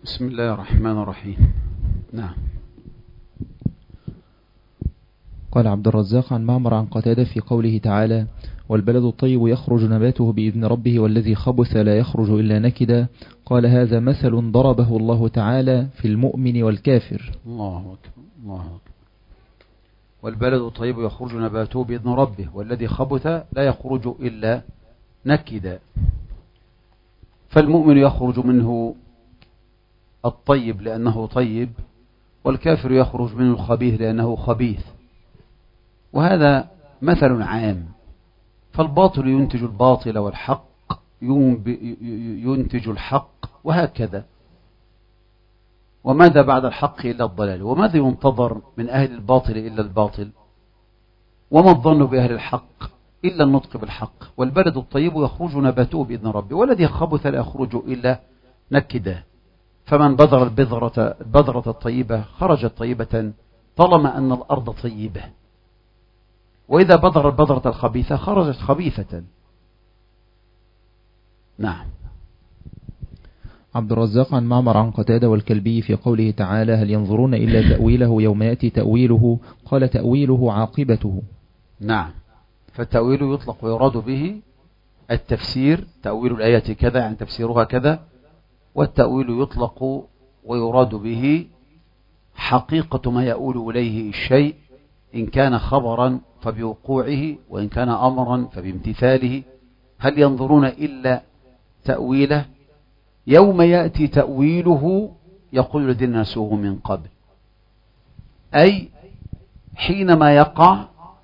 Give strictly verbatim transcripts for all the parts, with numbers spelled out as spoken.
بسم الله الرحمن الرحيم. نعم. قال عبد الرزاق عن معمر عن قتادة في قوله تعالى: والبلد الطيب يخرج نباته بإذن ربه والذي خبث لا يخرج إلا نكدا. قال: هذا مثل ضربه الله تعالى في المؤمن والكافر. الله أكبر الله أكبر. والبلد الطيب يخرج نباته بإذن ربه والذي خبث لا يخرج إلا نكدا. فالمؤمن يخرج منه الطيب لأنه طيب، والكافر يخرج منه الخبيث لأنه خبيث. وهذا مثل عام، فالباطل ينتج الباطل والحق ينتج الحق وهكذا. وماذا بعد الحق إلا الضلال؟ وماذا ينتظر من أهل الباطل إلا الباطل؟ وما الظن بأهل الحق إلا النطق بالحق. والبلد الطيب يخرج نباته بإذن ربه والذي خبث لا يخرج إلا نكدا. فمن بذر البذرة البذرة الطيبة خرجت طيبة طالما أن الأرض طيبة، وإذا بذر البذرة الخبيثة خرجت خبيثة. نعم. عبد الرزاق عن معمر عن قتادة والكلبي في قوله تعالى: هل ينظرون إلا تأويله يوم يأتي تأويله. قال: تأويله عاقبته. نعم. فالتأويل يطلق ويراد به التفسير، تأويل الآية كذا يعني تفسيرها كذا، والتأويل يطلق ويراد به حقيقة ما يؤول إليه الشيء، إن كان خبرا فبوقوعه، وإن كان أمرا فبامتثاله. هل ينظرون إلا تأويله يوم يأتي تأويله يقول الذين نسوه من قبل، أي حينما يقع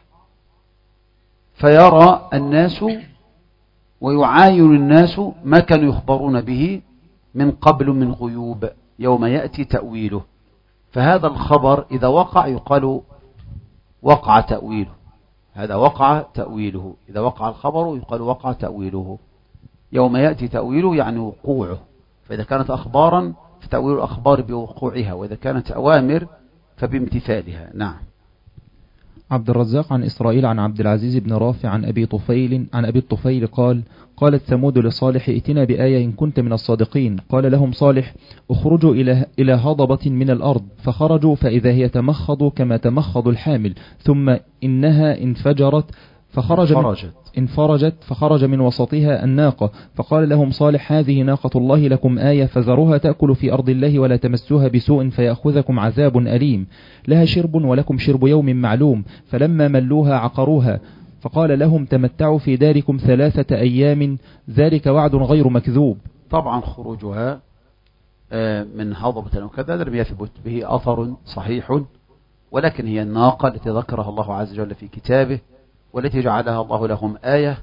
فيرى الناس ويعاين الناس ما كانوا يخبرون به من قبل من غيوب، يوم يأتي تأويله. فهذا الخبر إذا وقع يقال وقع تأويله، هذا وقع تأويله. إذا وقع الخبر يقال وقع تأويله. يوم يأتي تأويله يعني وقوعه. فإذا كانت أخبارا فتأويل الأخبار بوقوعها، وإذا كانت أوامر فبامتثالها. نعم. عبد الرزاق عن إسرائيل عن عبد العزيز بن رافع عن أبي طفيل عن أبي الطفيل قال: قالت ثمود لصالح: ائتنا بآية إن كنت من الصادقين. قال لهم صالح: اخرجوا إلى إلى هضبة من الأرض. فخرجوا فإذا هي تمخض كما تمخض الحامل، ثم إنها انفجرت فخرج انفرجت. انفرجت فخرج من وسطها الناقة. فقال لهم صالح: هذه ناقة الله لكم آية، فذروها تأكل في أرض الله ولا تمسوها بسوء فيأخذكم عذاب أليم. لها شرب ولكم شرب يوم معلوم. فلما ملوها عقروها. فقال لهم: تمتعوا في داركم ثلاثة أيام، ذلك وعد غير مكذوب. طبعا خروجها من هضبة وكذا لم يثبت به أثر صحيح، ولكن هي الناقة التي ذكرها الله عز وجل في كتابه، والتي جعلها الله لهم آية،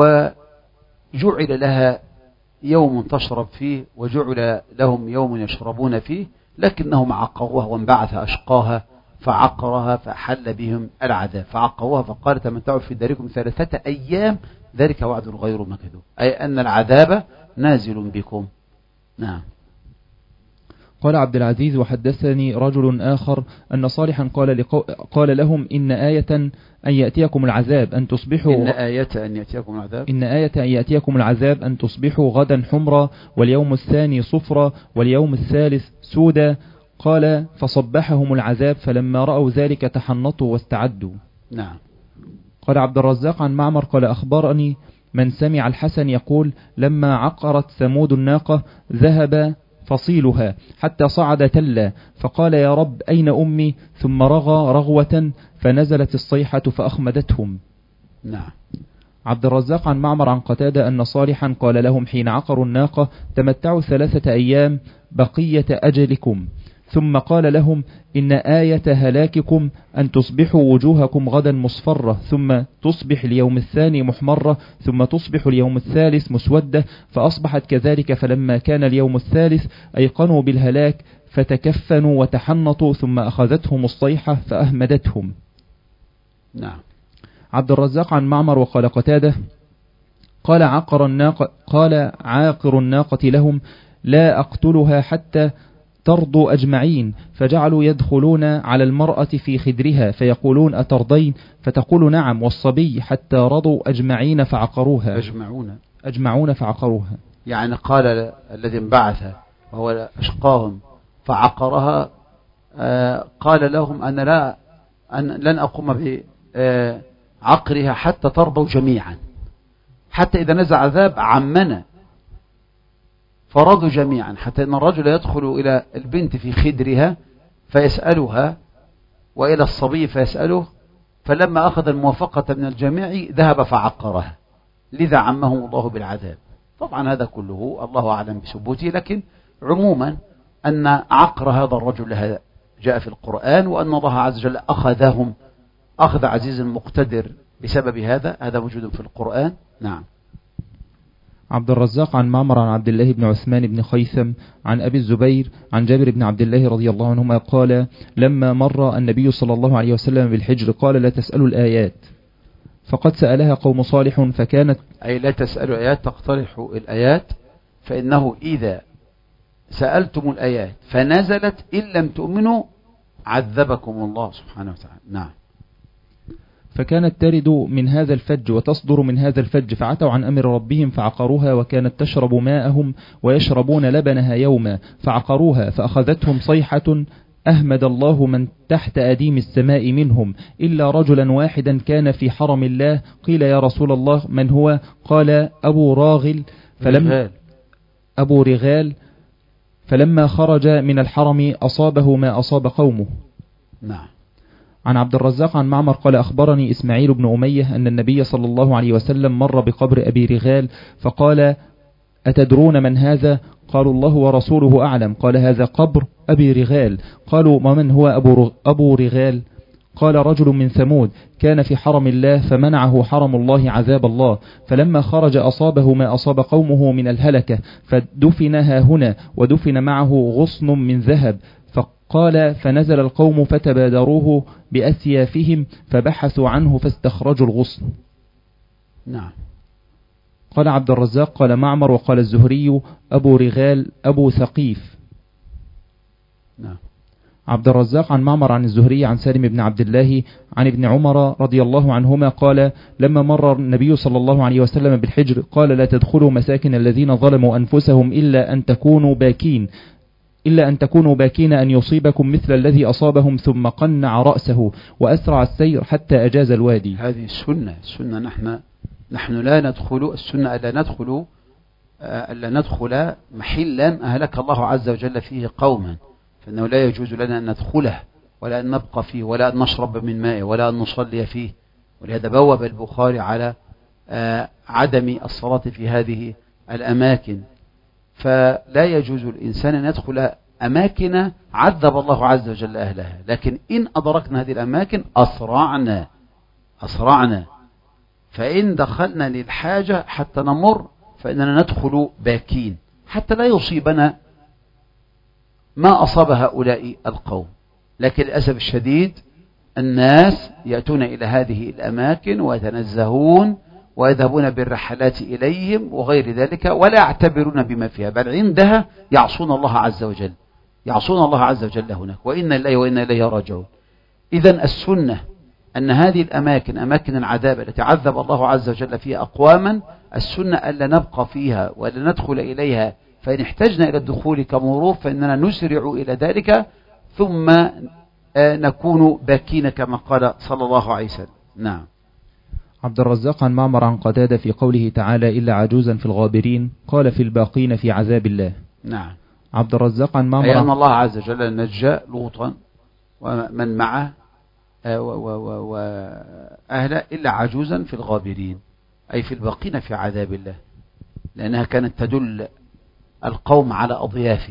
وجعل لها يوم تشرب فيه وجعل لهم يوم يشربون فيه، لكنهم عقروها وانبعث أشقاها فعقرها فحل بهم العذاب فعقروها. فقال: تمتعوا في داركم ثلاثة أيام، ذلك وعد غير مكذوب، أي أن العذاب نازل بكم. نعم. قال عبد العزيز: وحدثني رجل آخر أن صالحا قال, لقو... قال لهم: إن آية أن يأتيكم العذاب أن تصبحوا إن آية أن يأتيكم العذاب إن آية أن يأتيكم العذاب أن تصبحوا غدا حمرا، واليوم الثاني صفرا، واليوم الثالث سودا. قال: فصبحهم العذاب، فلما رأوا ذلك تحنطوا واستعدوا. نعم. قال عبد الرزاق عن معمر قال: أخبرني من سمع الحسن يقول: لما عقرت ثمود الناقة ذهب فصيلها حتى صعد تلا، فقال: يا رب أين أمي؟ ثم رغى رغوة فنزلت الصيحة فأخمدتهم. نعم. عبد الرزاق عن معمر عن قتادة أن صالحا قال لهم حين عقروا الناقة: تمتعوا ثلاثة أيام بقية أجلكم. ثم قال لهم: إن آية هلاككم أن تصبحوا وجوهكم غدا مصفرة، ثم تصبح اليوم الثاني محمرة، ثم تصبح اليوم الثالث مسودة، فأصبحت كذلك. فلما كان اليوم الثالث أيقنوا بالهلاك فتكفنوا وتحنطوا، ثم أخذتهم الصيحة فأهمدتهم. نعم. عبد الرزاق عن معمر وقال قتادة: قال عقر الناقة قال عاقر الناقة لهم: لا أقتلها حتى ترضوا أجمعين. فجعلوا يدخلون على المرأة في خدرها فيقولون: أترضين؟ فتقول: نعم، والصبي، حتى رضوا أجمعين فعقروها. أجمعون أجمعون فعقروها. يعني قال الذي انبعث وهو أشقاهم فعقرها، قال لهم أنا لا أن لن أقوم بعقرها حتى ترضوا جميعا، حتى إذا نزع عذاب عمنا فرضوا جميعا، حتى إن الرجل يدخل إلى البنت في خدرها فيسألها، وإلى الصبي فيسأله، فلما أخذ الموافقة من الجميع ذهب فعقرها، لذا عمه الله بالعذاب. طبعا هذا كله الله أعلم بثبوته، لكن عموما أن عقر هذا الرجل جاء في القرآن، وأن الله عز وجل أخذهم أخذ عزيز مقتدر بسبب هذا، هذا موجود في القرآن. نعم. عبد الرزاق عن معمر عن عبد الله بن عثمان بن خيثم عن أبي الزبير عن جابر بن عبد الله رضي الله عنهما قال لما مر النبي صلى الله عليه وسلم بالحجر قال لا تسألوا الآيات، فقد سألها قوم صالح فكانت، أي لا تسألوا الآيات، تقترحوا الآيات، فإنه إذا سألتم الآيات فنزلت إن لم تؤمنوا عذبكم الله سبحانه وتعالى. نعم. فكانت ترد من هذا الفج وتصدر من هذا الفج، فعتوا عن أمر ربهم فعقروها، وكانت تشرب ماءهم ويشربون لبنها يوما فعقروها، فأخذتهم صيحة أهمد الله من تحت أديم السماء منهم إلا رجلا واحدا كان في حرم الله. قيل يا رسول الله من هو؟ قال أبو راغل فلم رغال. أبو رغال فلما خرج من الحرم أصابه ما أصاب قومه. نعم. عن عبد الرزاق عن معمر قال أخبرني إسماعيل بن أمية أن النبي صلى الله عليه وسلم مر بقبر أبي رغال فقال أتدرون من هذا؟ قالوا الله ورسوله أعلم. قال هذا قبر أبي رغال. قالوا ومن هو أبو, أبو رغال؟ قال رجل من ثمود كان في حرم الله فمنعه حرم الله عذاب الله، فلما خرج أصابه ما أصاب قومه من الهلكة، فدفنها هنا ودفن معه غصن من ذهب. قال فنزل القوم فتبادروه بأسيافهم فبحثوا عنه فاستخرجوا الغصن. نعم. قال عبد الرزاق قال معمر وقال الزهري أبو رغال أبو ثقيف. نعم. عبد الرزاق عن معمر عن الزهري عن سالم بن عبد الله عن ابن عمر رضي الله عنهما قال لما مر النبي صلى الله عليه وسلم بالحجر قال لا تدخلوا مساكن الذين ظلموا أنفسهم إلا أن تكونوا باكين إلا أن تكونوا باكين أن يصيبكم مثل الذي أصابهم، ثم قنع رأسه وأسرع السير حتى أجاز الوادي. هذه السنة السنة نحن نحن لا ندخل السنة ألا ندخل ألا ندخل محلا أهلك الله عز وجل فيه قوما، فإنه لا يجوز لنا أن ندخله ولا أن نبقى فيه ولا أن نشرب من مائه ولا أن نصلي فيه. ولهذا بوب البخاري على عدم الصلاة في هذه الأماكن. فلا يجوز الإنسان أن يدخل أماكن عذب الله عز وجل أهلها، لكن إن أدركنا هذه الأماكن أسرعنا أسرعنا فإن دخلنا للحاجة حتى نمر فإننا ندخل باكين حتى لا يصيبنا ما أصاب هؤلاء القوم. لكن للأسف الشديد الناس يأتون إلى هذه الأماكن ويتنزهون ويذهبون بالرحلات إليهم وغير ذلك ولا يعتبرون بما فيها، بل عندها يعصون الله عز وجل يعصون الله عز وجل هناك، وإنا إليه وإنا إليه راجعون. إذن السنة أن هذه الأماكن أماكن العذاب التي عذب الله عز وجل فيها أقواما، السنة ألا نبقى فيها ولا ندخل إليها، فإن احتجنا إلى الدخول كمرور فإننا نسرع إلى ذلك ثم نكون باكين كما قال صلى الله عليه وسلم. نعم. عبد الرزاق عن معمر عن قتادة في قوله تعالى إلا عجوزا في الغابرين قال في الباقين في عذاب الله. نعم. عبد الرزاق عن معمر أي أن الله عز وجل نجى لوطا ومن معه وأهله إلا عجوزا في الغابرين، أي في الباقين في عذاب الله، لأنها كانت تدل القوم على أضيافه،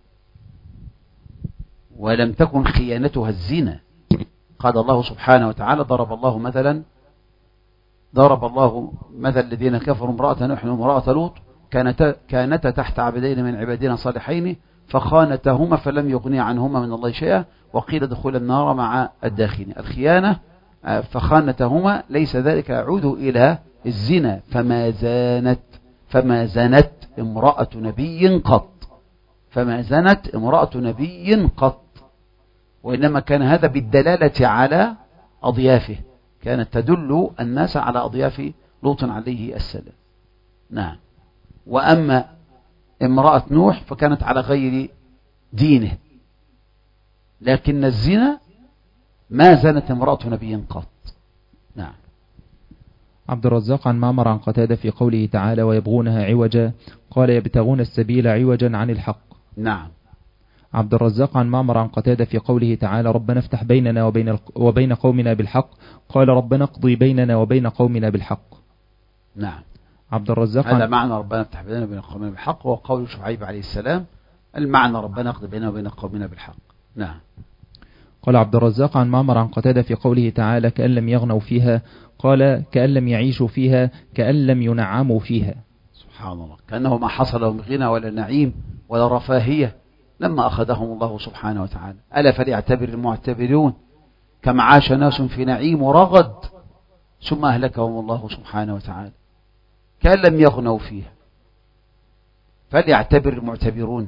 ولم تكن خيانتها الزنا. قال الله سبحانه وتعالى ضرب الله مثلا ضرب الله مثل الذين كفروا امرأة نوح وامرأة لوط كانتا كانتا تحت عبدين من عبادنا صالحين فخانتهما فلم يغني عنهما من الله شيئا وقيل دخول النار مع الداخلين. الخيانة فخانتهما ليس ذلك يعود إلى الزنا، فما زانت فما زنت امرأة نبي قط فما زنت امرأة نبي قط وإنما كان هذا بالدلالة على أضيافه، كانت تدل الناس على أضياف لوط عليه السلام. نعم. وأما امرأة نوح فكانت على غير دينه، لكن الزنا ما زنت امرأة نبي قط. نعم. عبد الرزاق عن معمر عن قتادة في قوله تعالى ويبغونها عوجا، قال يبتغون السبيل عوجا عن الحق. نعم. عبد الرزاق عن معمر عن قتادة في قوله تعالى ربنا افتح بيننا وبين, وبين قومنا بالحق، قال ربنا اقضي بيننا وبين قومنا بالحق. نعم. عبد الرزاق هذا معنى ربنا افتح بيننا وبين قومنا بالحق، وقول شعيب عليه السلام المعنى ربنا اقضي بيننا وبين قومنا بالحق. نعم. قال عبد الرزاق عن معمر عن قتادة في قوله تعالى كأن لم يغنوا فيها، قال كأن لم يعيشوا فيها كأن لم ينعموا فيها. سبحان الله، كأنه ما حصل لهم غنى ولا نعيم ولا رفاهية لما أخذهم الله سبحانه وتعالى. ألا فليعتبر المعتبرون كم عاش ناس في نعيم ورغد ثم أهلكهم الله سبحانه وتعالى، كأن لم يغنوا فيها. فليعتبر المعتبرون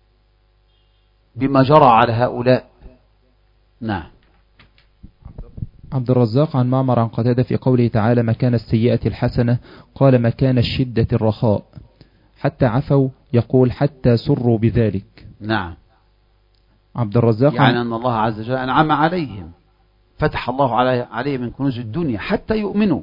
بما جرى على هؤلاء. نعم. عبد الرزاق عن معمر عن قتادة في قوله تعالى مكان السيئة الحسنة، قال مكان الشدة الرخاء، حتى عفوا يقول حتى سروا بذلك. نعم. عبد الرزاق يعني أن الله عز وجل أنعم عليهم، فتح الله عليه من كنوز الدنيا حتى يؤمنوا.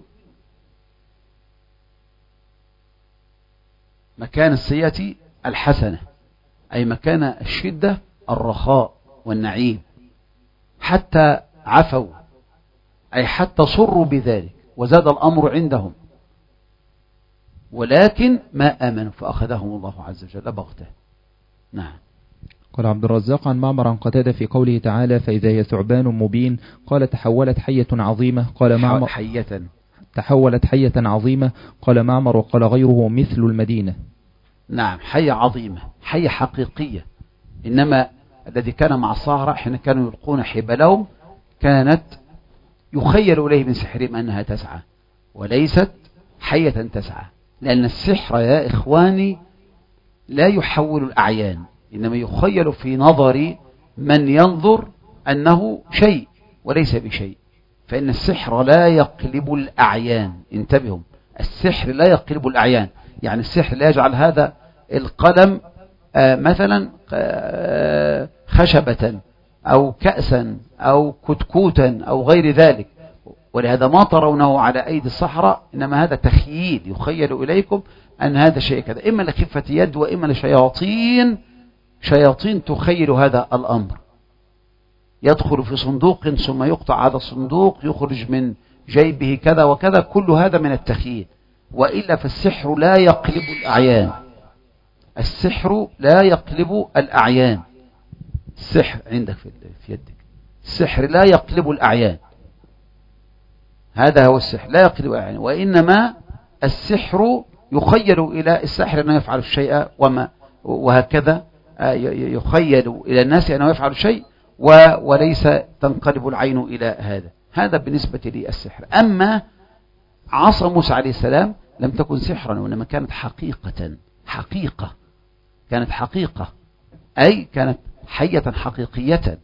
مكان السيئة الحسنة أي مكان الشدة الرخاء والنعيم، حتى عفوا أي حتى صروا بذلك وزاد الأمر عندهم، ولكن ما آمنوا فأخذهم الله عز وجل بغته. نعم. قال عبد الرزاق عن معمر عن قتادة في قوله تعالى فإذا هي ثعبان مبين، قال تحولت حية عظيمة، قال معمر حية تحولت حية عظيمة، قال معمر وقال غيره مثل المدينة. نعم، حية عظيمة، حية حقيقية. إنما الذي كان مع الصهرة حين كانوا يلقون حبالهم كانت يخيل إليه من سحرهم أنها تسعى، وليست حية تسعى، لأن السحر يا إخواني لا يحول الأعيان، إنما يخيل في نظر من ينظر أنه شيء وليس بشيء. فإن السحر لا يقلب الأعيان، انتبهوا، السحر لا يقلب الأعيان. يعني السحر لا يجعل هذا القلم آه مثلا آه خشبة أو كأسا أو كتكوتا أو غير ذلك، ولهذا ما ترونه على أيدي السحرة، إنما هذا تخييل يخيل إليكم أن هذا شيء كذا، إما لخفة يد وإما لشياطين شياطين تخيل هذا الأمر. يدخل في صندوق ثم يقطع هذا الصندوق، يخرج من جيبه كذا وكذا، كل هذا من التخييل. وإلا فالسحر لا يقلب الأعيان، السحر لا يقلب الأعيان. السحر عندك في يدك، السحر لا يقلب الأعيان، هذا هو السحر، لا يقلب الأعيان. وإنما السحر يخيل إلى الساحر أنه يفعل الشيء وما وهكذا يخيل إلى الناس أنه يفعل شيء وليس تنقلب العين إلى هذا. هذا بالنسبة للسحر. أما عصا موسى عليه السلام لم تكن سحرا، وإنما كانت حقيقة، حقيقة كانت حقيقة، أي كانت حية حقيقية.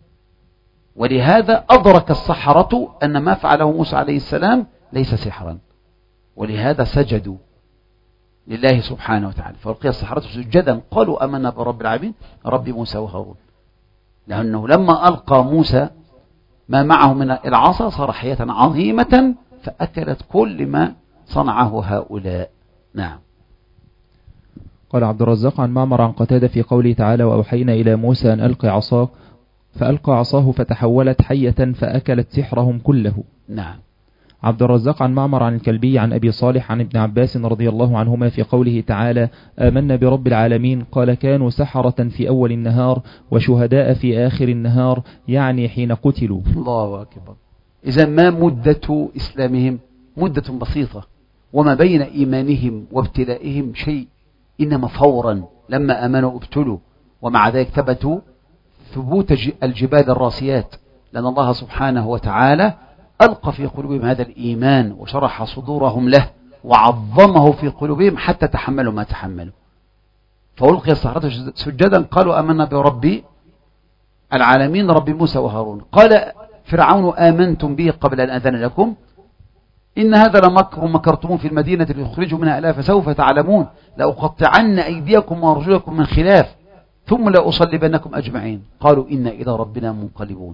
ولهذا أدرك السحرة أن ما فعله موسى عليه السلام ليس سحرا، ولهذا سجدوا لله سبحانه وتعالى، فألقي السحرة سجدا قالوا آمنا برب العالمين رب موسى وهارون، لأنه لما ألقى موسى ما معه من العصا صار حية عظيمة فأكلت كل ما صنعه هؤلاء. نعم. قال عبد الرزاق عن معمر عن قتادة في قوله تعالى وأوحينا إلى موسى أن ألقي عصاك، فألقى عصاه فتحولت حية فأكلت سحرهم كله. نعم. عبد الرزاق عن معمر عن الكلبي عن أبي صالح عن ابن عباس رضي الله عنهما في قوله تعالى آمنا برب العالمين، قال كانوا سحرة في أول النهار وشهداء في آخر النهار، يعني حين قتلوا. الله أكبر. إذا ما مدة إسلامهم مدة بسيطة، وما بين إيمانهم وابتلائهم شيء، إنما فورا لما أمنوا ابتلوا، ومع ذلك ثبتوا ثبوت الجبال الراسيات، لأن الله سبحانه وتعالى ألقى في قلوبهم هذا الإيمان وشرح صدورهم له وعظمه في قلوبهم حتى تحملوا ما تحملوا. فألقي السحرة سجدا قالوا آمنا برب العالمين رب موسى وهارون. قال فرعون آمنتم به قبل أن أذن لكم، إن هذا لمكر مكرتمون في المدينة ليخرجوا منها أهلها فسوف تعلمون لأقطعن أيديكم وأرجلكم من خلاف ثم لأصلبنكم أجمعين قالوا إنا إلى ربنا منقلبون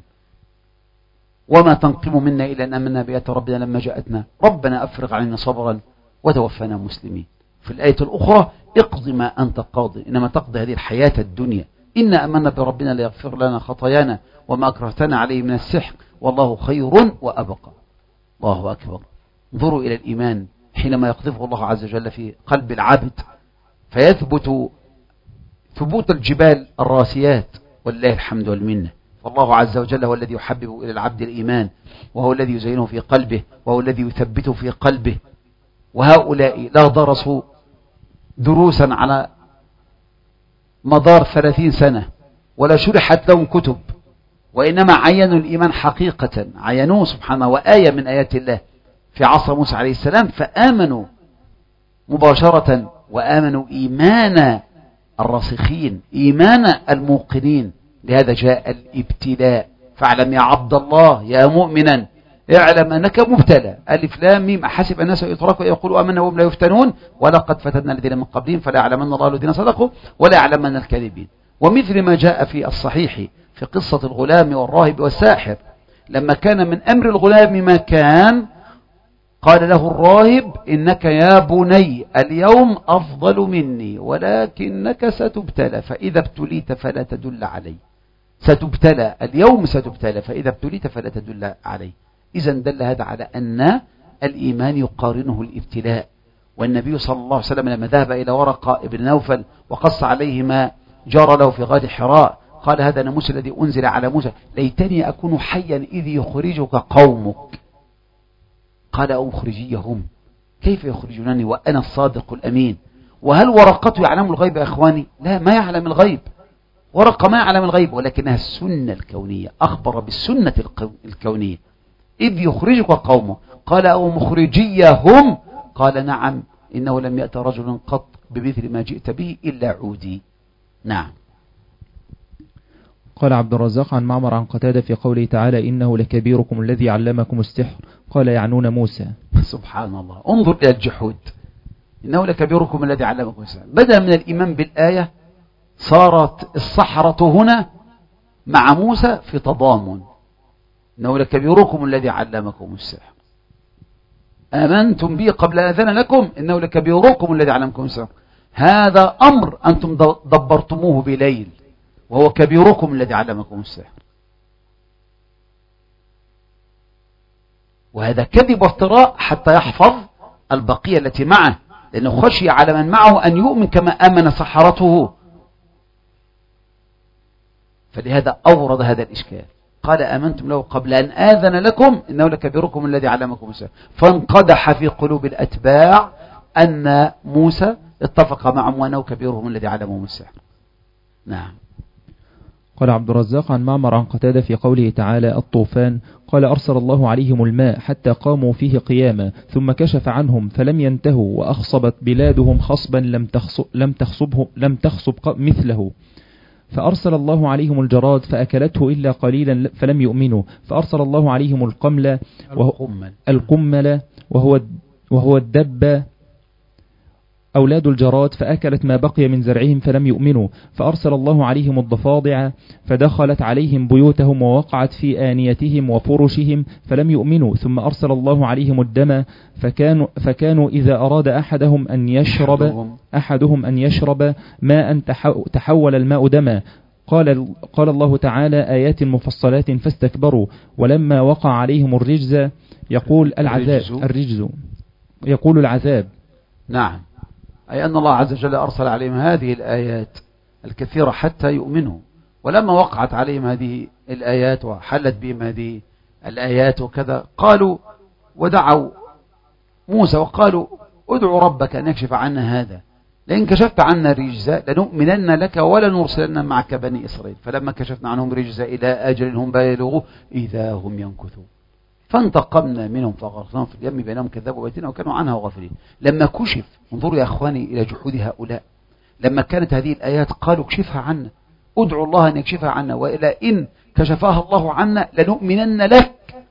وما تنقم منا إلا أن آمنا بآيات ربنا لما جاءتنا ربنا أفرغ علينا صبرا وتوفنا مسلمين. في الآية الأخرى اقض ما أنت قاضي إنما تقضي هذه الحياة الدنيا إنا آمنا بربنا ليغفر لنا خطايانا وما أكرهتنا عليه من السحر والله خير وأبقى. الله أكبر. انظروا إلى الإيمان حينما يقذفه الله عز وجل في قلب العبد فيثبت ثبوت الجبال الراسيات ولله الحمد والمنة. فالله عز وجل هو الذي يحبب إلى العبد الإيمان وهو الذي يزينه في قلبه وهو الذي يثبته في قلبه. وهؤلاء لا درسوا دروسا على مدار ثلاثين سنة ولا شرحت لهم كتب وإنما عينوا الإيمان حقيقة عينوه سبحانه وآية من آيات الله في عصر موسى عليه السلام فآمنوا مباشرة وآمنوا إيمان الراسخين إيمان الموقنين. لهذا جاء الابتلاء فاعلم يا عبد الله يا مؤمنا اعلم أنك مبتلى ألف لام ميم أحسب الناس يتركوا يقولوا آمنا وهم لا يفتنون ولقد فتنا الذين من قبلهم فلا يعلمن الله الذين صدقوا ولا يعلمن الكاذبين. ومثل ما جاء في الصحيح في قصة الغلام والراهب والساحر لما كان من أمر الغلام ما كان قال له الراهب إنك يا بني اليوم أفضل مني ولكنك ستبتلى فإذا ابتليت فلا تدل علي. ستبتلى اليوم ستبتلى فإذا ابتليت فلا تدل علي. إذن دل هذا على أن الإيمان يقارنه الابتلاء. والنبي صلى الله عليه وسلم لما ذهب إلى ورقة ابن نوفل وقص عليه ما جرى له في غار حراء قال هذا ناموس الذي أنزل على موسى ليتني أكون حيا إذ يخرجك قومك. قال أو مخرجيهم كيف يخرجونني وأنا الصادق الأمين. وهل ورقته يعلم الغيب يا إخواني؟ لا ما يعلم الغيب ورقة ما يعلم الغيب ولكنها السنة الكونية أخبر بالسنة الكونية إذ يخرجك قومه. قال أو مخرجيهم قال نعم إنه لم يأت رجل قط بمثل ما جئت به إلا عودي. نعم. قال عبد الرزاق عن معمر عن قتادة في قوله تعالى إنه لكبيركم الذي علمكم السحر قال يعنون موسى. سبحان الله. انظر إلى الجحود إنه لكبيركم الذي علمكم السحر بدأ من الإيمان بالآية صارت السحرة هنا مع موسى في تضامن. إنه لكبيركم الذي علمكم السحر آمنتم به قبل أن أذن لكم إنه لكبيركم الذي علمكم السحر هذا أمر أنتم دبرتموه بليل وهو كبيركم الذي علمكم السحر. وهذا كذب وافتراء حتى يحفظ البقية التي معه لأنه خشي على من معه أن يؤمن كما آمن سحرته. فلهذا أورد هذا الإشكال قال آمنتم له قبل أن آذن لكم إنه لكبيركم الذي علمكم السحر. فانقدح في قلوب الأتباع أن موسى اتفق معهم وأنه كبيرهم الذي علمهم السحر. نعم. قال عبد الرزاق عن معمر عن قتادة في قوله تعالى الطوفان قال أرسل الله عليهم الماء حتى قاموا فيه قياما ثم كشف عنهم فلم ينتهوا وأخصبت بلادهم خصبا لم تخصب, لم تخصبه لم تخصب مثله فأرسل الله عليهم الجراد فأكلته إلا قليلا فلم يؤمنوا فأرسل الله عليهم القمل وهو القمل وهو وهو الدب أولاد الجراد فأكلت ما بقي من زرعهم فلم يؤمنوا فأرسل الله عليهم الضفادع فدخلت عليهم بيوتهم ووقعت في آنيتهم وفرشهم فلم يؤمنوا ثم أرسل الله عليهم الدم فكانوا, فكانوا إذا أراد أحدهم أن يشرب أحدهم أن يشرب ماء تحول الماء دما. قال, قال الله تعالى آيات مفصلات فاستكبروا ولما وقع عليهم الرجز يقول العذاب الرجز يقول العذاب. نعم. أي أن الله عز وجل أرسل عليهم هذه الآيات الكثيرة حتى يؤمنوا. ولما وقعت عليهم هذه الآيات وحلت بهم هذه الآيات وكذا قالوا ودعوا موسى وقالوا ادعوا ربك أن يكشف عنا هذا لئن كشفت عنا رجزا لنؤمنن لك ولا نرسلن معك بني إسرائيل. فلما كشفنا عنهم رجزا إلى أجل هم بالغوا إذا هم ينكثون فانتقمنا منهم فغرقناهم في اليم بينهم كذبوا بيتنا وكانوا عنها غافلين. لما كشف انظروا يا أخواني إلى جحود هؤلاء لما كانت هذه الآيات قالوا اكشفها عنا ادعوا الله أن يكشفها عنا وإلى إن كشفها الله عنا لنؤمنن لك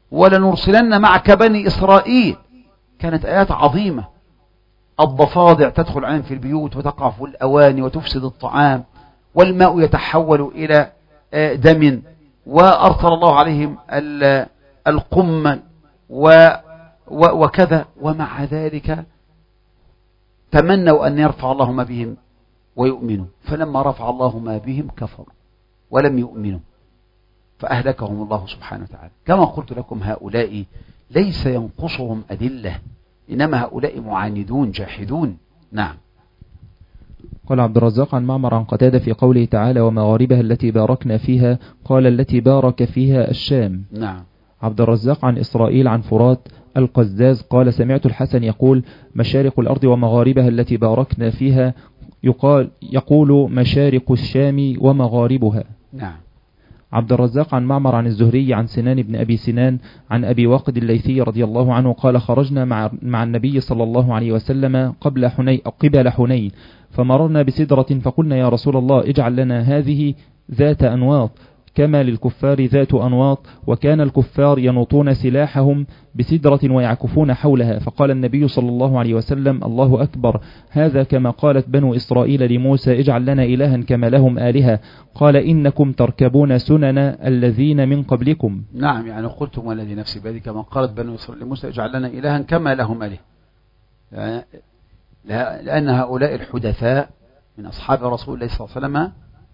ولنرسلن معك بني إسرائيل. كانت آيات عظيمة. الضفادع تدخل عليهم في البيوت وتقع في الأواني وتفسد الطعام، والماء يتحول إلى دم، وأرسل الله عليهم القمل وكذا. ومع ذلك تمنوا أن يرفع الله ما بهم ويؤمنوا، فلما رفع الله ما بهم كفروا ولم يؤمنوا فأهلكهم الله سبحانه وتعالى. كما قلت لكم هؤلاء ليس ينقصهم أدلة، إنما هؤلاء معاندون جاحدون. نعم. قال عبد الرزاق عن معمر عن قتادة في قوله تعالى ومغاربها التي باركنا فيها، قال التي بارك فيها الشام. نعم. عبد الرزاق عن إسرائيل عن فرات القزاز قال سمعت الحسن يقول مشارق الأرض ومغاربها التي باركنا فيها، يقال يقول مشارق الشام ومغاربها. نعم. عبد الرزاق عن معمر عن الزهري عن سنان بن أبي سنان عن أبي واقد الليثي رضي الله عنه قال خرجنا مع, مع النبي صلى الله عليه وسلم قبل حنين قبل حنين فمررنا بسدرة فقلنا يا رسول الله اجعل لنا هذه ذات أنواط كما للكفار ذات أنواط، وكان الكفار ينوطون سلاحهم بسدرة ويعكفون حولها. فقال النبي صلى الله عليه وسلم الله أكبر، هذا كما قالت بنو إسرائيل لموسى اجعل لنا إلها كما لهم آلهة. قال إنكم تركبون سنن الذين من قبلكم. نعم، يعني قلتم والذي نفسي بيده كما قالت بنو إسرائيل لموسى اجعل لنا إلها كما لهم آلهة، لأن هؤلاء الحدثاء من أصحاب رسول الله صلى الله عليه وسلم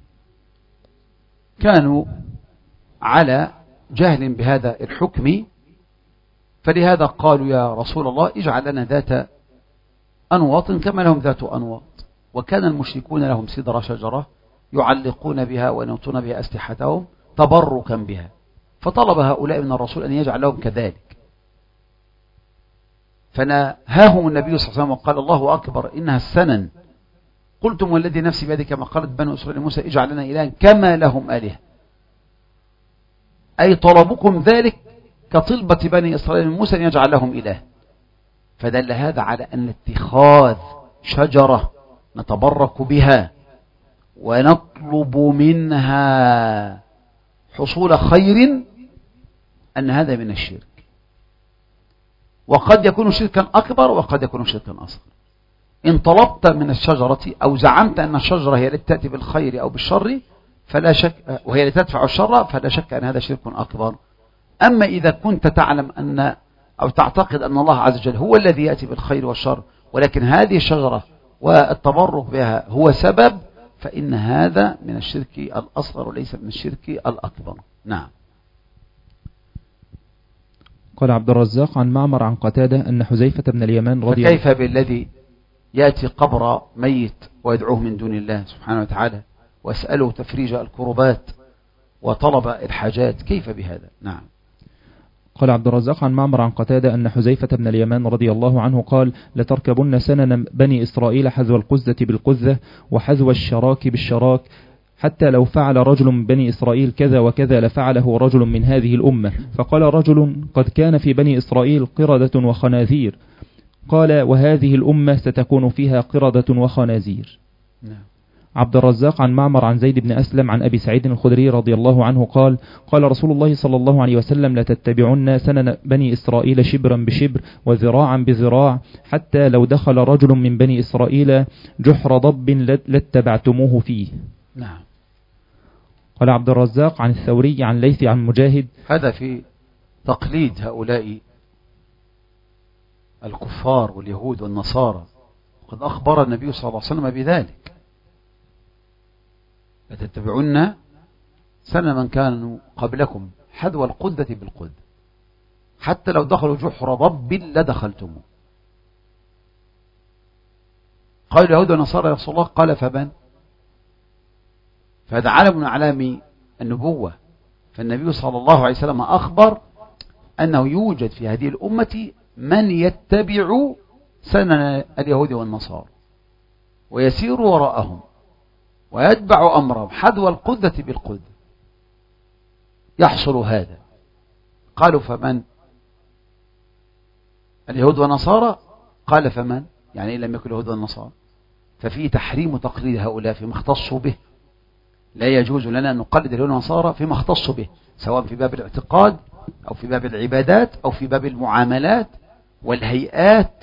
كانوا على جهل بهذا الحكم، فلهذا قالوا يا رسول الله اجعل لنا ذات أنواط كما لهم ذات أنواط. وكان المشركون لهم سدرة شجرة يعلقون بها وينوطون بها أسلحتهم تبركا بها، فطلب هؤلاء من الرسول أن يجعل لهم كذلك، فنهاهم النبي صلى الله عليه وسلم وقال الله أكبر إنها السنن. قلتم والذي نفسي بيده كما قالت بنو إسرائيل موسى اجعل لنا إلها كما لهم آلهة، أي طلبكم ذلك كطلبة بني إسرائيل من موسى أن يجعل لهم إله. فدل هذا على أن اتخاذ شجرة نتبرك بها ونطلب منها حصول خير أن هذا من الشرك، وقد يكون شركا أكبر وقد يكون شركا أصغر. إن طلبت من الشجرة أو زعمت أن الشجرة هي التي تأتي بالخير أو بالشر فلا شك، وهي التي تدفع الشر، فلا شك أن هذا شرك أكبر. أما إذا كنت تعلم أن أو تعتقد أن الله عز وجل هو الذي يأتي بالخير والشر، ولكن هذه الشجرة والتبرك بها هو سبب، فإن هذا من الشرك الأصغر وليس من الشرك الأكبر. نعم. قال عبد الرزاق عن معمر عن قتادة أن حذيفة بن اليمان رضي الله عنه. فكيف بالذي يأتي قبر ميت ويدعوه من دون الله سبحانه وتعالى واسأله تفريج الكربات وطلب الحاجات، كيف بهذا؟ نعم. قال عبد الرزاق عن معمر عن قتادة أن حذيفة بن اليمان رضي الله عنه قال لتركبن سنن بني إسرائيل حذو القزة بالقزة وحذو الشراك بالشراك، حتى لو فعل رجل من بني إسرائيل كذا وكذا لفعله رجل من هذه الأمة. فقال رجل قد كان في بني إسرائيل قردة وخنازير، قال وهذه الأمة ستكون فيها قردة وخنازير. نعم. عبد الرزاق عن معمر عن زيد بن أسلم عن أبي سعيد الخدري رضي الله عنه قال قال رسول الله صلى الله عليه وسلم لتتبعن سنن بني إسرائيل شبرا بشبر وذراعا بذراع، حتى لو دخل رجل من بني إسرائيل جحر ضب لاتبعتموه فيه. نعم. قال عبد الرزاق عن الثوري عن ليث عن مجاهد. هذا في تقليد هؤلاء الكفار واليهود والنصارى، وقد أخبر النبي صلى الله عليه وسلم بذلك، لتتبعون سنن من كانوا قبلكم حذو القدة بالقدة، حتى لو دخلوا جحر ضب لدخلتموه. قال اليهود والنصارى يا رسول الله، قال فمن؟ فهذا علم من أعلام النبوة، فالنبي صلى الله عليه وسلم أخبر أنه يوجد في هذه الأمة من يتبع سنن اليهود والنصارى ويسير وراءهم ويتبع أمرهم حذو القدة بالقدة، يحصل هذا. قالوا فمن؟ اليهود والنصارى. قال فمن؟ يعني إن لم يكن اليهود والنصارى، ففي تحريم تقليد هؤلاء فيما اختصوا به. لا يجوز لنا أن نقلد اليهود والنصارى فيما اختصوا به، سواء في باب الاعتقاد أو في باب العبادات أو في باب المعاملات والهيئات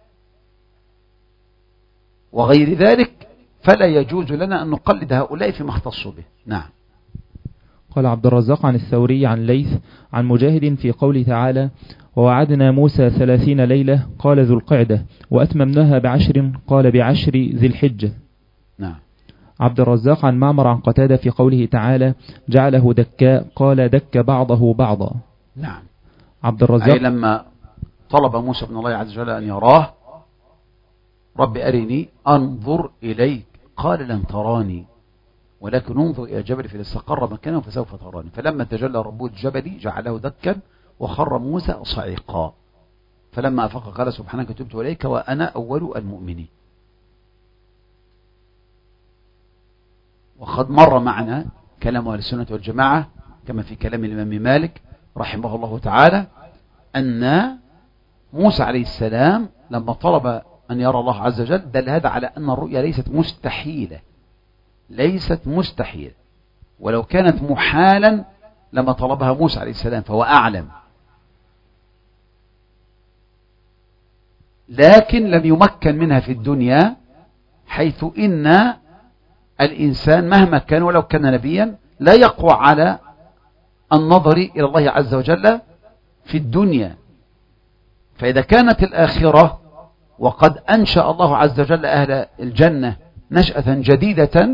وغير ذلك، فلا يجوز لنا أن نقلد هؤلاء فيما اختصوا به. نعم. قال عبد الرزاق عن الثوري عن ليث عن مجاهد في قوله تعالى ووعدنا موسى ثلاثين ليلة قال ذو القعدة وأتممناها بعشر قال بعشر ذي الحجة. نعم. عبد الرزاق عن معمر عن قتادة في قوله تعالى جعله دكاء قال دك بعضه بعضا. نعم. عبد الرزاق أي لما طلب موسى بن الله عز وجل أن يراه رب أرني أنظر إليك قال لن تراني ولكن انظر إلى الجبل فإذا استقر مكانه فسوف تراني، فلما تجلى رب الجبل جعله دكا وخر موسى صعقا، فلما أفق قال سبحانك تبت إليك وأنا أول المؤمنين. وقد مر معنا كلام أهل السنة والجماعة كما في كلام الإمام مالك رحمه الله تعالى أن موسى عليه السلام لما طلب أن يرى الله عز وجل دل هذا على أن الرؤيا ليست مستحيلة، ليست مستحيلة، ولو كانت محالا لما طلبها موسى عليه السلام فهو أعلم، لكن لم يمكن منها في الدنيا، حيث إن الإنسان مهما كان ولو كان نبيا لا يقوى على النظر إلى الله عز وجل في الدنيا. فإذا كانت الآخرة وقد أنشأ الله عز وجل أهل الجنة نشأة جديدة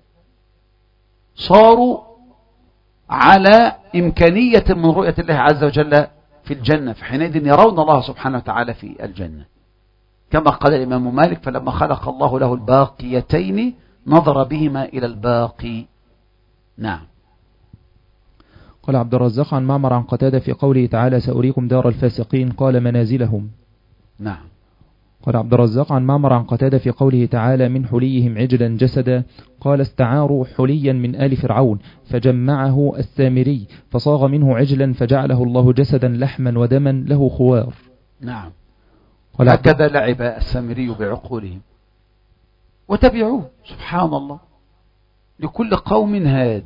صاروا على إمكانية من رؤية الله عز وجل في الجنة، فحينئذ يرون الله سبحانه وتعالى في الجنة، كما قال الإمام مالك فلما خلق الله له الباقيتين نظر بهما إلى الباقي. نعم. قال عبد الرزاق عن معمر عن قتادة في قوله تعالى سأريكم دار الفاسقين قال منازلهم. نعم. قال عبد الرزاق عن معمر عن قتادة في قوله تعالى من حليهم عجلا جسدا قال استعاروا حليا من آل فرعون فجمعه السامري فصاغ منه عجلا فجعله الله جسدا لحما ودما له خوار. نعم. هكذا لعب السامري بعقولهم وتبعوه سبحان الله، لكل قوم هاد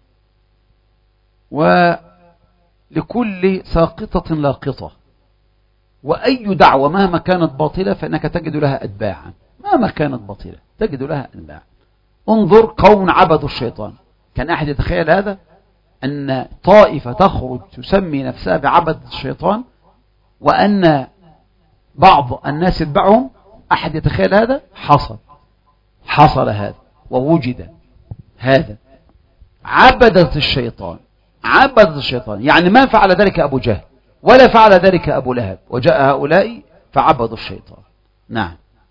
ولكل ساقطة لاقطة، وأي دعوة مهما كانت باطلة فإنك تجد لها أتباعا، مهما كانت باطلة تجد لها أتباعا. انظر قوم عبدوا الشيطان، كان أحد يتخيل هذا أن طائفة تخرج تسمي نفسها بعبد الشيطان وأن بعض الناس يتبعهم؟ أحد يتخيل هذا؟ حصل حصل هذا ووجد هذا. عبدت الشيطان، عبدت الشيطان، يعني ما فعل ذلك أبو جهل ولا فعل ذلك أبو لهب، وجاء هؤلاء فعبدوا الشيطان. نعم.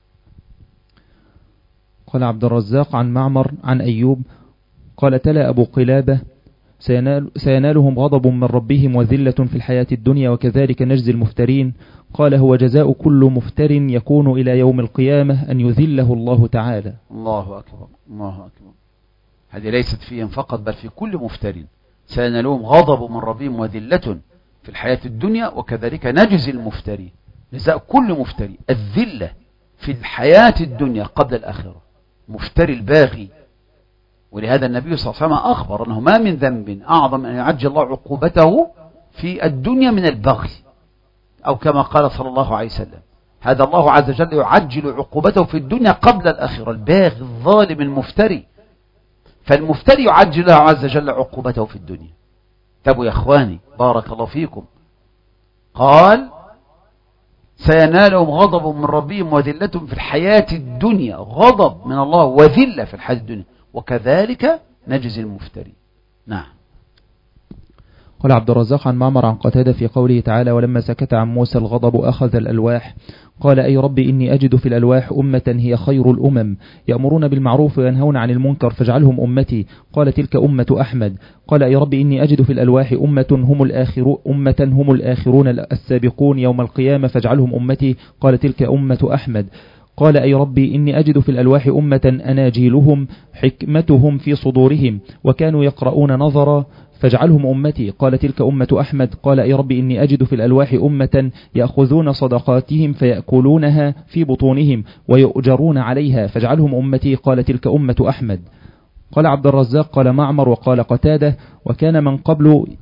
قال عبد الرزاق عن معمر عن أيوب قال تلا أبو قلابة سينال سينالهم غضب من ربهم وذلة في الحياة الدنيا وكذلك نجزي المفترين. قال هو جزاء كل مفتر يكون إلى يوم القيامة أن يذله الله تعالى. الله أكبر الله أكبر. هذه ليست فيهم فقط بل في كل مفتر، سينالهم غضب من ربهم وذلة في الحياة الدنيا وكذلك نجزي المفترين. جزاء كل مفتري الذلة في الحياة الدنيا قبل الآخرة، مفتري الباغي. ولهذا النبي صلى الله عليه وسلم أخبر أنه ما من ذنب أعظم أن يعجل الله عقوبته في الدنيا من البغي، أو كما قال صلى الله عليه وسلم هذا الله عز وجل يعجل عقوبته في الدنيا قبل الآخرة، الباغي الظالم المفتري. فالمفتري يعجل الله عز وجل عقوبته في الدنيا. تابوا يا أخواني بارك الله فيكم. قال سينالهم غضب من ربهم وذلة في الحياة الدنيا، غضب من الله وذلة في الحياة الدنيا وكذلك نجزي المفتري. نعم. قال عبد الرزاق عن معمر عن قتادة في قوله تعالى ولما سكت عن موسى الغضب أخذ الألواح قال أي رب إني أجد في الألواح أمة هي خير الأمم يأمرون بالمعروف وينهون عن المنكر فاجعلهم أمتي. قال تلك أمة أحمد. قال أي رب إني أجد في الألواح أمة هم الآخرون أمة هم الآخرون السابقون يوم القيامة فاجعلهم أمتي. قال تلك أمة أحمد. قال أي ربي إني أجد في الألواح أمة أناجيلهم حكمتهم في صدورهم وكانوا يقرؤون نظرا فاجعلهم أمتي. قال تلك أمة أحمد. قال أي ربي إني أجد في الألواح أمة يأخذون صدقاتهم فيأكلونها في بطونهم ويؤجرون عليها فاجعلهم أمتي. قال تلك أمة أحمد. قال عبد الرزاق قال معمر وقال قتادة وكان من قبل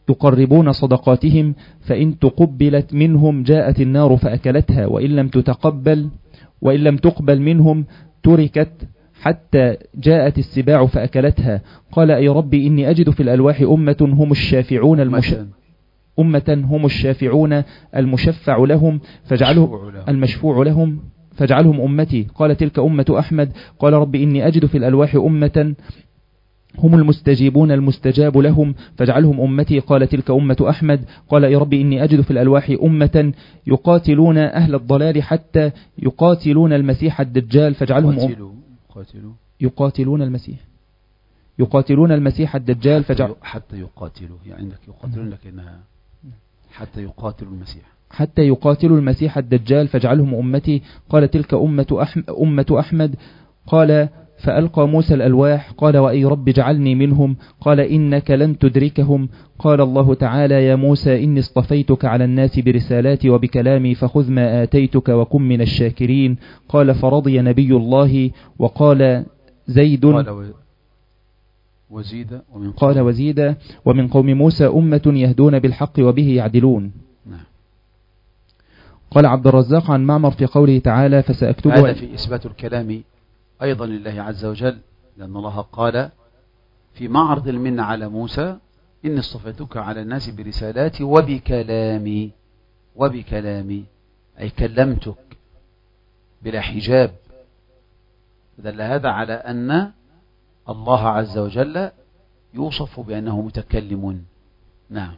تقربون صدقاتهم فإن تقبلت منهم جاءت النار فأكلتها وإن لم تتقبل وإن لم تقبل منهم تركت حتى جاءت السباع فأكلتها. قال أي ربي إني أجد في الألواح أمة هم الشافعون المش... أمة هم الشافعون المشفع لهم فاجعلهم المشفوع لهم فاجعلهم أمتي. قال تلك أمة أحمد. قال ربي إني أجد في الألواح أمة هم المستجيبون المستجاب لهم فاجعلهم أمتي. قال تلك أمة أحمد. قال يا ربي إني أجد في الألواح أمة يقاتلون أهل الضلال حتى يقاتلون المسيح الدجال فاجعلهم يقاتلوا. يقاتلوا. يقاتلون المسيح يقاتلون المسيح الدجال فاجعل حتى يقاتلوا يعني عندك يقاتلون لكنها حتى يقاتلوا المسيح حتى يقاتلوا المسيح الدجال فاجعلهم أمتي. قال تلك أمة أحمد, أمة أحمد. قال فألقى موسى الألواح. قال وأي رب اجعلني منهم. قال إنك لن تدركهم. قال الله تعالى يا موسى إني اصطفيتك على الناس برسالاتي وبكلامي فخذ ما آتيتك وكن من الشاكرين. قال فرضي نبي الله. وقال زيد قال وزيد ومن قال وزيد ومن قوم موسى أمة يهدون بالحق وبه يعدلون. نعم. قال عبد الرزاق عن معمر في قوله تعالى فسأكتبها. هذا في إثبات الكلام أيضا لله عز وجل لأن الله قال في معرض المنة على موسى إني اصطفيتك على الناس برسالاتي وبكلامي وبكلامي أي كلمتك بلا حجاب. دل هذا على أن الله عز وجل يوصف بأنه متكلم. نعم.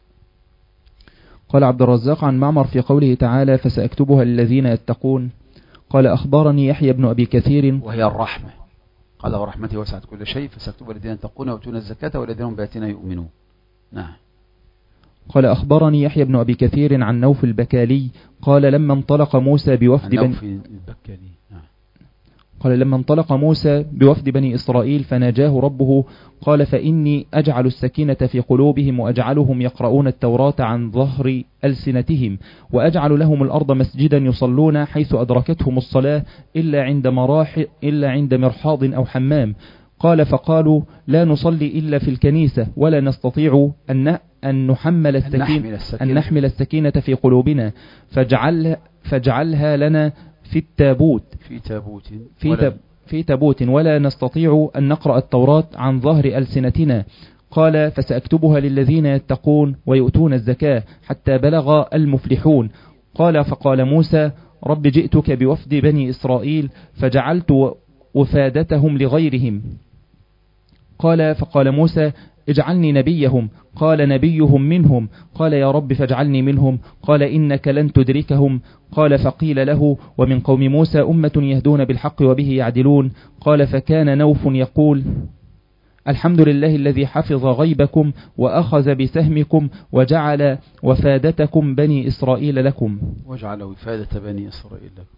قال عبد الرزاق عن معمر في قوله تعالى فسأكتبها للذين يتقون. قال أخبرني يحيى بن أبي كثير وهي الرحمة. قال ورحمتي وسعت كل شيء فسأكتبها للذين يتقون ويؤتون الزكاة والذين هم بآياتنا يؤمنون. نعم. قال أخبرني يحيى بن أبي كثير عن نوف البكالي قال لما انطلق موسى بوفد بني البكالي. نعم. قال لما انطلق موسى بوفد بني إسرائيل فناجاه ربه قال فإني أجعل السكينة في قلوبهم وأجعلهم يقرؤون التوراة عن ظهر ألسنتهم وأجعل لهم الأرض مسجدا يصلون حيث أدركتهم الصلاة إلا عند مراح إلا عند مرحاض أو حمام. قال فقالوا لا نصلي إلا في الكنيسة ولا نستطيع أن أن نحمل السكينة أن نحمل السكينة في قلوبنا فاجعل فاجعلها لنا في التابوت في تابوت في, تاب في تابوت ولا نستطيع أن نقرأ التوراة عن ظهر ألسنتنا. قال فسأكتبها للذين يتقون ويؤتون الزكاة حتى بلغ المفلحون. قال فقال موسى رب جئتك بوفد بني إسرائيل فجعلت وفادتهم لغيرهم. قال فقال موسى اجعلني نبيهم. قال نبيهم منهم. قال يا رب فاجعلني منهم. قال إنك لن تدركهم. قال فقيل له ومن قوم موسى أمة يهدون بالحق وبه يعدلون. قال فكان نوف يقول الحمد لله الذي حفظ غيبكم وأخذ بسهمكم وجعل وفادتكم بني إسرائيل لكم وجعل وفادة بني إسرائيل لكم.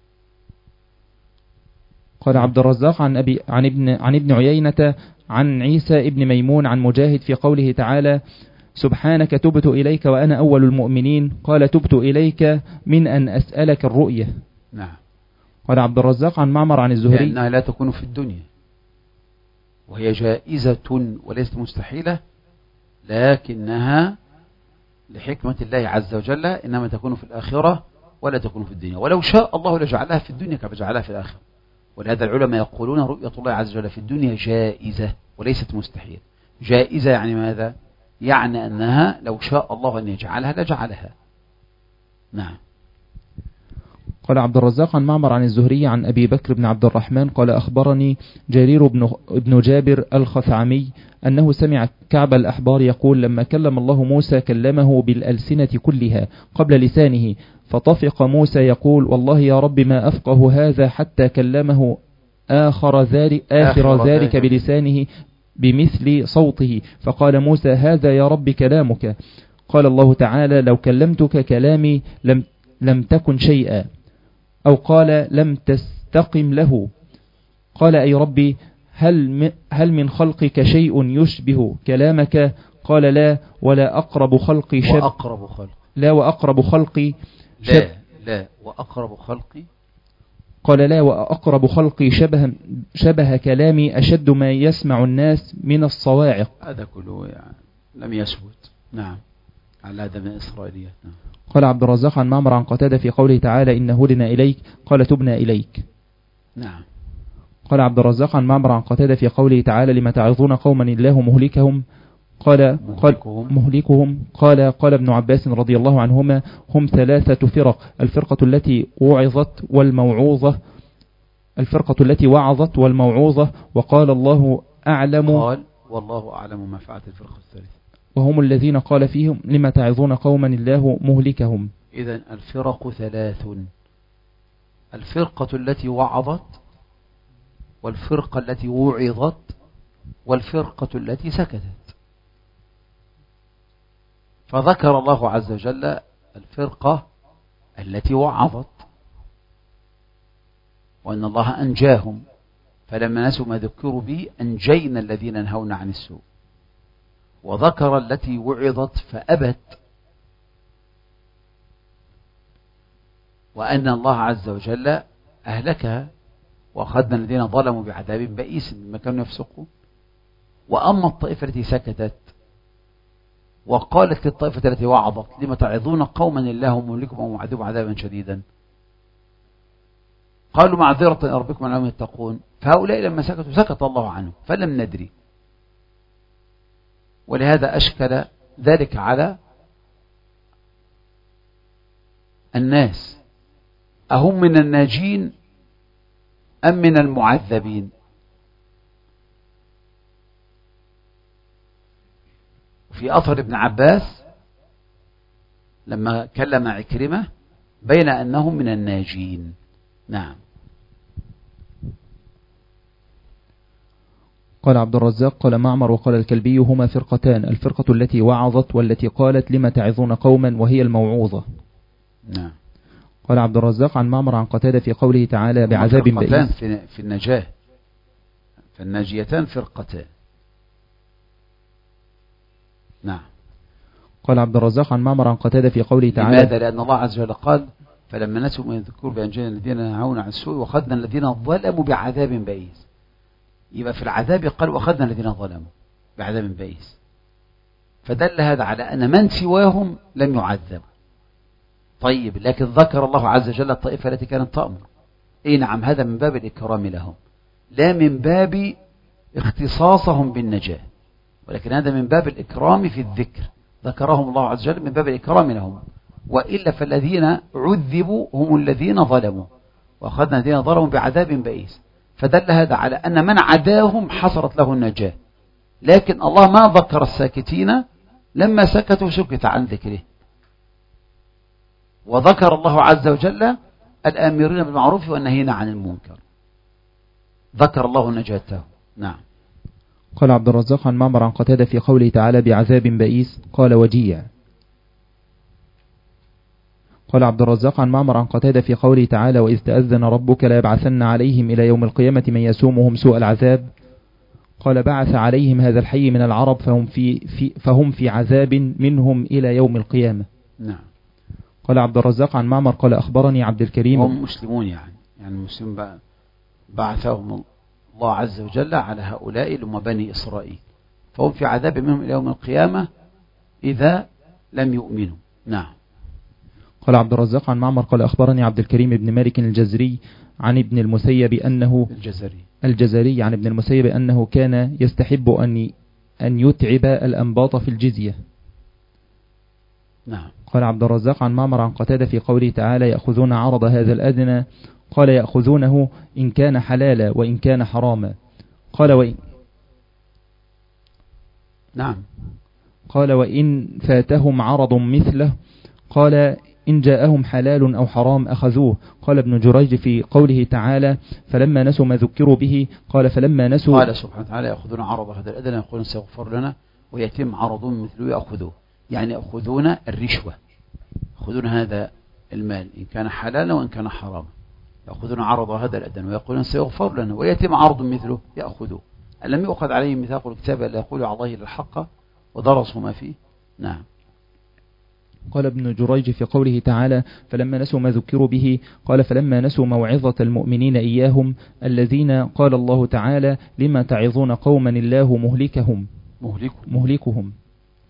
قال عبد الرزاق عن, أبي عن, ابن, عن ابن عيينة عن عيسى ابن ميمون عن مجاهد في قوله تعالى سبحانك تبت إليك وأنا أول المؤمنين. قال تبت إليك من أن أسألك الرؤية. نعم. قال عبد الرزاق عن معمر عن الزهري لأنها لا تكون في الدنيا وهي جائزة وليست مستحيلة لكنها لحكمة الله عز وجل إنما تكون في الآخرة ولا تكون في الدنيا ولو شاء الله لجعلها في الدنيا كما جعلها في الآخرة. ولهذا العلماء يقولون رؤية الله عز وجل في الدنيا جائزة وليست مستحيل. جائزة يعني ماذا؟ يعني أنها لو شاء الله أن يجعلها لجعلها. نعم. قال عبد الرزاق عن معمر عن الزهري عن أبي بكر بن عبد الرحمن قال أخبرني جرير بن, بن جابر الخثعمي أنه سمع كعب الأحبار يقول لما كلم الله موسى كلمه بالألسنة كلها قبل لسانه فطفق موسى يقول والله يا رب ما أفقه هذا حتى كلمه آخر ذلك, آخر آخر ذلك بلسانه بمثل صوته. فقال موسى هذا يا رب كلامك. قال الله تعالى لو كلمتك كلامي لم, لم تكن شيئا أو قال لم تستقم له. قال أي ربي هل, هل من خلقك شيء يشبه كلامك؟ قال لا ولا أقرب خلقي شب وأقرب خلق لا وأقرب خلقي شب لا لا وأقرب خلقي قال لا وأقرب خلقي شبه, شبه كلامي أشد ما يسمع الناس من الصواعق. هذا كله يعني لم يثبت. نعم، على هذا من الإسرائيليات. نعم. قال عبد الرزاق عن معمر عن قتادة في قوله تعالى إن هدنا إليك قال تبنا إليك. نعم. قال عبد الرزاق عن معمر عن قتادة في قوله تعالى لما تعظون قوما الله مهلكهم قال مهلكهم. قال مهلكهم قال قال ابن عباس رضي الله عنهما هم ثلاثة فرق الفرقة التي وعظت والموعوظة الفرقة التي وعظت والموعوظة وقال الله أعلم قال والله أعلم ما فعلت الفرقة الثالثة وهم الذين قال فيهم لما تعظون قوما الله مهلكهم. إذن الفرق ثلاث: الفرقة التي وعظت والفرقة التي وعظت والفرقة التي سكتت. فذكر الله عز وجل الفرقة التي وعظت وأن الله أنجاهم، فلما نسوا ما ذكروا به أنجينا الذين ينهون عن السوء. وذكر التي وعظت فأبت، وأن الله عز وجل أهلكها وأخذنا الذين ظلموا بعذاب بئيس بما كانوا يفسقون. وأما الطائفة التي سكتت وقالت للطائفة التي وعظت لما تعظون قوما الله مهلكهم أو معذبهم عذابا شديدا قالوا معذرة إلى ربكم لعلهم يتقون، فهؤلاء لما سكتوا سكت الله عنهم فلم ندري. ولهذا أشكل ذلك على الناس: أهم من الناجين أم من المعذبين؟ في أثر ابن عباس لما كلم عكرمة بين أنهم من الناجين. نعم. قال عبد الرزاق قال معمر وقال الكلبي هما فرقتان الفرقة التي وعظت والتي قالت لما تعظون قوما وهي الموعوظة. نعم. قال عبد الرزاق عن معمر عن قتادة في قوله تعالى بعذاب بئيس في, في النجاة، فالناجيتان فرقتان. نعم. قال عبد الرزاق عن معمر عن قتادة في قوله تعالى لماذا؟ لأن الله عز وجل قال فلما نسوا ما يذكروا بأنجينا الذين ينهون عن السوء وأخذنا الذين ظلموا بعذاب بئيس. يبقى في العذاب قال وأخذنا الذين ظلموا بعذاب بئيس، فدل هذا على أن من سواهم لم يعذب. طيب، لكن ذكر الله عز وجل الطائفة التي كانت تأمر. اي نعم، هذا من باب الإكرام لهم لا من باب اختصاصهم بالنجاة، ولكن هذا من باب الإكرام في الذكر، ذكرهم الله عز وجل من باب الإكرام لهم. وإلا فالذين عذبوا هم الذين ظلموا وأخذنا الذين ظلموا بعذاب بئيس، فدل هذا على أن من عداهم حصلت له النجاة. لكن الله ما ذكر الساكتين، لما سكتوا سكت عن ذكره. وذكر الله عز وجل الآمرين بالمعروف والنهين عن المنكر، ذكر الله نجاته. نعم. قال عبد الرزاق عن معمر عن قتادة في قوله تعالى بعذاب بئيس قال وجيع. قال عبد الرزاق عن معمر عن قتادة في قوله تعالى وإذ تأذن ربك لا يبعثن عليهم إلى يوم القيامة من يسومهم سوء العذاب قال بعث عليهم هذا الحي من العرب فهم في, في, فهم في عذاب منهم إلى يوم القيامة. نعم. قال عبد الرزاق عن معمر قال أخبرني عبد الكريم هم مسلمون، يعني يعني المسلمين بعثهم الله عز وجل على هؤلاء اللي هم بني إسرائيل، فهم في عذاب منهم إلى يوم القيامة إذا لم يؤمنوا. نعم. قال عبد الرزاق عن معمر قال أخبرني عبد الكريم بن مالك الجزري عن ابن المسيب أنه الجزري الجزري عن ابن المسيب أنه كان يستحب أن أن يتعب الأنباط في الجزية. نعم. قال عبد الرزاق عن معمر عن قتادة في قوله تعالى يأخذون عرض هذا الأدنى قال يأخذونه إن كان حلالا وإن كان حراما قال وإن نعم قال وإن فاتهم عرض مثله قال إن جاءهم حلال أو حرام أخذوه. قال ابن جريج في قوله تعالى فلما نسوا ما ذكروا به قال فلما نسوا قال سبحانه وتعالى يأخذون عرض هذا الأدنى يقولون سيغفر لنا ويتم عرض مثله يأخذوه، يعني يأخذون الرشوة، يأخذون هذا المال إن كان حلالا وإن كان حراما، يأخذون عرض هذا الأدنى ويقولون سيغفر لنا ويتم عرض مثله يأخذوه. ألم يؤخذ عليهم ميثاق الكتاب ألا يقولوا على الله إلا الحق ودرسوا ما فيه. نعم. قال ابن جريج في قوله تعالى فلما نسوا ما ذكروا به قال فلما نسوا موعظة المؤمنين إياهم الذين قال الله تعالى لما تعظون قوما الله مهلكهم مهلكهم, مهلكهم.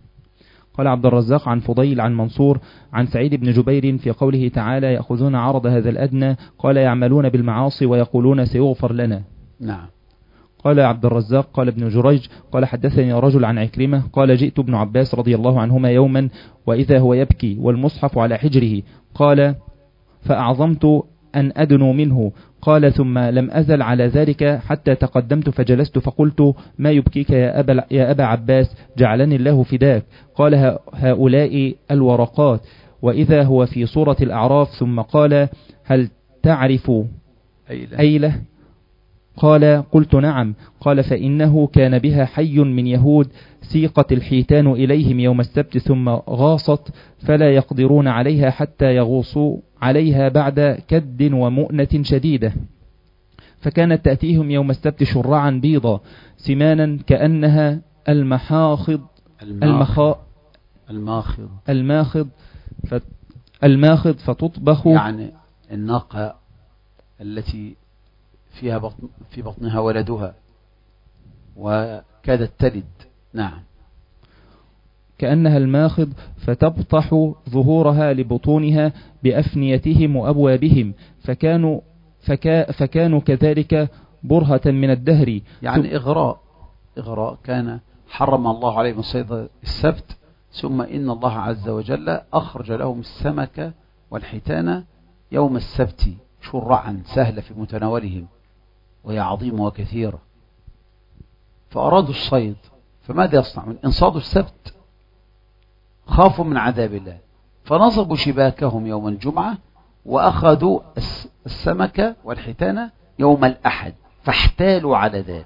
قال عبد الرزاق عن فضيل عن منصور عن سعيد بن جبير في قوله تعالى يأخذون عرض هذا الأدنى قال يعملون بالمعاصي ويقولون سيغفر لنا. نعم. قال عبد الرزاق قال ابن جريج قال حدثني رجل عن عكرمة قال جئت ابن عباس رضي الله عنهما يوما وإذا هو يبكي والمصحف على حجره قال فأعظمت أن أدنو منه قال ثم لم أزل على ذلك حتى تقدمت فجلست فقلت ما يبكيك يا أبا, يا أبا عباس جعلني الله فداك قال هؤلاء الورقات وإذا هو في سورة الأعراف ثم قال هل تعرف أيلة, أيلة؟ قال قلت نعم قال فإنه كان بها حي من يهود سيقت الحيتان إليهم يوم السبت ثم غاصت فلا يقدرون عليها حتى يغوصوا عليها بعد كد ومؤنة شديدة فكانت تأتيهم يوم السبت شرعا بيضا سمانا كأنها المحاخض الماخض الماخض الماخض الماخض فتطبخ يعني الناقة التي فيها بطن في بطنها ولدها وكادت تلد. نعم. كأنها الماخض فتبطح ظهورها لبطونها بأفنيتهم وأبوابهم فكانوا, فكا فكانوا كذلك برهة من الدهر يعني إغراء إغراء كان حرم الله عليهم الصيد السبت ثم إن الله عز وجل أخرج لهم السمك والحيتان يوم السبت شرعا سهلة في متناولهم وهي عظيمة وكثيرة فأرادوا الصيد فماذا يصنعون؟ إن صادوا السبت خافوا من عذاب الله فنصبوا شباكهم يوم الجمعة وأخذوا السمك والحيتان يوم الأحد فاحتالوا على ذلك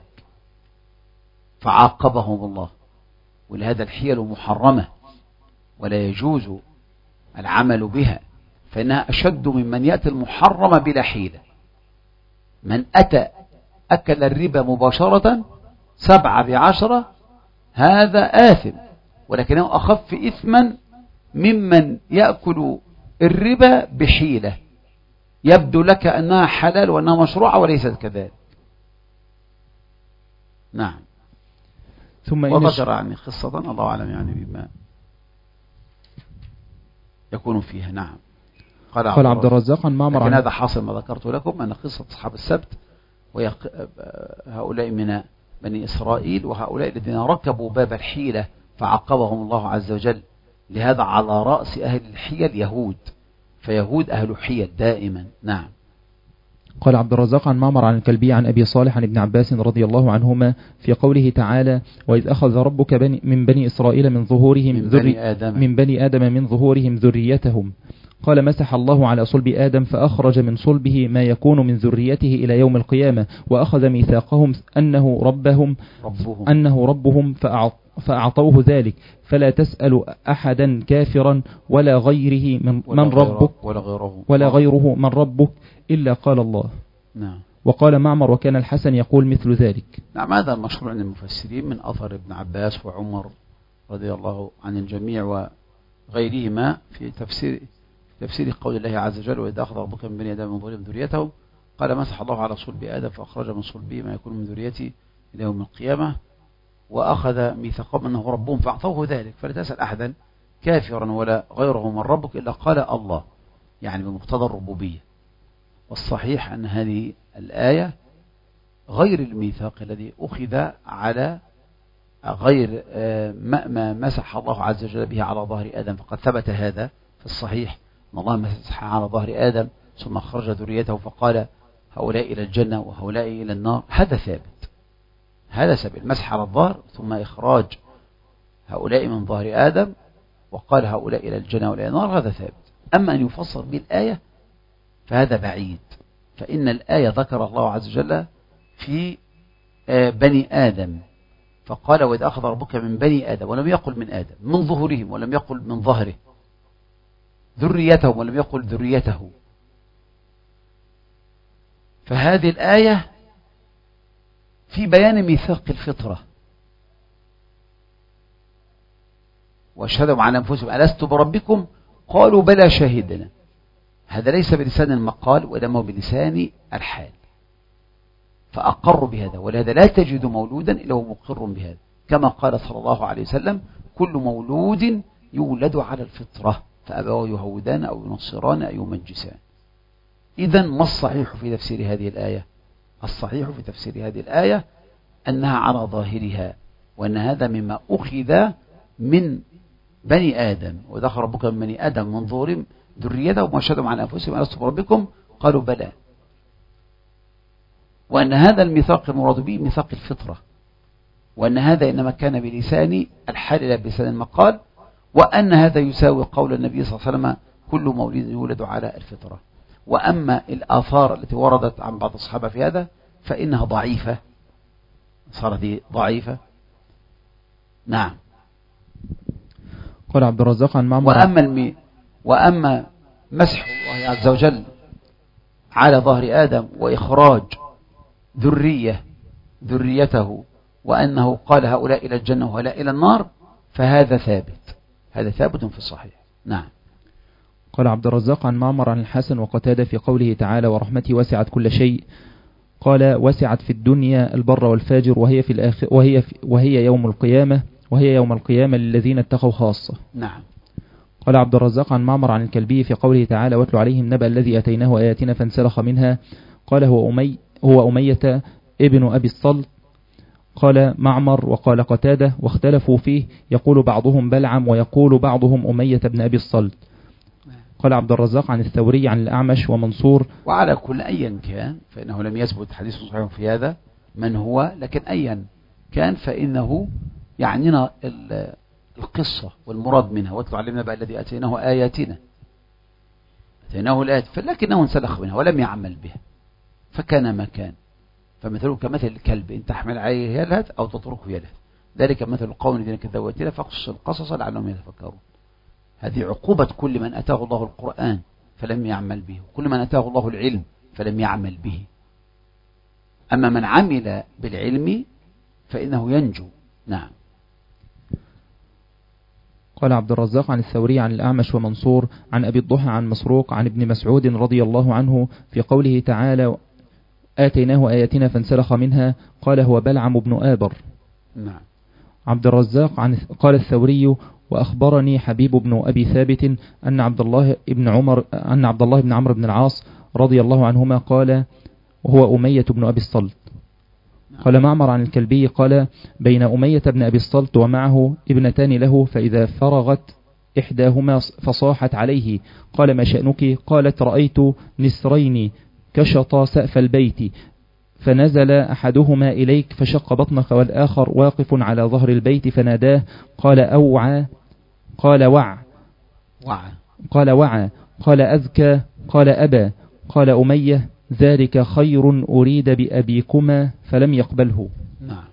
فعاقبهم الله. ولهذا الحيل محرمة ولا يجوز العمل بها فإنها أشد ممن يأتي المحرم بلا حيلة. من أتى أكل الربا مباشرة سبعة بعشرة هذا آثم ولكنه أخف إثما ممن يأكل الربا بحيلة يبدو لك أنها حلال وأنها مشروعة وليست كذلك. نعم. ثم وذكر يعني قصة الله أعلم يعني بما يكون فيها. نعم. قال, قال عبد الرزاق عن معمر لكن هذا حاصل ما ذكرت لكم أن قصة أصحاب السبت وهؤلاء من بني إسرائيل وهؤلاء الذين ركبوا باب الحيلة فعقبهم الله عز وجل. لهذا على رأس أهل الحيل يهود فيهود أهل حيل دائما. نعم. قال عبد الرزاق عن معمر عن الكلبي عن أبي صالح عن ابن عباس رضي الله عنهما في قوله تعالى وإذ أخذ ربك بني من بني إسرائيل من ظهورهم من بني آدم, من بني آدم من ظهورهم ذريتهم قال مسح الله على صلب آدم فأخرج من صلبه ما يكون من ذريته إلى يوم القيامة وأخذ ميثاقهم أنه ربهم, ربهم. أنه ربهم فأعط فأعطوه ذلك فلا تسأل أحدا كافرا ولا غيره من, ولا من ربك ولا غيره, ولا غيره من ربك إلا قال الله. نعم. وقال معمر وكان الحسن يقول مثل ذلك. نعم. هذا المشهور عند المفسرين من أثر ابن عباس وعمر رضي الله عن الجميع وغيرهما في تفسير تفسير قول الله عز وجل وإذا أخذ ربك من بني آدم من ظهورهم ذريتهم قال مسح الله على صلب آدم فأخرج من صلبه ما يكون من ذريته إلى يوم القيامة وأخذ ميثاقهم أنه ربهم فأعطوه ذلك فلا تسأل أحدا كافرا ولا غيره من ربك إلا قال الله يعني بمقتضى الربوبية. والصحيح أن هذه الآية غير الميثاق الذي أخذ على غير ما مسح الله عز وجل به على ظهر آدم فقد ثبت هذا في الصحيح أن الله مسح على ظهر آدم ثم خرج ذريته فقال هؤلاء إلى الجنة وهؤلاء إلى النار. هذا ثابت هذا سبب المسح على الظهر ثم إخراج هؤلاء من ظهر آدم وقال هؤلاء إلى الجنة وإلى النار هذا ثابت. أما أن يفسر بالآية فهذا بعيد فإن الآية ذكر الله عز وجل في بني آدم فقال وإذ أخذ ربك من بني آدم ولم يقل من آدم من ظهورهم ولم يقل من ظهره ذريتهم ولم يقل ذريته. فهذه الآية في بيان ميثاق الفطرة واشهدوا على أنفسهم ألست بربكم قالوا بلى شهدنا. هذا ليس بلسان المقال وإنما بلسان الحال فأقروا بهذا ولهذا لا تجد مولودا إلا هو مقر بهذا كما قال صلى الله عليه وسلم كل مولود يولد على الفطرة فأبواه يهودان أو ينصران أو يمجسان. إذن ما الصحيح في تفسير هذه الآية؟ الصحيح في تفسير هذه الآية أنها على ظاهرها، وأن هذا مما أخذ من بني آدم، ودخل ربك من بني آدم من ظهورهم ذريتهم وأشهدهم على أنفسهم ألست بربكم قالوا بلى، وأن هذا الميثاق المراد به ميثاق الفطرة، وأن هذا إنما كان بلسان الحال لا بلسان المقال، وأن هذا يساوي قول النبي صلى الله عليه وسلم كل مولود يولد على الفطرة. وأما الآثار التي وردت عن بعض الصحابة في هذا فإنها ضعيفة، صارت ضعيفة. نعم. قال عبد الرزاق عن معمر وأما, المي وأما مسح الله عز وجل على ظهر آدم وإخراج ذرية ذريته وأنه قال هؤلاء إلى الجنة وهؤلاء إلى النار، فهذا ثابت، هذا ثابت في الصحيح. نعم. قال عبد الرزاق عن معمر عن الحسن وقتادة في قوله تعالى ورحمتي وسعت كل شيء، قال وسعت في الدنيا البر والفاجر وهي في الآخر وهي في وهي يوم القيامة وهي يوم القيامة للذين اتقوا خاصة. نعم. قال عبد الرزاق عن معمر عن الكلبي في قوله تعالى واتل عليهم نبأ الذي أتيناه آياتنا فانسلخ منها، قال هو أمي هو أمية ابن أبي الصلت. قال معمر وقال قتادة واختلفوا فيه، يقول بعضهم بلعم ويقول بعضهم أمية بن أبي الصلت. قال عبد الرزاق عن الثوري عن الأعمش ومنصور. وعلى كل أيا كان فإنه لم يثبت حديث صحيح في هذا من هو، لكن أيا كان فإنه يعنينا القصة والمراد منها واتلو علينا بقى الذي أتيناه آياتنا أتيناه الآيات فلكنه انسلخ منها ولم يعمل بها فكان ما كان، فمثله كمثل الكلب إن تحمل عليه يلهث أو تتركه يلهث، ذلك مثل القوم الذين كذبوا بآياتنا فاقصص القصص لعلهم يتفكرون. هذه عقوبة كل من أتاه الله القرآن فلم يعمل به، وكل من أتاه الله العلم فلم يعمل به. أما من عمل بالعلم فإنه ينجو. نعم. قال عبد الرزاق عن الثوري عن الأعمش ومنصور عن أبي الضحى عن مسروق عن ابن مسعود رضي الله عنه في قوله تعالى آتيناه آياتنا فانسلخ منها، قال هو بلعم بن آبر. نعم. عبد الرزاق عن قال الثوري وأخبرني حبيب بن أبي ثابت أن عبد الله بن عمر أن عبد الله بن عمرو بن العاص رضي الله عنهما قال وهو أمية بن أبي الصلت. قال معمر عن الكلبي قال بين أمية بن أبي الصلت ومعه ابنتان له، فإذا فرغت إحداهما فصاحت عليه قال ما شأنك؟ قالت رأيت نسرين كشطا سقف البيت فنزل أحدهما إليك فشق بطنك والآخر واقف على ظهر البيت فناداه قال أوعى قال وع وع قال وعى قال أذكى قال أبى قال أمية ذلك خير أريد بأبيكما فلم يقبله. نعم.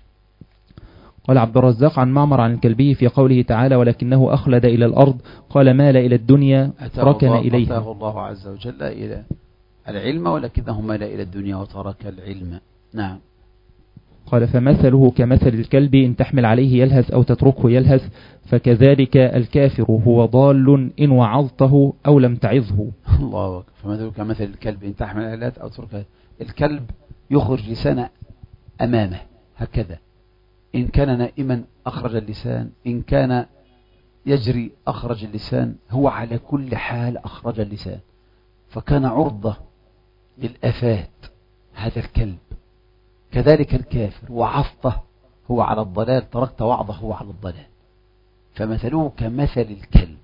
قال عبد الرزاق عن معمر عن الكلبي في قوله تعالى ولكنه أخلد إلى الأرض قال مال إلى الدنيا ركن إليها. أتاه الله عز وجل إلى العلم ولكنه مال إلى الدنيا وترك العلم. نعم. قال فمثله كمثل الكلب إن تحمل عليه يلهث أو تتركه يلهث، فكذلك الكافر هو ضال إن وعظته أو لم تعظه. الله أكبر. فمثله كمثل الكلب إن تحمل عليه يلهث أو تتركه. الكلب يخرج لسانه أمامه هكذا، إن كان نائما أخرج اللسان، إن كان يجري أخرج اللسان، هو على كل حال أخرج اللسان، فكان عرضة للآفات هذا الكلب. كذلك الكافر وعظته هو على الضلال، تركت وعظه هو على الضلال. فمثله كمثل الكلب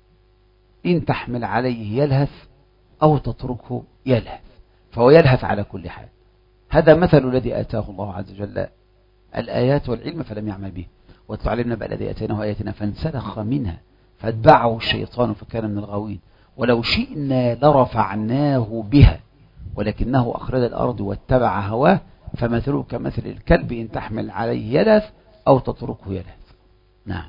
إن تحمل عليه يلهث أو تتركه يلهث، فهو يلهث على كل حال. هذا مثل الذي آتاه الله عز وجل الآيات والعلم فلم يعمل به. واتل علينا بقى الذي آتيناه آياتنا فانسلخ منها فاتبعه الشيطان فكان من الغاوين ولو شئنا لرفعناه بها ولكنه أخرج الأرض واتبع هواه فمثله كمثل الكلب إن تحمل عليه يلهث أو تتركه يلهث. نعم.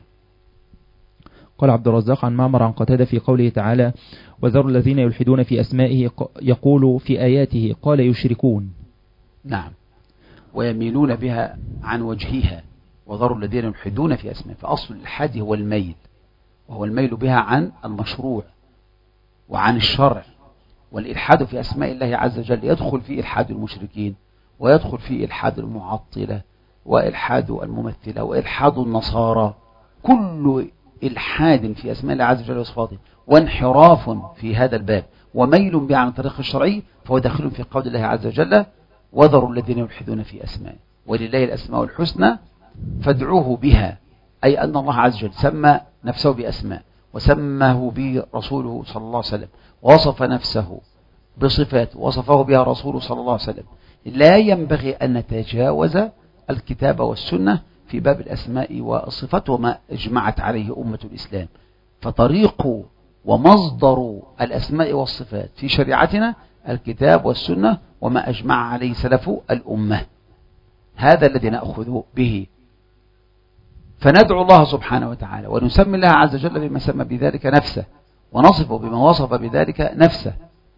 قال عبد الرزاق عن معمر عن قتادة في قوله تعالى وذروا الذين يلحدون في أسمائه يقول في آياته قال يشركون. نعم. ويميلون بها عن وجهها. وذروا الذين يلحدون في أسمائه، فأصل الإلحاد هو الميل، وهو الميل بها عن المشروع وعن الشرع. والإلحاد في أسماء الله عز وجل يدخل فيه إلحاد المشركين، ويدخل فيه إلحاد المعطلة، وإلحاد الممثلة، وإلحاد النصارى. كل إلحاد في أسماء الله عز وجل وصفاته وانحراف في هذا الباب وميل به عن الطريق الشرعي فهو داخل في قول الله عز وجل وذروا الذين يلحدون في أسمائه ولله الأسماء الحسنى فادعوه بها، أي أن الله عز وجل سمى نفسه بأسماء وسماه به رسوله صلى الله عليه وسلم ووصف نفسه بصفات وصفه بها رسوله صلى الله عليه وسلم. لا ينبغي أن نتجاوز الكتاب والسنة في باب الأسماء والصفات وما اجمعت عليه أمة الإسلام. فطريق ومصدر الأسماء والصفات في شريعتنا الكتاب والسنة وما أجمع عليه سلف الأمة، هذا الذي نأخذ به. فندعو الله سبحانه وتعالى ونسمي الله عز وجل بما سمى بذلك نفسه ونصفه بما وصف بذلك نفسه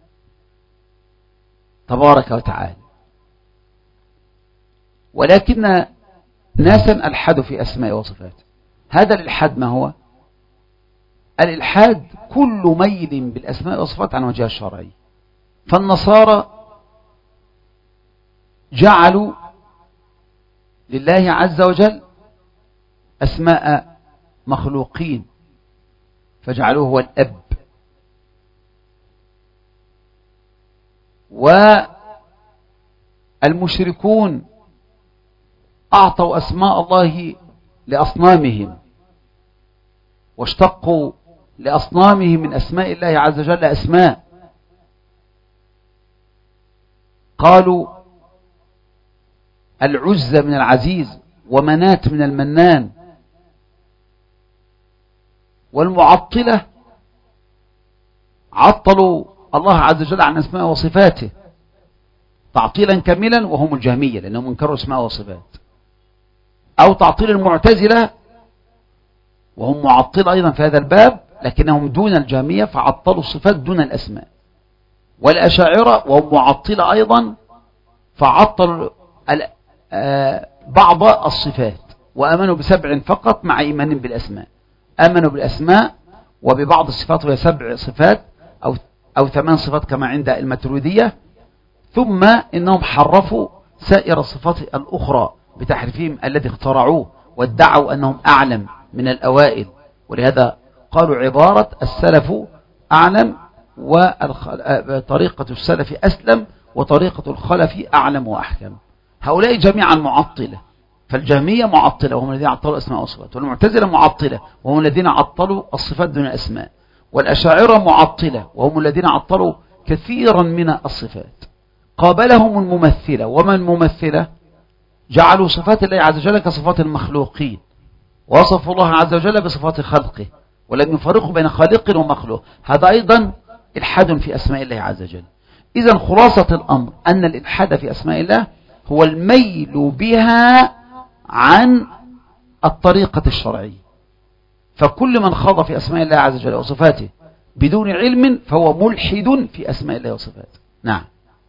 تبارك وتعالى. ولكن ناسا ألحدوا في أسماء وصفات. هذا الإلحاد ما هو؟ الإلحاد كل ميل بالأسماء والصفات عن وجهها الشرعي. فالنصارى جعلوا لله عز وجل أسماء مخلوقين فجعلوه هو الأب، والمشركون أعطوا أسماء الله لأصنامهم واشتقوا لأصنامهم من أسماء الله عز وجل أسماء، قالوا العزة من العزيز ومنات من المنان. والمعطلة عطلوا الله عز وجل عن أسماء وصفاته تعطيلا كاملا وهم الجهمية لأنهم انكروا أسماء وصفات، أو تعطيل المعتزلة وهم معطل أيضا في هذا الباب لكنهم دون الجهمية فعطلوا الصفات دون الأسماء. والأشاعرة وهم معطل أيضا فعطلوا بعض الصفات وأمنوا بسبع فقط مع إيمان بالأسماء. آمنوا بالأسماء وببعض الصفات وهي سبع صفات أو أو ثمان صفات كما عند الماتريدية، ثم إنهم حرفوا سائر الصفات الأخرى بتحريفهم الذي اخترعوه وادعوا أنهم أعلم من الأوائل، ولهذا قالوا عبارة السلف أعلم وطريقة السلف أسلم وطريقة الخلف أعلم وأحكم. هؤلاء جميعا معطلة، فالجهمية معطلة وهم الذين عطلوا الأسماء والصفات، والمعتزلة معطلة وهم الذين عطلوا الصفات دون الأسماء، والأشاعرة معطلة وهم الذين عطلوا كثيرا من الصفات. قابلهم الممثلة، وما الممثلة؟ جعلوا صفات الله عز وجل كصفات المخلوقين ووصفوا الله عز وجل بصفات خلقه ولم يفرقوا بين خالق ومخلوق. هذا أيضا إلحاد في أسماء الله عز وجل. إذن خلاصة الأمر أن الإلحاد في أسماء الله هو الميل بها عن الطريقة الشرعية. فكل من خاض في أسماء الله عز وجل وصفاته بدون علم فهو ملحد في أسماء الله وصفاته. نعم.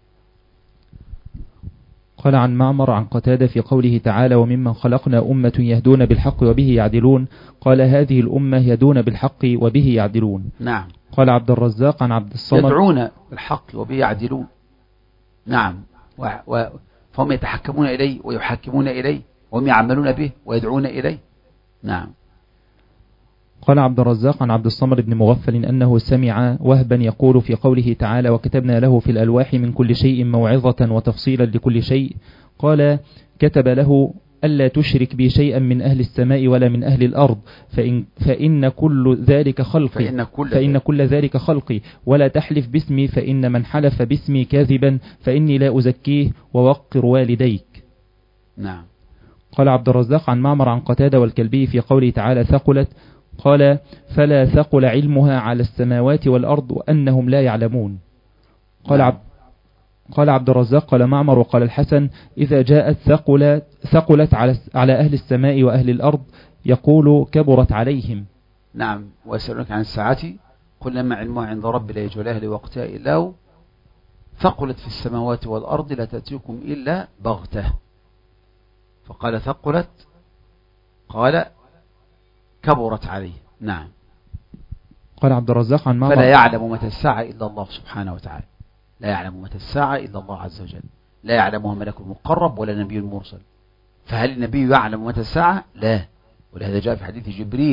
قال عن معمر عن قتادة في قوله تعالى وممن خلقنا أمة يهدون بالحق وبه يعدلون، قال هذه الأمة يهدون بالحق وبه يعدلون. نعم. قال عبد الرزاق عن عبد الصمد يدعون بالحق وبه يعدلون. نعم. و... و... فهم يتحكمون إليه ويحكمون إليه وهم يعملون به ويدعون إليه. نعم. قال عبد الرزاق عن عبد الصمد بن مغفل أنه سمع وهبا يقول في قوله تعالى وكتبنا له في الألواح من كل شيء موعظة وتفصيلا لكل شيء، قال كتب له ألا تشرك بي شيئا من أهل السماء ولا من أهل الأرض فإن, فإن كل ذلك خلقي فإن كل, فإن كل ذلك خلقي ولا تحلف باسمي فإن من حلف باسمي كاذبا فإني لا أزكيه ووقر والديك. نعم. قال عبد الرزاق عن معمر عن قتادة والكلبي في قوله تعالى ثقلت، قال فلا ثقل علمها على السماوات والأرض وأنهم لا يعلمون. قال عبد قال عبد الرزاق قال معمر وقال الحسن إذا جاءت ثقلت, ثقلت على, على أهل السماء وأهل الأرض يقول كبرت عليهم. نعم. ويسألونك عن الساعة قل لما علمها عند رب لا يجعلها لوقتها إلا هو ثقلت في السماوات والأرض لا تأتيكم إلا بغتة. فقال ثقلت قال كبرت عليه. نعم. قال عبد الرزاق عن معمر فلا يعلم متى الساعة إلا الله سبحانه وتعالى، لا يعلم متى الساعة إلا الله عز وجل، لا يعلمها ملك مقرب ولا نبي مرسل. فهل النبي يعلم متى الساعة؟ لا. ولهذا جاء في حديث جبريل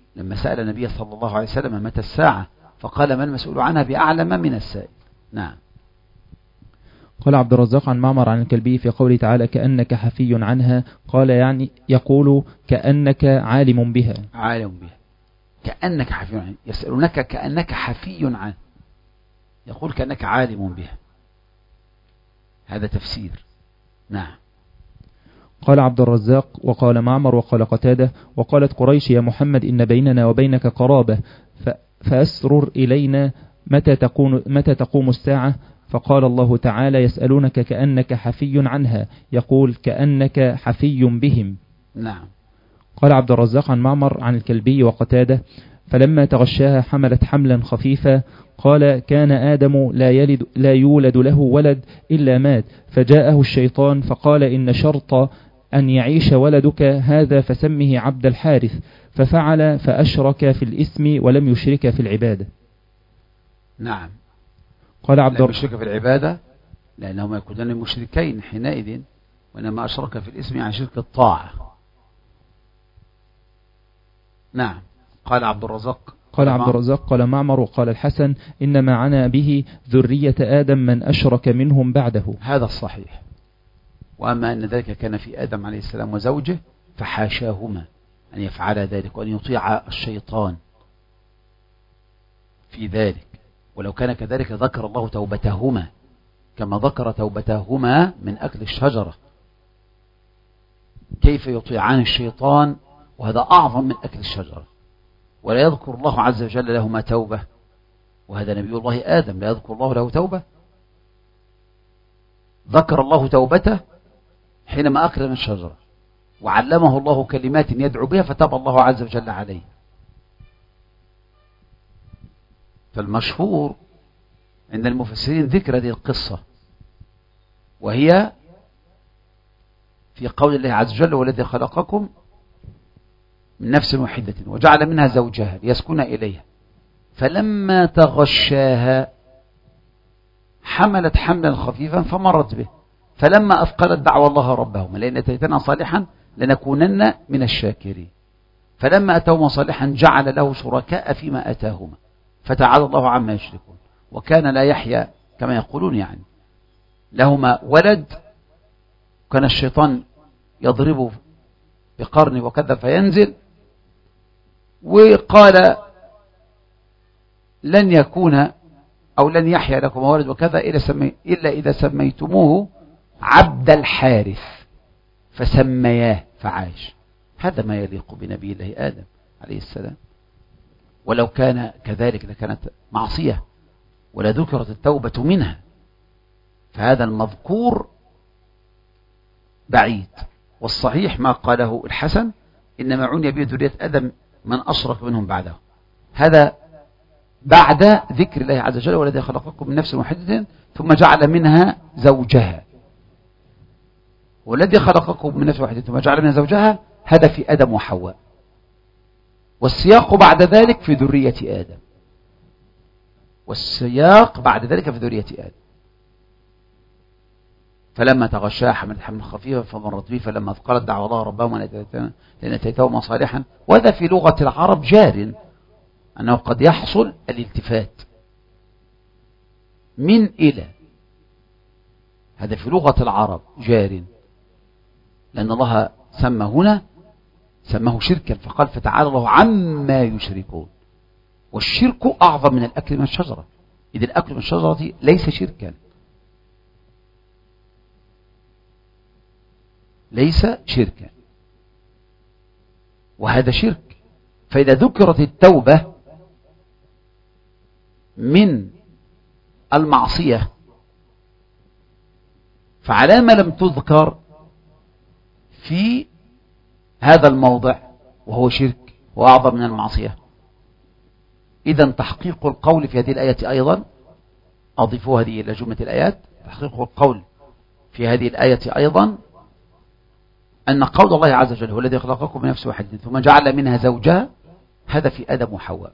لما سأل النبي صلى الله عليه وسلم متى الساعة فقال ما المسؤول عنها بأعلم من السائل. نعم. قال عبد الرزاق عن معمر عن الكلبي في قوله تعالى كأنك حفي عنها، قال يعني يقول كأنك عالم بها. عالم بها كأنك حفي عنها، يسألونك كأنك حفي عنها، يقول كأنك عالم بها، هذا تفسير. نعم. قال عبد الرزاق وقال معمر وقال قتادة وقالت قريش يا محمد إن بيننا وبينك قرابة فأسرر إلينا متى تكون متى تقوم الساعة، فقال الله تعالى يسألونك كأنك حفي عنها، يقول كأنك حفي بهم. نعم. قال عبد الرزاق عن معمر عن الكلبي وقتادة فلما تغشاها حملت حملا خفيفا، قال كان آدم لا يلد لا يولد له ولد إلا مات، فجاءه الشيطان فقال إن شرط أن يعيش ولدك هذا فسمه عبد الحارث، ففعل فأشرك في الاسم ولم يشرك في العبادة. نعم. قال عبد لم يشرك في العبادة لأنهما يكونان مشركين حينئذ، وإنما أشرك في الاسم عن شرك الطاعة. نعم. قال عبد الرزاق قال عبد الرزاق قال معمر وقال الحسن إنما عنى به ذرية آدم من أشرك منهم بعده. هذا الصحيح. وأما أن ذلك كان في آدم عليه السلام وزوجه فحاشاهما أن يفعل ذلك وأن يطيع الشيطان في ذلك، ولو كان كذلك ذكر الله توبتهما كما ذكر توبتهما من أكل الشجرة. كيف يطيعان الشيطان وهذا أعظم من أكل الشجرة، ولا يذكر الله عز وجل لهما توبة، وهذا نبي الله آدم لا يذكر الله له توبة. ذكر الله توبته حينما أكل من الشجرة، وعلمه الله كلمات يدعو بها فتاب الله عز وجل عليه. فالمشهور عند المفسرين ذكر هذه القصة، وهي في قول الله عز وجل والذي خلقكم من نفس واحدة وجعل منها زوجها ليسكن إليها فلما تغشاها حملت حملا خفيفا فمرت به فلما أثقلت دعوى الله ربهما لئن أتيتنا صالحا لنكونن من الشاكرين فلما أتوهما صالحا جعل له شركاء فيما أتاهما فتعالى الله عما يشركون وكان لا يحيى كما يقولون، يعني لهما ولد كان الشيطان يضربه بقرن وكذا فينزل، وقال لن يكون أو لن يحيى لكم ولد وكذا إلا إذا سميتموه عبد الحارث فسمياه فعاش. هذا ما يليق بنبي الله آدم عليه السلام، ولو كان كذلك لكانت معصية ولا ذكرت التوبة منها، فهذا المذكور بعيد. والصحيح ما قاله الحسن إنما عني به ذرية آدم من أشرك منهم بعده، هذا بعد ذكر الله عز وجل والذي خلقكم من نفس واحدة ثم جعل منها زوجها، والذي خلقكم من نفس واحدة ثم جعل منها زوجها هذا في آدم وحواء، والسياق بعد ذلك في ذرية آدم، والسياق بعد ذلك في ذرية آدم. فلما تغشاها حملت حملا خفيفا فمرت به فلما أثقلت دعوا الله ربهما لئن أتيتهما صالحا. وهذا في لغة العرب جار أنه قد يحصل الالتفات من إلى، هذا في لغة العرب جار، لأن الله سمى هنا سماه شركا فقال فتعالى الله عما يشركون، والشرك أعظم من الأكل من الشجرة، إذ الأكل من الشجرة ليس شركا، ليس شركا، وهذا شرك. فإذا ذكرت التوبة من المعصية فعلى ما لم تذكر في هذا الموضع وهو شرك وأعظم من المعصية، إذن تحقيق القول في هذه الآية أيضا، أضيفوا هذه إلى جملة الآيات، تحقيق القول في هذه الآية أيضا أن قول الله عز وجل هو الذي خلقكم من نفس واحدة ثم جعل منها زوجها هذا في آدم وحواء.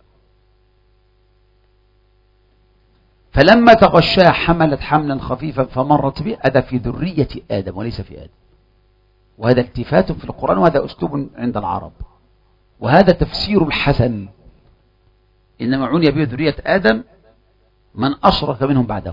فلما تغشاها حملت حملا خفيفا فمرت به هذا في ذرية آدم وليس في آدم، وهذا التفات في القرآن وهذا أسلوب عند العرب. وهذا تفسير الحسن، إنما عني به ذرية آدم من أشرك منهم بعده.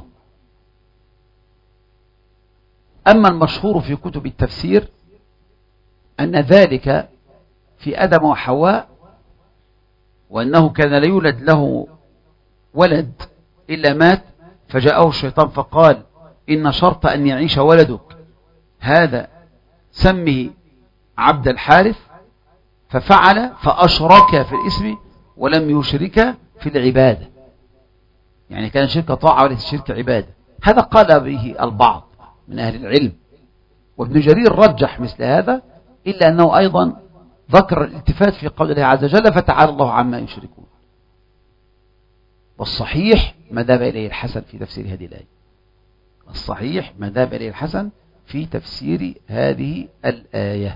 أما المشهور في كتب التفسير أن ذلك في آدم وحواء، وأنه كان لا يولد له ولد إلا مات، فجاءه الشيطان فقال إن شرط أن يعيش ولدك هذا سمه عبد الحارث، ففعل فأشرك في الاسم ولم يشرك في العبادة، يعني كان شرك طاعة وليس شرك عبادة. هذا قال به البعض من أهل العلم، وابن جرير رجح مثل هذا، إلا أنه أيضا ذكر الالتفات في قول الله عز وجل فتعالى الله عما يشركون. والصحيح ما ذهب إليه الحسن في تفسير هذه الآية، الصحيح ما ذهب إليه الحسن في تفسير هذه الآية،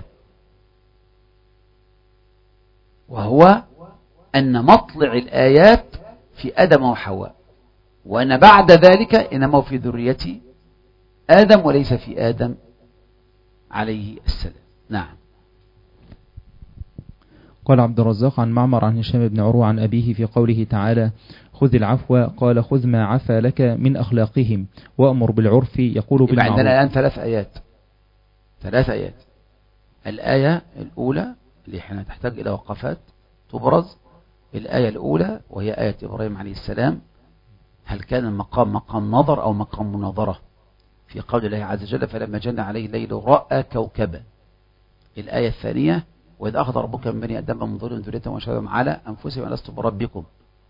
وهو أن مطلع الآيات في آدم وحواء، وأن بعد ذلك إنما في ذرية آدم وليس في آدم عليه السلام. نعم. قال عبد الرزاق عن معمر عن هشام بن عروة عن أبيه في قوله تعالى خذ العفو، قال خذ ما عفا لك من أخلاقهم وأمر بالعرف يقول بالمعروف. يبقى عندنا الآن ثلاث آيات، ثلاث آيات. الآية الأولى اللي احنا تحتاج إلى وقفات تبرز، الآية الأولى وهي آية إبراهيم عليه السلام، هل كان المقام مقام نظر أو مقام مناظرة؟ في قول الله عز وجل فلما جن عليه الليل رأى كوكبا. الآية الثانية وإذا أخذ ربك من بني آدم من ظلم ذريتهم وشهدهم على أنفسهم ألست بربكم.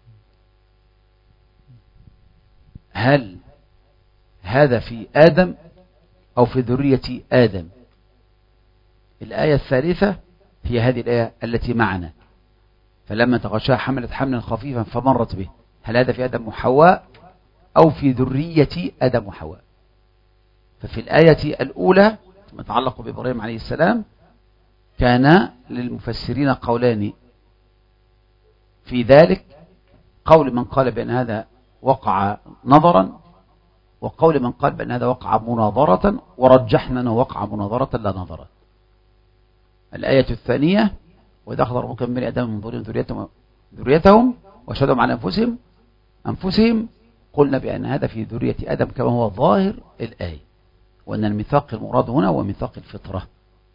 هل هذا في آدم أو في ذرية آدم؟ الآية الثالثة هي هذه الآية التي معنا فلما تغشاها حملت حملا خفيفا فمرت به، هل هذا في آدم وحواء أو في ذرية آدم وحواء؟ ففي الآية الأولى متعلق بإبراهيم عليه السلام كان للمفسرين قولان في ذلك، قول من قال بأن هذا وقع نظرا، وقول من قال بأن هذا وقع مناظرة، ورجحنا أنه وقع مناظرة لا نظرة. الآية الثانية وإذا أخذ ربك من بني آدم من ظلم ذريتهم ذريتهم وشهدهم على أنفسهم أنفسهم قلنا بأن هذا في ذرية آدم كما هو ظاهر الآية، وأن الميثاق المراد هنا هو ميثاق الفطرة،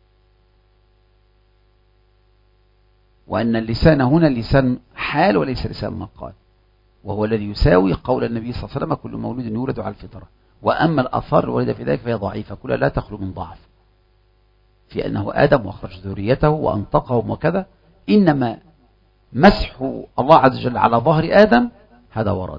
وأن اللسان هنا لسان حال وليس لسان مقال، وهو الذي يساوي قول النبي صلى الله عليه وسلم كل مولود يولد على الفطرة. وأما الآثار الواردة في ذلك فهي ضعيفة كلها لا تخلو من ضعف، في أنه آدم وأخرج ذريته وأنطقهم وكذا، إنما مسح الله عز وجل على ظهر آدم هذا ورد،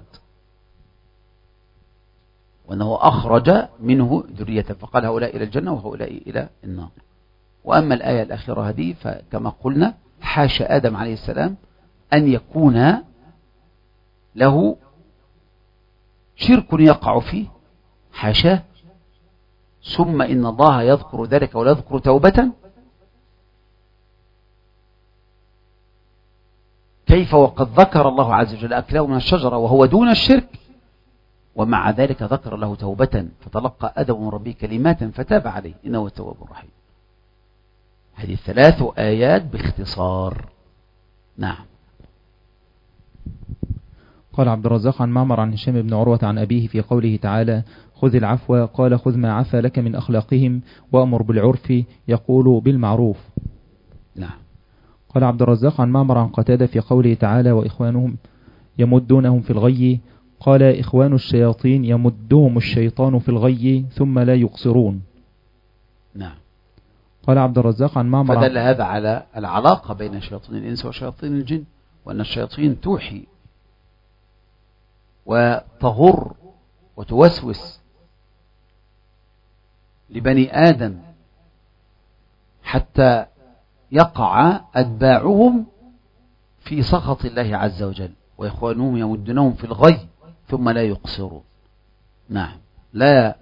وأنه أخرج منه ذريته فقال هؤلاء إلى الجنة وهؤلاء إلى النار. وأما الآية الأخيرة هذه فكما قلنا حاشا آدم عليه السلام أن يكون له شرك يقع فيه، حاشاه، ثم إن الله يذكر ذلك ولا يذكر توبة. كيف وقد ذكر الله عز وجل أكله من الشجرة وهو دون الشرك، ومع ذلك ذكر له توبة فتلقى آدم من ربه كلمات فتاب عليه إنه هو التواب الرحيم. هذه الثلاث آيات باختصار. نعم. قال عبد الرزاق عن معمر عن هشام بن عروة عن أبيه في قوله تعالى خذ العفو، قال خذ ما عفا لك من أخلاقهم وأمر بالعرف يقول بالمعروف. نعم. قال عبد الرزاق عن معمر عن قتادة في قوله تعالى وإخوانهم يمدونهم في الغي، قال إخوان الشياطين يمدهم الشيطان في الغي ثم لا يقصرون. نعم. قال عبد الرزاق عن معمر فدل هذا على العلاقة بين شياطين الإنس وشياطين الجن، وأن الشياطين توحي وتغر وتوسوس لبني آدم حتى يقع أتباعهم في سخط الله عز وجل، وإخوانهم يمدونهم في الغي ثم لا يقصرون. نعم. لا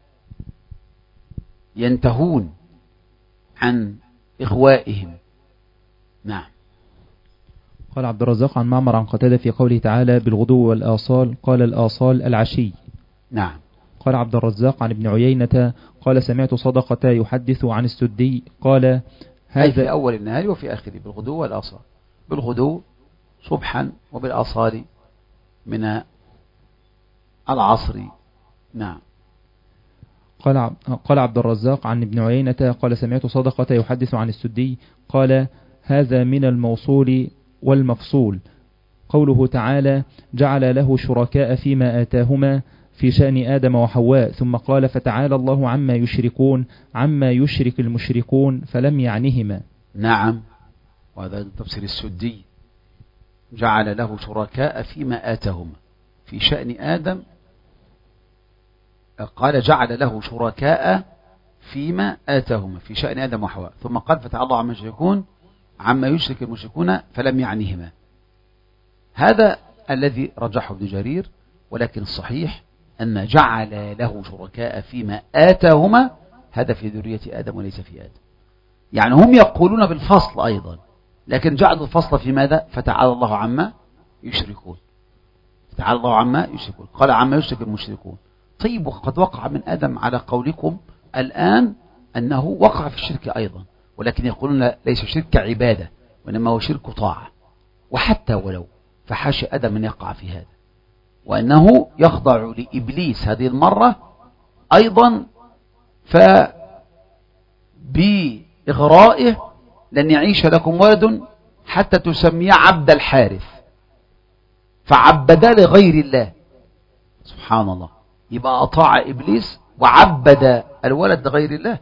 ينتهون عن إغوائهم. نعم. قال عبد الرزاق عن معمر عن قتادة في قوله تعالى بالغدو والآصال، قال الآصال العشي. نعم. قال عبد الرزاق عن ابن عيينة قال سمعت صدقة يحدث عن السدي قال هذا في أول النهار وفي آخره بالغدو والآصال. بالغدو صبحا وبالآصال من العصر. نعم. قال قال عبد الرزاق عن ابن عيينة قال سمعت صدقة يحدث عن السدي قال هذا من الموصول والمفصول. قوله تعالى جعل له شركاء فيما آتاهما في شأن آدم وحواء، ثم قال فتعالى الله عما يشركون عما يشرك المشركون فلم يعنهما. نعم، وهذا تفسير السدي، جعل له شركاء فيما آتاهما في شأن آدم، قال جعل له شركاء فيما آتاهما في شأن آدم وحواء، ثم قال فتعالى الله عما يشركون عما يشرك المشركون فلم يعنهما. هذا الذي رجحه ابن جرير، ولكن الصحيح أن جعل له شركاء فيما آتاهما هذا في ذرية آدم وليس في آدم. يعني هم يقولون بالفصل أيضا، لكن جعلوا الفصل في ماذا؟ فتعالى الله عما يشركون، فتعالى الله عما يشركون، قال عما يشرك المشركون. طيب، وقد وقع من آدم على قولكم الآن أنه وقع في الشرك أيضا، ولكن يقولون ليس شرك عبادة وإنما هو شرك طاعة، وحتى ولو فحاش آدم من يقع في هذا، وأنه يخضع لإبليس هذه المرة أيضا، فبإغرائه لن يعيش لكم ولد حتى تسمي عبد الحارث، فعبد لغير الله. سبحان الله، يبقى أطاع إبليس وعبد الولد لغير الله،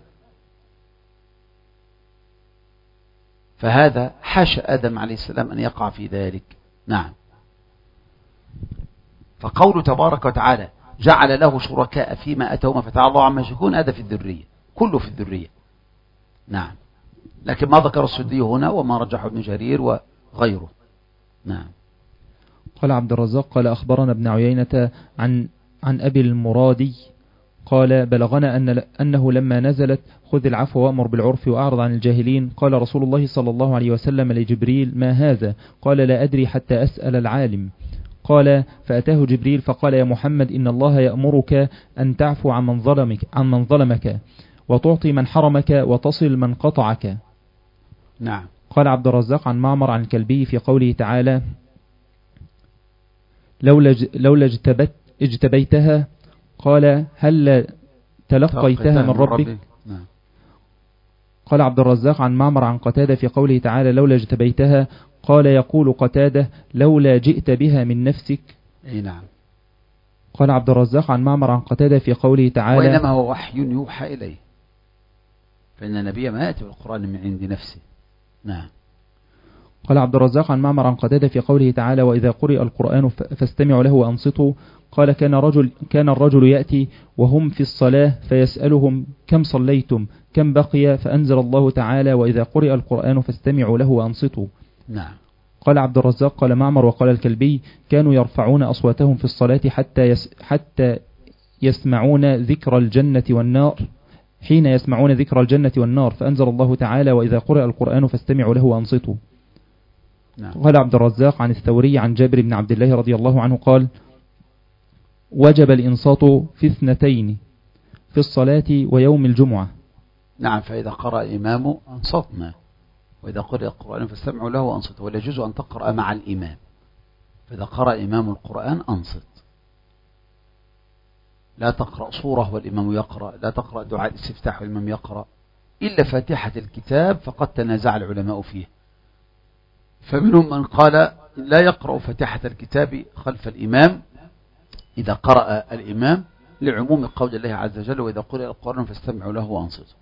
فهذا حاش آدم عليه السلام أن يقع في ذلك. نعم. فقوله تبارك وتعالى جعل له شركاء فيما أتوما فتعالى الله عما يشركون هذا في الذرية، كله في الذرية. نعم، لكن ما ذكر السدي هنا وما رجحه ابن جرير وغيره. نعم. قال عبد الرزاق قال أخبرنا ابن عيينة عن عن أبي المرادي قال بلغنا أن أنه لما نزلت خذ العفو وأمر بالعرف وأعرض عن الجاهلين قال رسول الله صلى الله عليه وسلم لجبريل ما هذا؟ قال لا أدري حتى أسأل العالم. قال فأتاه جبريل فقال يا محمد إن الله يأمرك أن تعفو عن من ظلمك, عن من ظلمك وتعطي من حرمك وتصل من قطعك. نعم. قال عبد الرزاق عن معمر عن الكلبي في قوله تعالى لولا لولا اجتبت اجتبيتها قال هل تلقيتها من ربك. نعم. قال عبد الرزاق عن معمر عن قتادة في قوله تعالى لولا اجتبيتها قال يقول قتادة لولا جئت بها من نفسك. اي نعم. قال عبد الرزاق عن معمر عن قتادة في قوله تعالى وإنما هو وحي يوحى إليه، فإن النبي ما يأتي بالقرآن من عند نفسه. نعم. قال عبد الرزاق عن معمر عن قتادة في قوله تعالى وإذا قرئ القرآن فاستمعوا له وأنصتوا قال كان رجل كان الرجل يأتي وهم في الصلاة فيسألهم كم صليتم كم بقي فأنزل الله تعالى وإذا قرئ القرآن فاستمعوا له وأنصتوا. نعم. قال عبد الرزاق قال معمر وقال الكلبي كانوا يرفعون أصواتهم في الصلاة حتى يس حتى يسمعون ذكر الجنة والنار حين يسمعون ذكر الجنة والنار فأنزل الله تعالى وإذا قرئ القرآن فاستمعوا له وأنصتوا. نعم. قال عبد الرزاق عن الثوري عن جابر بن عبد الله رضي الله عنه قال وجب الإنصات في اثنتين في الصلاة ويوم الجمعة. نعم. فإذا قرأ إمامه أنصتنا، وإذا قرأ القرآن فاستمعوا له وأنصتوا، ولا يجوز أن تقرأ مع الإمام، فإذا قرأ إمام القرآن أنصت، لا تقرأ صورة والإمام يقرأ، لا تقرأ دعاء الاستفتاح والإمام يقرأ، إلا فاتحة الكتاب فقد تنازع العلماء فيه، فمنهم من قال لا يقرأ فاتحة الكتاب خلف الإمام إذا قرأ الإمام لعموم قول الله عز وجل وإذا قرأ القرآن فاستمعوا له وأنصتوا.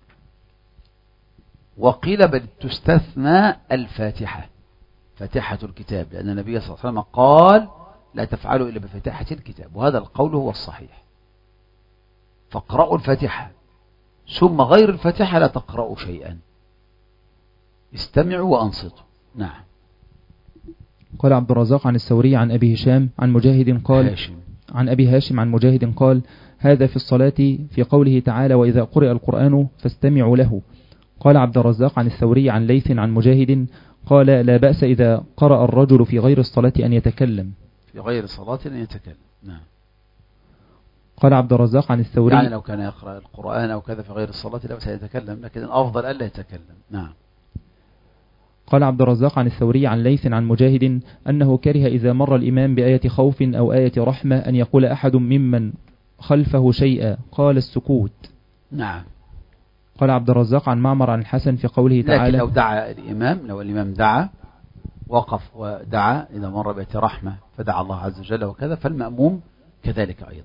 وقيل بل تستثنى الفاتحة، فاتحة الكتاب، لأن النبي صلى الله عليه وسلم قال لا تفعلوا إلا بفاتحة الكتاب، وهذا القول هو الصحيح. فاقرأوا الفاتحة ثم غير الفاتحة لا تقرأوا شيئا، استمعوا وأنصتوا. نعم. قال عبد الرزاق عن الثوري عن أبي هشام عن مجاهد قال هاشم. عن أبي هاشم عن مجاهد قال هذا في الصلاة في قوله تعالى وإذا قرئ القرآن فاستمعوا له. قال عبد الرزاق عن الثوري عن ليث عن مجاهد قال لا بأس إذا قرأ الرجل في غير الصلاة أن يتكلم، في غير الصلاة أن يتكلم. نعم. قال عبد الرزاق عن الثوري يعني لو كان يقرأ القرآن أو كذا في غير الصلاة لا بأس يتكلم، لكن الأفضل ألا يتكلم. نعم. قال عبد الرزاق عن الثوري عن ليث عن مجاهد أنه كره إذا مر الإمام بآية خوف أو آية رحمة أن يقول أحد ممن خلفه شيئا، قال السكوت. نعم. قال عبد الرزاق عن معمر عن الحسن في قوله تعالى: لكن لو دعا الإمام لو الإمام دعا وقف ودعا إذا مر بآية رحمة فدعا الله عز وجل وكذا، فالمأموم كذلك أيضا.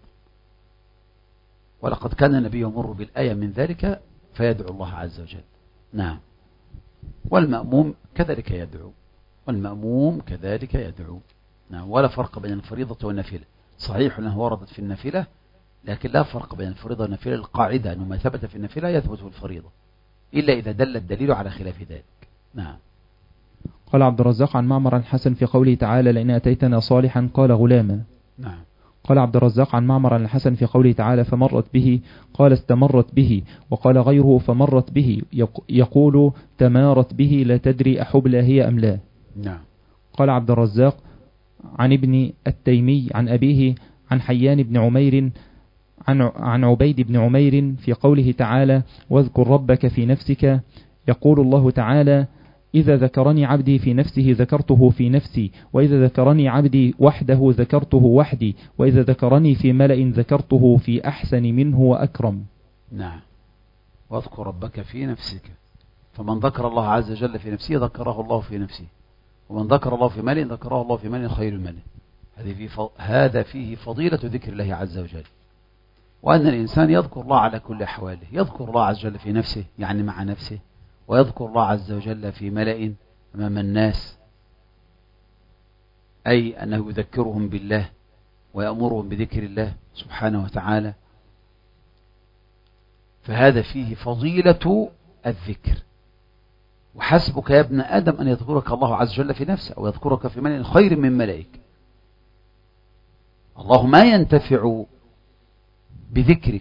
ولقد كان النبي يمر بالآية من ذلك فيدعو الله عز وجل. نعم. والمأموم كذلك يدعو والمأموم كذلك يدعو. نعم. ولا فرق بين الفريضة والنافلة. صحيح أنها وردت في النافلة، لكن لا فرق بين الفريضة والنافلة. القاعدة أنه ما ثبت في النافلة يثبت في الفريضة إلا إذا دل الدليل على خلاف ذلك. نعم. قال عبد الرزاق عن معمر عن الحسن في قوله تعالى: لئن أتيتنا صالحا قال غلاما. نعم. قال عبد الرزاق عن معمر عن الحسن في قوله تعالى: فمرت به قال استمرت به. وقال غيره: فمرت به، يقول تمارت به لا تدري أحبلى هي أم لا. نعم. قال عبد الرزاق عن ابن التيمي عن أبيه عن حيان بن عمير عن عن عبيد بن عمير في قوله تعالى: واذكر ربك في نفسك، يقول الله تعالى: إذا ذكرني عبدي في نفسه ذكرته في نفسي، وإذا ذكرني عبدي وحده ذكرته وحدي، وإذا ذكرني في ملأ ذكرته في أحسن منه وأكرم. نعم. واذكر ربك في نفسك، فمن ذكر الله عز وجل في نفسه ذكره الله في نفسه، ومن ذكر الله في ملأ ذكره الله في ملأ خير الملأ. هذا فيه فضيلة ذكر الله عز وجل، وأن الإنسان يذكر الله على كل أحواله. يذكر الله عز وجل في نفسه يعني مع نفسه، ويذكر الله عز وجل في ملأ أمام الناس، أي أنه يذكرهم بالله ويأمرهم بذكر الله سبحانه وتعالى. فهذا فيه فضيلة الذكر. وحسبك يا ابن آدم أن يذكرك الله عز وجل في نفسه أو يذكرك في ملأ خير من ملائك. الله ما ينتفع بذكرك.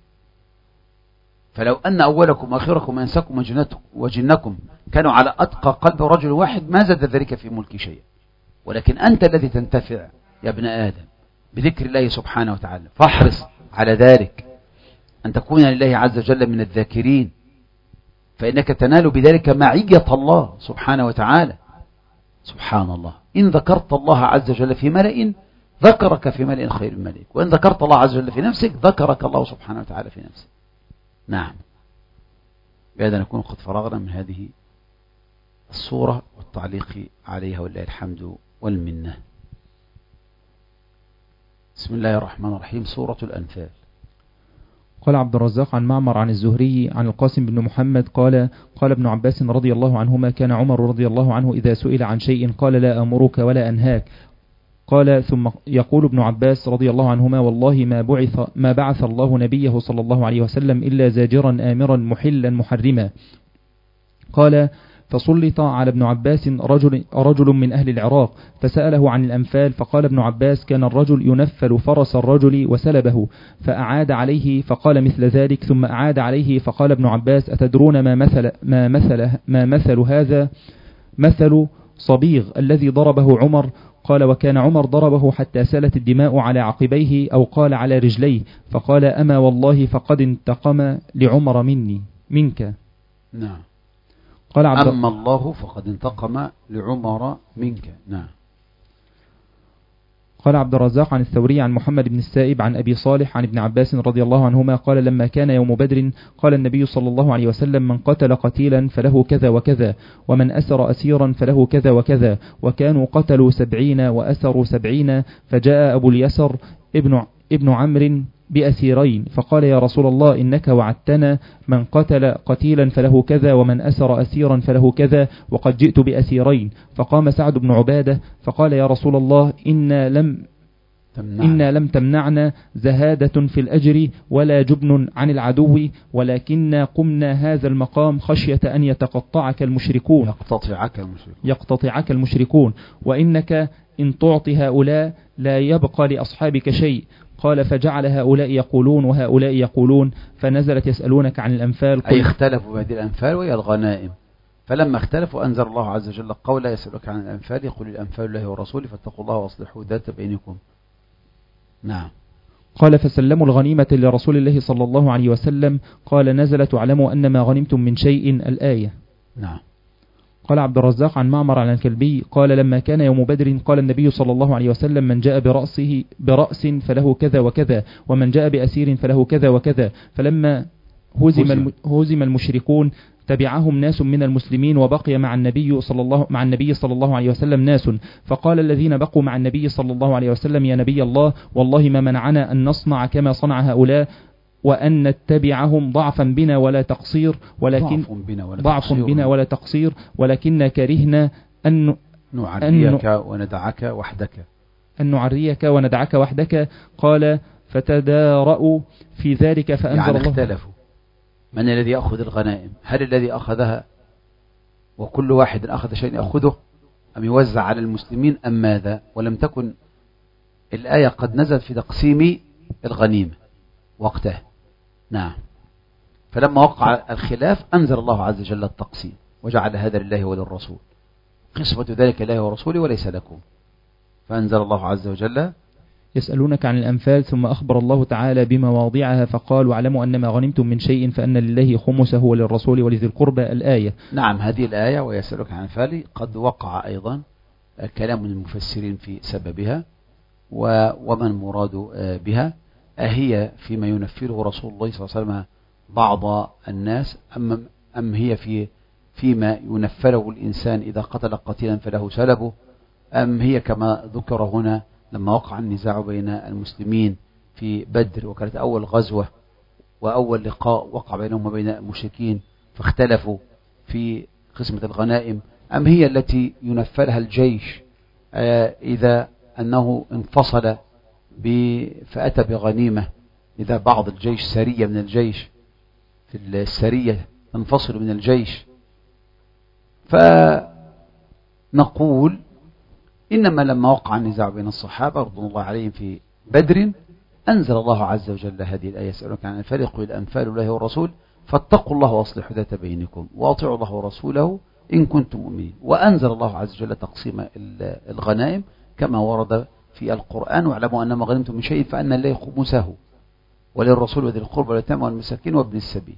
فلو أن أولكم وآخركم وإنسكم وجنكم كانوا على أتقى قلب رجل واحد ما زاد ذلك في ملك شيء، ولكن أنت الذي تنتفع يا ابن آدم بذكر الله سبحانه وتعالى. فاحرص على ذلك أن تكون لله عز وجل من الذاكرين، فإنك تنال بذلك معية الله سبحانه وتعالى. سبحان الله، إن ذكرت الله عز وجل في ملأ ذكرك في ملأ خير من ملئك، وإن ذكرت الله عز وجل في نفسك ذكرك الله سبحانه وتعالى في نفسك. نعم. بهذا نكون قد فرغنا من هذه الصورة والتعليق عليها، ولله الحمد والمنة. بسم الله الرحمن الرحيم. سورة الأنفال. قال عبد الرزاق عن معمر عن الزهري عن القاسم بن محمد قال: قال ابن عباس رضي الله عنهما: كان عمر رضي الله عنه إذا سئل عن شيء قال: لا أمرك ولا أنهاك. قال ثم يقول ابن عباس رضي الله عنهما: والله ما بعث ما بعث الله نبيه صلى الله عليه وسلم إلا زاجرا آمرا محلا محرما. قال: فسلط على ابن عباس رجل, رجل من أهل العراق فسأله عن الأنفال، فقال ابن عباس: كان الرجل ينفل فرس الرجل وسلبه، فأعاد عليه فقال مثل ذلك، ثم أعاد عليه فقال ابن عباس: أتدرون ما مثل, ما مثل, ما مثل هذا؟ مثل صبيغ الذي ضربه عمر. قال: وكان عمر ضربه حتى سالت الدماء على عقبيه، أو قال على رجليه. فقال: أما والله فقد انتقم لعمر مني منك. نعم. قال عبد أما الله فقد انتقم لعمر منك. نعم. قال عبد الرزاق عن الثوري عن محمد بن السائب عن أبي صالح عن ابن عباس رضي الله عنهما قال: لما كان يوم بدر قال النبي صلى الله عليه وسلم: من قتل قتيلا فله كذا وكذا، ومن أسر أسيرا فله كذا وكذا، وكانوا قتلوا سبعين وأسروا سبعين. فجاء أبو اليسر ابن, ابن عمرو بأسيرين فقال: يا رسول الله، إنك وعدتنا من قتل قتيلا فله كذا، ومن أسر أسيرا فله كذا، وقد جئت بأسيرين. فقام سعد بن عبادة فقال: يا رسول الله، إنا لم إنا لم تمنعنا زهادة في الأجر ولا جبن عن العدو، ولكننا قمنا هذا المقام خشية أن يتقطعك المشركون يقتطعك المشركون, يقتطعك المشركون وإنك إن تعطي هؤلاء لا يبقى لأصحابك شيء. قال: فجعل هؤلاء يقولون وهؤلاء يقولون، فنزلت يسألونك عن الأنفال. أي اختلفوا بهذه الأنفال وهي الغنائم، فلما اختلفوا أنزل الله عز وجل قولا: يسألونك عن الأنفال يقول الأنفال الله ورسوله فاتقوا الله واصلحوا ذات بينكم. نعم. قال: فسلموا الغنيمة لرسول الله صلى الله عليه وسلم. قال: نزلت: اعلموا أن ما غنمتم من شيء الآية. نعم. قال عبد الرزاق عن معمر عن الكلبي قال لما كان يوم بدر قال النبي صلى الله عليه وسلم من جاء برأسه برأس فله كذا وكذا ومن جاء بأسير فله كذا وكذا. فلما هزم هزم المشركون تبعهم ناس من المسلمين وبقي مع النبي صلى الله مع النبي صلى الله عليه وسلم ناس. فقال الذين بقوا مع النبي صلى الله عليه وسلم يا نبي الله والله ما منعنا أن نصنع كما صنع هؤلاء وأن نتبعهم ضعفا بنا ولا تقصير ولكن ضعف بنا ولا, ضعف تقصير, بنا ولا تقصير ولكن كرهنا أن نعريك وندعك وحدك أن نعريك وندعك وحدك. قال فتدارأوا في ذلك فأنزل يعني الله. اختلفوا من الذي يأخذ الغنائم؟ هل الذي أخذها وكل واحد أخذ شيء يأخذه أم يوزع على المسلمين أم ماذا؟ ولم تكن الآية قد نزلت في تقسيم الغنيمة وقتها. نعم. فلما وقع الخلاف أنزل الله عز وجل التقسيم وجعل هذا لله وللرسول قسمة ذلك لله ورسوله وليس لكم. فأنزل الله عز وجل يسألونك عن الأنفال ثم أخبر الله تعالى بمواضعها فقال واعلموا أن ما غنمتم من شيء فأن لله خمسه وللرسول ولذي القربى الآية. نعم هذه الآية ويسألونك عن الأنفال قد وقع أيضا كلام المفسرين في سببها وما المراد بها. أهي فيما ينفله رسول الله صلى الله عليه وسلم بعض الناس أم, أم هي في فيما ينفله الإنسان إذا قتل قتيلا فله سلبه أم هي كما ذكر هنا لما وقع النزاع بين المسلمين في بدر وكانت أول غزوة وأول لقاء وقع بينهم وبين المشركين فاختلفوا في قسمة الغنائم أم هي التي ينفلها الجيش إذا أنه انفصل فأتى بغنيمة إذا بعض الجيش سرية من الجيش في السرية تنفصل من الجيش. فنقول إنما لما وقع النزاع بين الصحابة رضي الله عليهم في بدر أنزل الله عز وجل هذه الآية يسألونك عن الأنفال قل الأنفال الله والرسول فاتقوا الله واصلحوا ذات بينكم وأطيعوا الله ورسوله إن كنتم مؤمنين. وأنزل الله عز وجل تقسيم الغنائم كما ورد في القرآن واعلموا أن ما غنمتم من شيء فأن لله خمسه وللرسول وذي القربى واليتامى والمساكين وابن السبيل.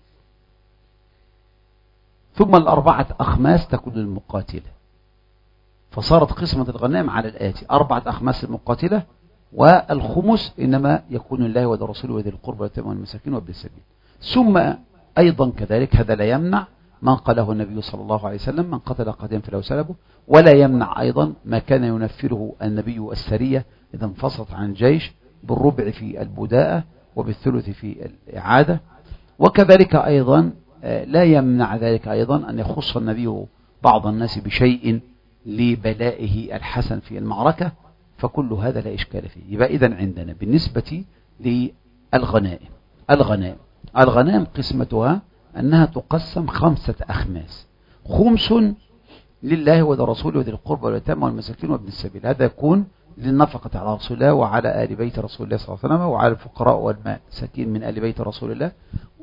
ثم الأربعة أخماس تكون للمقاتلة فصارت قسمة الغنائم على الآتي أربعة أخماس المقاتلة والخمس إنما يكون لله وللرسول وذي القربى واليتامى والمساكين وابن السبيل. ثم أيضا كذلك هذا لا يمنع من قاله النبي صلى الله عليه وسلم من قتل قتيلا فله سلبه ولا يمنع أيضا ما كان ينفره النبي السرية إذا انفصلت عن الجيش بالربع في البداءة وبالثلث في الإعادة. وكذلك أيضا لا يمنع ذلك أيضا أن يخص النبي بعض الناس بشيء لبلائه الحسن في المعركة فكل هذا لا إشكال فيه. يبقى إذن عندنا بالنسبة للغنائم الغنائم الغنائم قسمتها أنها تقسم خمسة أخماس خمس لله ولرسوله وذي القربى واليتامى والمساكين وابن السبيل هذا يكون للنفقة على رسول الله وعلى آل بيت رسول الله صلى الله عليه وسلم وعلى الفقراء والمساكين من آل بيت رسول الله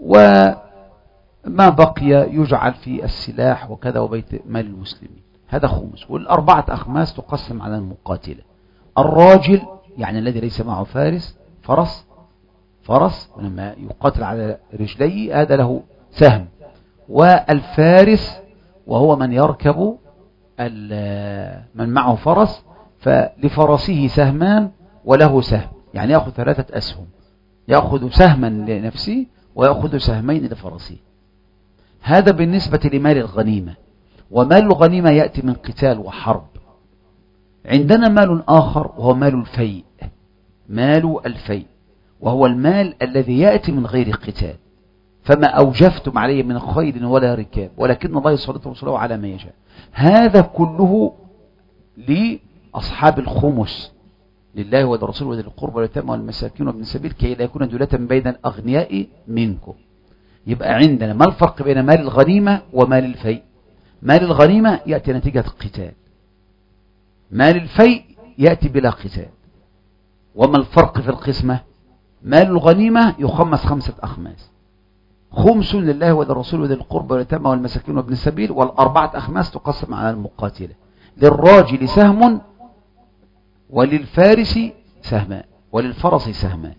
وما بقي يجعل في السلاح وكذا وبيت مال المسلمين هذا خمس. والأربعة أخماس تقسم على المقاتلة الراجل يعني الذي ليس معه فارس فرس فرس ولما يقاتل على رجليه هذا له سهم والفارس وهو من يركب من معه فرس فلفرسه سهمان وله سهم يعني يأخذ ثلاثة أسهم يأخذ سهما لنفسه ويأخذ سهمين لفرسه. هذا بالنسبة لمال الغنيمة. ومال الغنيمة يأتي من قتال وحرب. عندنا مال آخر وهو مال الفيء مال الفيء وهو المال الذي يأتي من غير قتال فما أوجفتم عليه من خيل ولا ركاب ولكن الله يسلط رسوله على ما يشاء. هذا كله لأصحاب الخمس لله ولرسوله وذي القربى واليتامى والمساكين وابن السبيل كي لا يكون دولة بين الأغنياء منكم. يبقى عندنا ما الفرق بين مال الغنيمة ومال الفيء؟ مال الغنيمة يأتي نتيجة قتال مال الفيء يأتي بلا قتال. وما الفرق في القسمة؟ مال الغنيمة يخمس خمسة أخماس خمس لله وللرسول وذي القربى واليتامى والمساكين وابن السبيل والأربعة أخماس تقسم على المقاتلة للراجل سهم وللفارس سهمان وللفرس سهمان.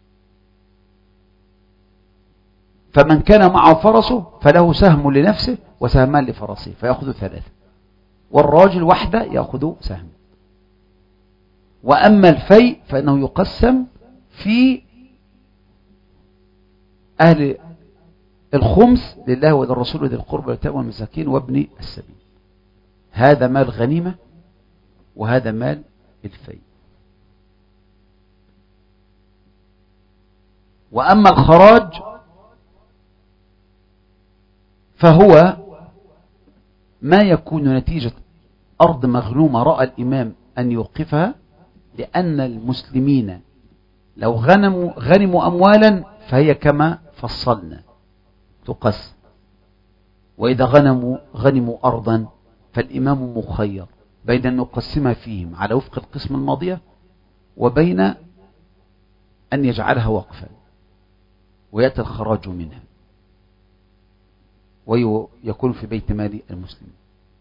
فمن كان معه فرسه فله سهم لنفسه وسهمان لفرسه فيأخذ ثلاثة، والراجل وحده يأخذ سهم. وأما الفيء فإنه يقسم في أهل الخمس لله وللرسول وذي القربى واليتامى والمساكين وابن السبيل. هذا مال غنيمة وهذا مال الفيء. وأما الخراج فهو ما يكون نتيجة أرض مغنومة رأى الإمام أن يوقفها، لأن المسلمين لو غنموا, غنموا أموالا فهي كما فصلنا تقسم، وإذا غنموا غنموا أرضا فالإمام مخير بين أن يقسمها فيهم على وفق القسم الماضية وبين أن يجعلها وقفا ويأتي الخراج منها ويكون في بيت مال المسلمين.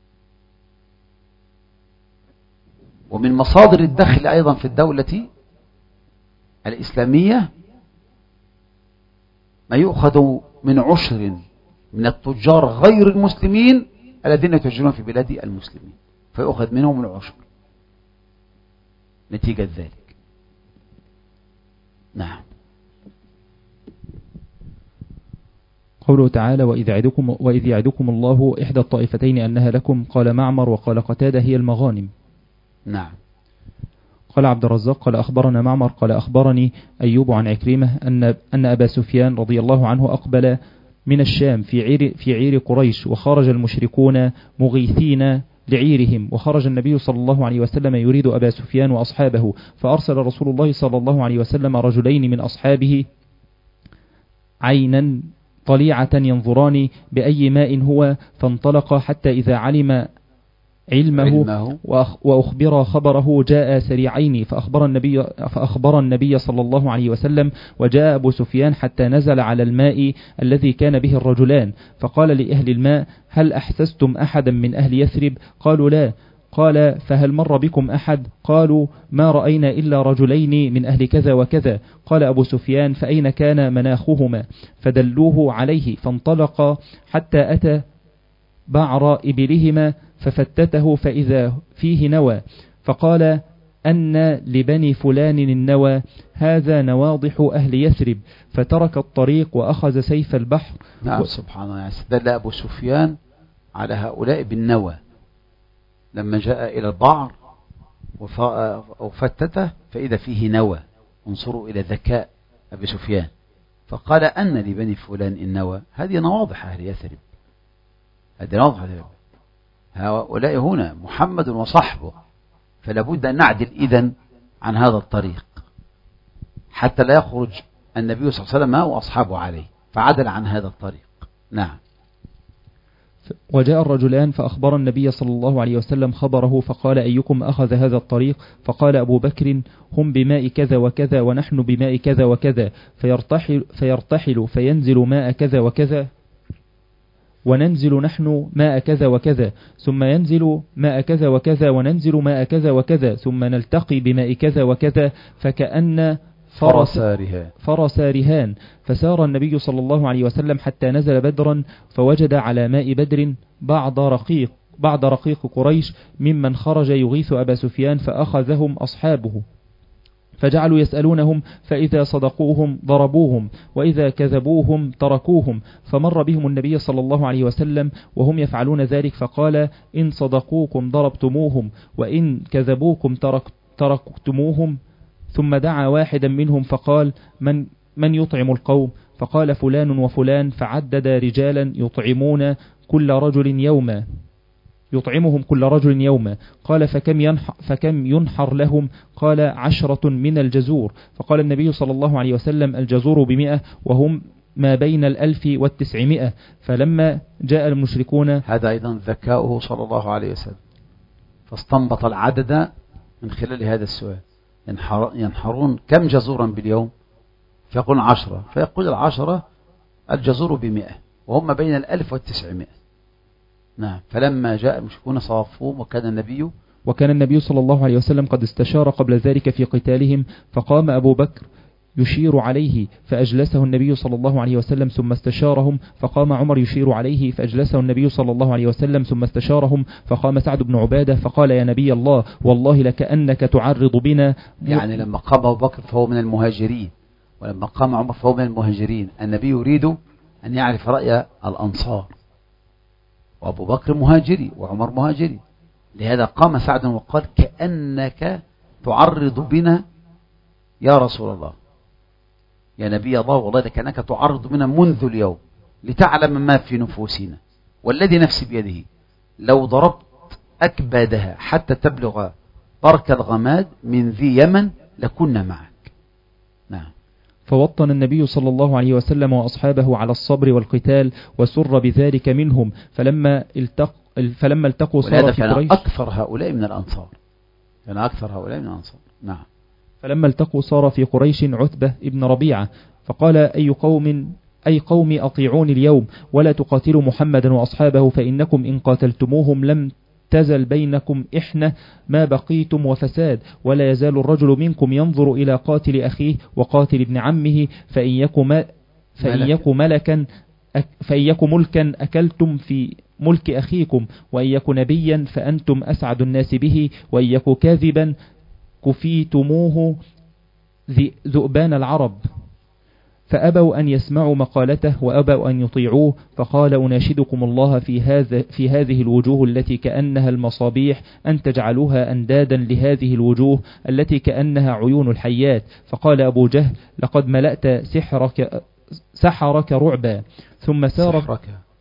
ومن مصادر الدخل أيضا في الدولة الإسلامية ما يؤخذ من عشر من التجار غير المسلمين الذين يتجرون في بلاد المسلمين، فيؤخذ منهم العشر نتيجة ذلك. نعم. قوله تعالى وإذ يعدكم, وإذ يعدكم الله إحدى الطائفتين أنها لكم، قال معمر وقال قتادة هي المغانم. نعم. قال عبد الرزاق قال أخبرنا معمر قال أخبرني أيوب عن عكرمة أن, أن أبا سفيان رضي الله عنه أقبل من الشام في عير, في عير قريش، وخرج المشركون مغيثين لعيرهم، وخرج النبي صلى الله عليه وسلم يريد أبا سفيان وأصحابه، فأرسل رسول الله صلى الله عليه وسلم رجلين من أصحابه عينا طليعة ينظران بأي ماء هو، فانطلق حتى إذا علم علمه, علمه وأخبر خبره جاء سريعين فأخبر النبي, فأخبر النبي صلى الله عليه وسلم، وجاء أبو سفيان حتى نزل على الماء الذي كان به الرجلان، فقال لأهل الماء هل أحسستم أحدا من أهل يثرب؟ قالوا لا. قال فهل مر بكم أحد؟ قالوا ما رأينا إلا رجلين من أهل كذا وكذا. قال أبو سفيان فأين كان مناخهما؟ فدلوه عليه، فانطلق حتى أتى بعر إبلهما ففتته فإذا فيه نوى، فقال أن لبني فلان النوى، هذا نواضح أهل يثرب، فترك الطريق وأخذ سيف البحر. نعم و... سبحان الله. استدل أبو سفيان على هؤلاء بالنوى لما جاء إلى البعر وفتته فإذا فيه نوى. انظروا إلى ذكاء أبي سفيان، فقال أن لبني فلان النوى، هذه نواضح أهل يثرب، هذه نواضح أهل يثرب، هؤلاء هنا محمد وصحبه، فلا بد أن نعدل إذن عن هذا الطريق حتى لا يخرج النبي صلى الله عليه وسلم وأصحابه عليه، فعدل عن هذا الطريق. نعم. وجاء الرجلان فأخبر النبي صلى الله عليه وسلم خبره، فقال أيكم أخذ هذا الطريق؟ فقال أبو بكر هم بماء كذا وكذا ونحن بماء كذا وكذا، فيرتحل, فيرتحل فينزل ماء كذا وكذا وننزل نحن ماء كذا وكذا، ثم ينزل ماء كذا وكذا وننزل ماء كذا وكذا، ثم نلتقي بماء كذا وكذا، فكأن فرس, فرس رهان. فسار النبي صلى الله عليه وسلم حتى نزل بدرا، فوجد على ماء بدر بعض رقيق بعض رقيق قريش ممن خرج يغيث أبا سفيان، فأخذهم أصحابه فجعلوا يسألونهم، فإذا صدقوهم ضربوهم وإذا كذبوهم تركوهم، فمر بهم النبي صلى الله عليه وسلم وهم يفعلون ذلك، فقال إن صدقوكم ضربتموهم وإن كذبوكم ترك تركتموهم. ثم دعا واحدا منهم فقال من, من يطعم القوم؟ فقال فلان وفلان، فعدد رجالا يطعمون كل رجل يوما يطعمهم كل رجل يوما. قال فكم ينحر, فكم ينحر لهم؟ قال عشرة من الجزور. فقال النبي صلى الله عليه وسلم الجزور بمئة وهم ما بين الألف والتسعمائة. فلما جاء المشركون، هذا أيضا ذكاؤه صلى الله عليه وسلم، فاستنبط العدد من خلال هذا السؤال. ينحر ينحرون كم جزورا باليوم؟ فيقول عشرة، فيقول العشرة الجزور بمئة وهم بين الألف والتسعمائة. نعم. فلما جاء المشركون صافوهم، وكان النبي وكان النبي صلى الله عليه وسلم قد استشار قبل ذلك في قتالهم، فقام أبو بكر يشير عليه فأجلسه النبي صلى الله عليه وسلم ثم استشارهم، فقام عمر يشير عليه فأجلسه النبي صلى الله عليه وسلم ثم استشارهم، فقام سعد بن عبادة فقال يا نبي الله والله لكأنك تعرض بنا. يعني لما قام أبو بكر فهو من المهاجرين، ولما قام عمر فهو من المهاجرين. النبي يريد أن يعرف رأي الأنصار، وأبو بكر مهاجري وعمر مهاجري، لهذا قام سعد وقال كأنك تعرض بنا يا رسول الله، يا نبي الله والله كأنك تعرض بنا منذ اليوم لتعلم ما في نفوسنا، والذي نفسي بيده لو ضربت أكبادها حتى تبلغ برك الغماد من ذي يمن لكنا معك. نعم. فوطن النبي صلى الله عليه وسلم وأصحابه على الصبر والقتال وسر بذلك منهم، فلما التق فلما التقوا صار في قريش أكثر هؤلاء من الأنصار كان أكثر هؤلاء من الأنصار. نعم. فلما التقوا صار في قريش عتبة ابن ربيعة فقال أي قوم أي قوم أطيعوني اليوم ولا تقاتلوا محمدا وأصحابه، فإنكم إن قاتلتموهم لم تزل بينكم إحنة ما بقيتم وفساد، ولا يزال الرجل منكم ينظر إلى قاتل أخيه وقاتل ابن عمه، فإن يكن فإن يكن ملكا فإن يكن ملكا أكلتم في ملك أخيكم، وإن يكن نبيا فأنتم أسعد الناس به، وإن يكن كاذبا كفيتموه ذؤبان العرب. فأبوا أن يسمعوا مقالته وأبوا أن يطيعوه، فقال أناشدكم الله في هذا في هذه الوجوه التي كأنها المصابيح أن تجعلوها أندادا لهذه الوجوه التي كأنها عيون الحيات. فقال أبو جهل لقد ملأت سحرك سحرك رعبا. ثم سار سحرك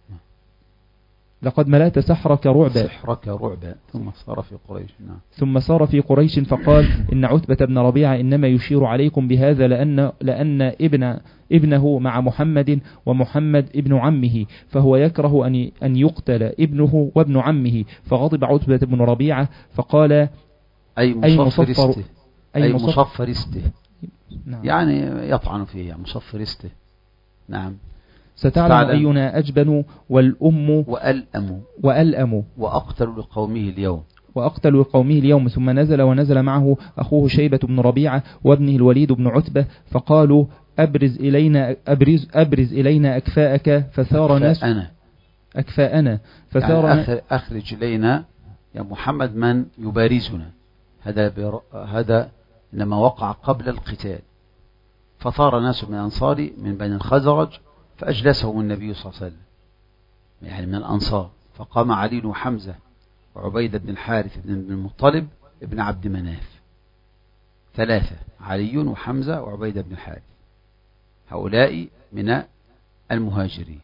لقد ملأت سحرك رعبا سحرك رعبا ثم صار في قريش. نعم. ثم صار في قريش فقال إن عتبة بن ربيعة إنما يشير عليكم بهذا لأن لأن ابن ابنه مع محمد ومحمد ابن عمه، فهو يكره أن أن يقتل ابنه وابن عمه. فغضب عتبة بن ربيعة فقال أي مصفر استه أي, أي مصفر, مصفر استه. نعم. يعني يطعن فيه يعني مصفر استه. نعم. ستعلم أينا أجبن والأم وألأم وألأم وأقتل لقومه اليوم وأقتل لقومه اليوم. ثم نزل ونزل معه أخوه شيبة بن ربيعة وابنه الوليد بن عتبة، فقالوا أبرز إلينا أبرز أبرز إلينا أكفاءك، فثار ناس أكفاءنا أكفاءنا فثار يعني أخرج إلينا يا محمد من يبارزنا. هذا بر... هذا لما وقع قبل القتال، فثار ناس من أنصاري من بني الخزرج فأجلسهم النبي صلى الله عليه وسلم يعني من الأنصار، فقام علي وحمزة وعبيدة بن الحارث بن المطلب ابن عبد مناف، ثلاثة، علي وحمزة وعبيدة بن الحارث، هؤلاء من المهاجرين.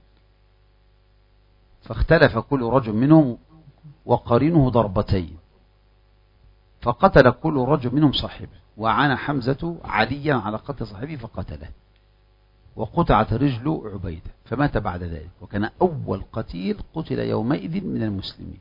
فاختلف كل رجل منهم وقرنه ضربتين، فقتل كل رجل منهم صاحبه، وعانى حمزة عليا على قتل صاحبه فقتله، وقطعت رجل عبيدة فمات بعد ذلك، وكان أول قتيل قتل يومئذ من المسلمين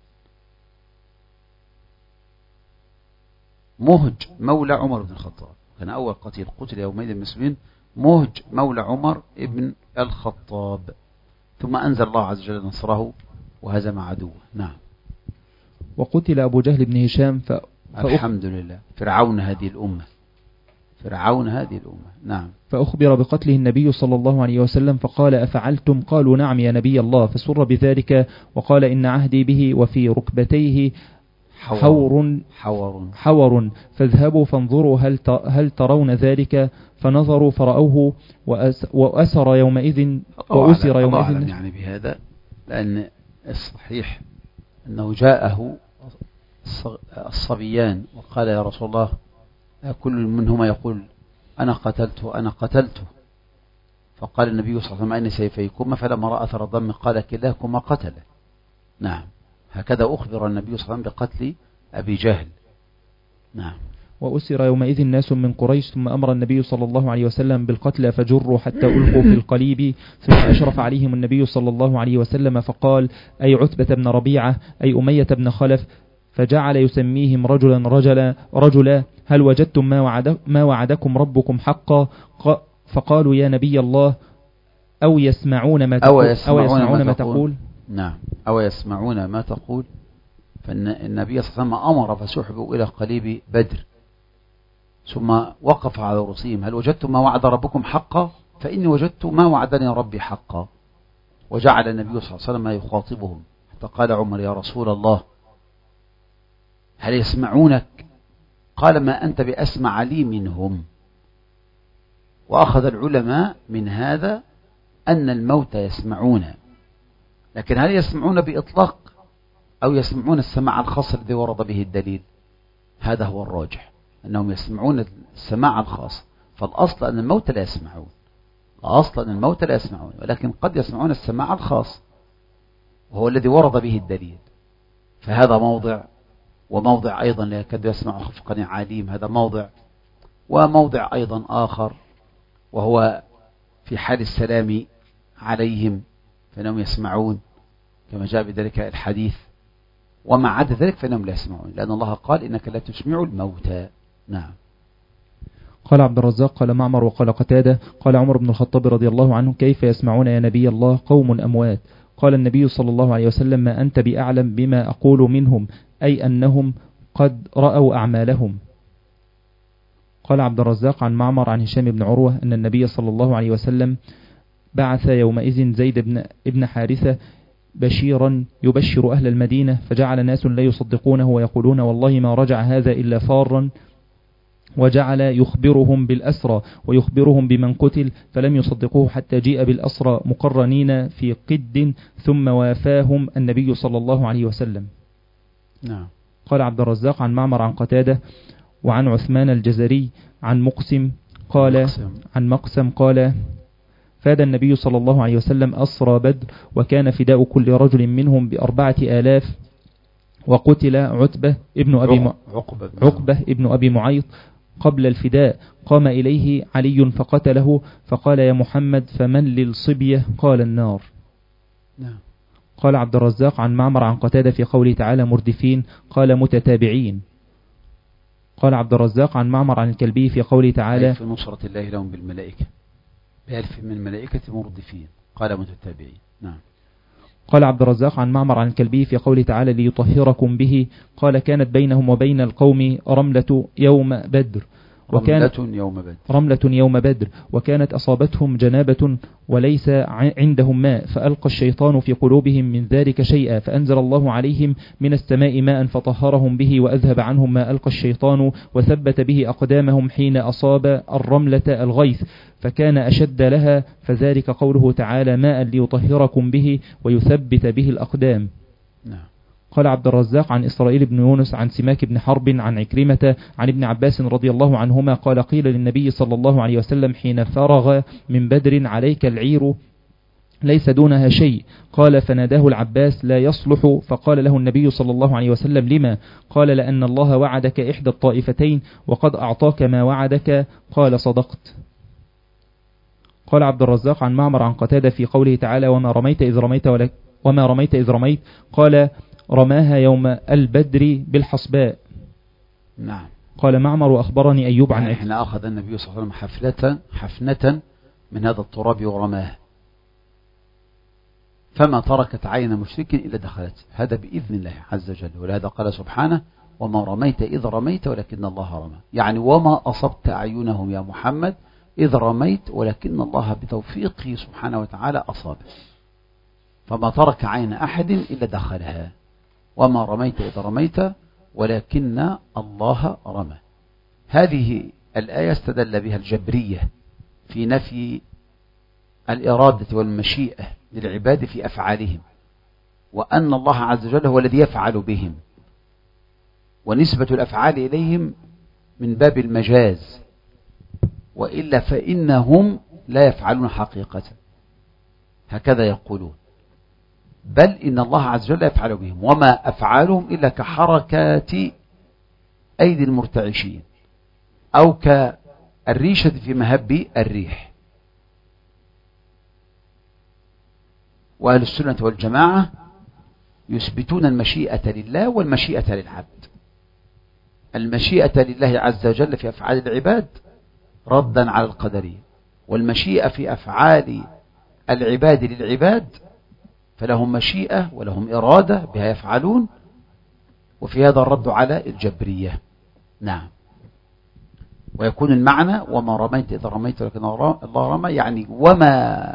مهج مولى عمر بن الخطاب. كان أول قتيل قتل يومئذ من المسلمين مهج مولى عمر بن الخطاب. ثم أنزل الله عز وجل نصره وهزم عدوه. نعم. وقتل أبو جهل بن هشام ف... الحمد لله فرعون هذه الأمة فرعون هذه الأمة. نعم. فأخبر بقتله النبي صلى الله عليه وسلم فقال أفعلتم؟ قالوا نعم يا نبي الله. فسر بذلك وقال إن عهدي به وفي ركبتيه حور حور, حور فاذهبوا فانظروا هل هل ترون ذلك؟ فنظروا فرأوه وأسر يومئذ وأسر يومئذ يعني بهذا، لأن الصحيح أنه جاءه الصبيان وقال يا رسول الله كل منهما يقول أنا قتلته أنا قتلته فقال النبي صلى الله عليه وسلم أين سيفيكما؟ فلما رأى أثر الدم قال كلاكما قتله. نعم. هكذا أخبر النبي صلى الله عليه وسلم بقتل أبي جهل. نعم. وأسر يومئذ ناس من قريش، ثم أمر النبي صلى الله عليه وسلم بالقتل فجروا حتى ألقوا في القليب، ثم أشرف عليهم النبي صلى الله عليه وسلم فقال أي عتبة بن ربيعة أي أمية بن خلف، فجعل يسميهم رجلا رجلا رجلا هل وجدتم ما, وعد ما وعدكم ربكم حقا؟ فقالوا يا نبي الله أو يسمعون ما تقول, أو يسمعون, أو يسمعون ما تقول. تقول نعم. أو يسمعون ما تقول. فالنبي صلى الله عليه وسلم أمر فسحبوا إلى قليب بدر، ثم وقف على رؤوسهم هل وجدتم ما وعد ربكم حقا؟ فإني وجدت ما وعدني ربي حقا. وجعل النبي صلى الله عليه وسلم يخاطبهم حتى قال عمر يا رسول الله هل يسمعونك؟ قال ما أنت بأسمع لي منهم. وأخذ العلماء من هذا أن الموت يسمعون، لكن هل يسمعون بإطلاق أو يسمعون السماع الخاص الذي ورد به الدليل؟ هذا هو الراجح، أنهم يسمعون السماع الخاص. فالأصل أن الموت لا يسمعون، الأصل أن الموت لا يسمعون، ولكن قد يسمعون السماع الخاص وهو الذي ورد به الدليل. فهذا موضع، وموضع أيضا لا يكاد يسمع خفقا عليم، هذا موضع. وموضع أيضا آخر وهو في حال السلام عليهم فإنهم يسمعون كما جاء بذلك الحديث، وما عدا ذلك فإنهم لا يسمعون، لأن الله قال إنك لا تسمع الموتى. نعم. قال عبد الرزاق قال معمر وقال قتادة قال عمر بن الخطاب رضي الله عنه كيف يسمعون يا نبي الله قوم أموات؟ قال النبي صلى الله عليه وسلم ما أنت بأعلم بما أقول منهم، أي أنهم قد رأوا أعمالهم. قال عبد الرزاق عن معمر عن هشام بن عروة أن النبي صلى الله عليه وسلم بعث يومئذ زيد بن ابن حارثة بشيرا يبشر أهل المدينة، فجعل ناس لا يصدقونه ويقولون والله ما رجع هذا إلا فارا، وجعل يخبرهم بالأسرى ويخبرهم بمن قتل، فلم يصدقوه حتى جيء بالأسرى مقرنين في قد، ثم وافاهم النبي صلى الله عليه وسلم. نعم. قال عبد الرزاق عن معمر عن قتادة وعن عثمان الجزري عن مقسم قال مقسم. عن مقسم قال فاد النبي صلى الله عليه وسلم أسرى بدر، وكان فداء كل رجل منهم بأربعة آلاف، وقتل عتبة ابن أبي م... عقبة, عقبة ابن أبي معيط قبل الفداء، قام إليه علي فقتله، فقال يا محمد فمن للصبية؟ قال النار. نعم. قال عبد الرزاق عن معمر عن قتادة في قوله تعالى مردفين قال متتابعين. قال عبد الرزاق عن معمر عن الكلبي في قوله تعالى في نصرة الله لهم بالملائكة بألف من الملائكة مردفين قال متتابعين. نعم. قال عبد الرزاق عن معمر عن الكلبي في قوله تعالى ليطهركم به قال كانت بينهم وبين القوم رملة يوم بدر وكانت رملة يوم بدر رملة يوم بدر وكانت أصابتهم جنابة وليس عندهم ماء، فألقى الشيطان في قلوبهم من ذلك شيئا، فأنزل الله عليهم من السماء ماء فطهرهم به وأذهب عنهم ما ألقى الشيطان، وثبت به أقدامهم حين أصاب الرملة الغيث، فكان أشد لها، فذلك قوله تعالى ماء ليطهركم به ويثبت به الأقدام. نعم. قال عبد الرزاق عن إسرائيل بن يونس عن سماك بن حرب عن عكرمة عن ابن عباس رضي الله عنهما قال قيل للنبي صلى الله عليه وسلم حين فرغ من بدر عليك العير ليس دونها شيء، قال فناداه العباس لا يصلح، فقال له النبي صلى الله عليه وسلم لما؟ قال لأن الله وعدك إحدى الطائفتين وقد أعطاك ما وعدك، قال صدقت. قال عبد الرزاق عن معمر عن قتادة في قوله تعالى وما رميت إذ رميت ولك وما رميت إذ رميت قال رماها يوم البدر بالحصباء. نعم. قال معمر وأخبرني أيوب عن يعني احنا أخذ النبي صلى الله عليه وسلم حفلة حفنة من هذا التراب ورماه، فما تركت عين مشرك إلا دخلت، هذا بإذن الله عز وجل. ولهذا قال سبحانه وما رميت إذ رميت ولكن الله رمى، يعني وما أصبت أعينهم يا محمد إذ رميت ولكن الله بتوفيقه سبحانه وتعالى أصابه، فما ترك عين أحد إلا دخلها، وما رميت إذ رميت ولكن الله رمى. هذه الآية استدل بها الجبرية في نفي الإرادة والمشيئة للعباد في أفعالهم، وأن الله عز وجل هو الذي يفعل بهم، ونسبة الأفعال إليهم من باب المجاز، وإلا فإنهم لا يفعلون حقيقة، هكذا يقولون، بل إن الله عز وجل يفعل بهم، وما أفعالهم إلا كحركات أيدي المرتعشين أو كالريشة في مهب الريح. وأهل السنة والجماعة يثبتون المشيئة لله والمشيئة للعبد. المشيئة لله عز وجل في أفعال العباد ردا على القدرية، والمشيئة في أفعال العباد للعباد فلهم مشيئة ولهم إرادة بها يفعلون، وفي هذا الرد على الجبرية. نعم. ويكون المعنى وما رميت إذا رميت ولكن الله رمى، يعني وما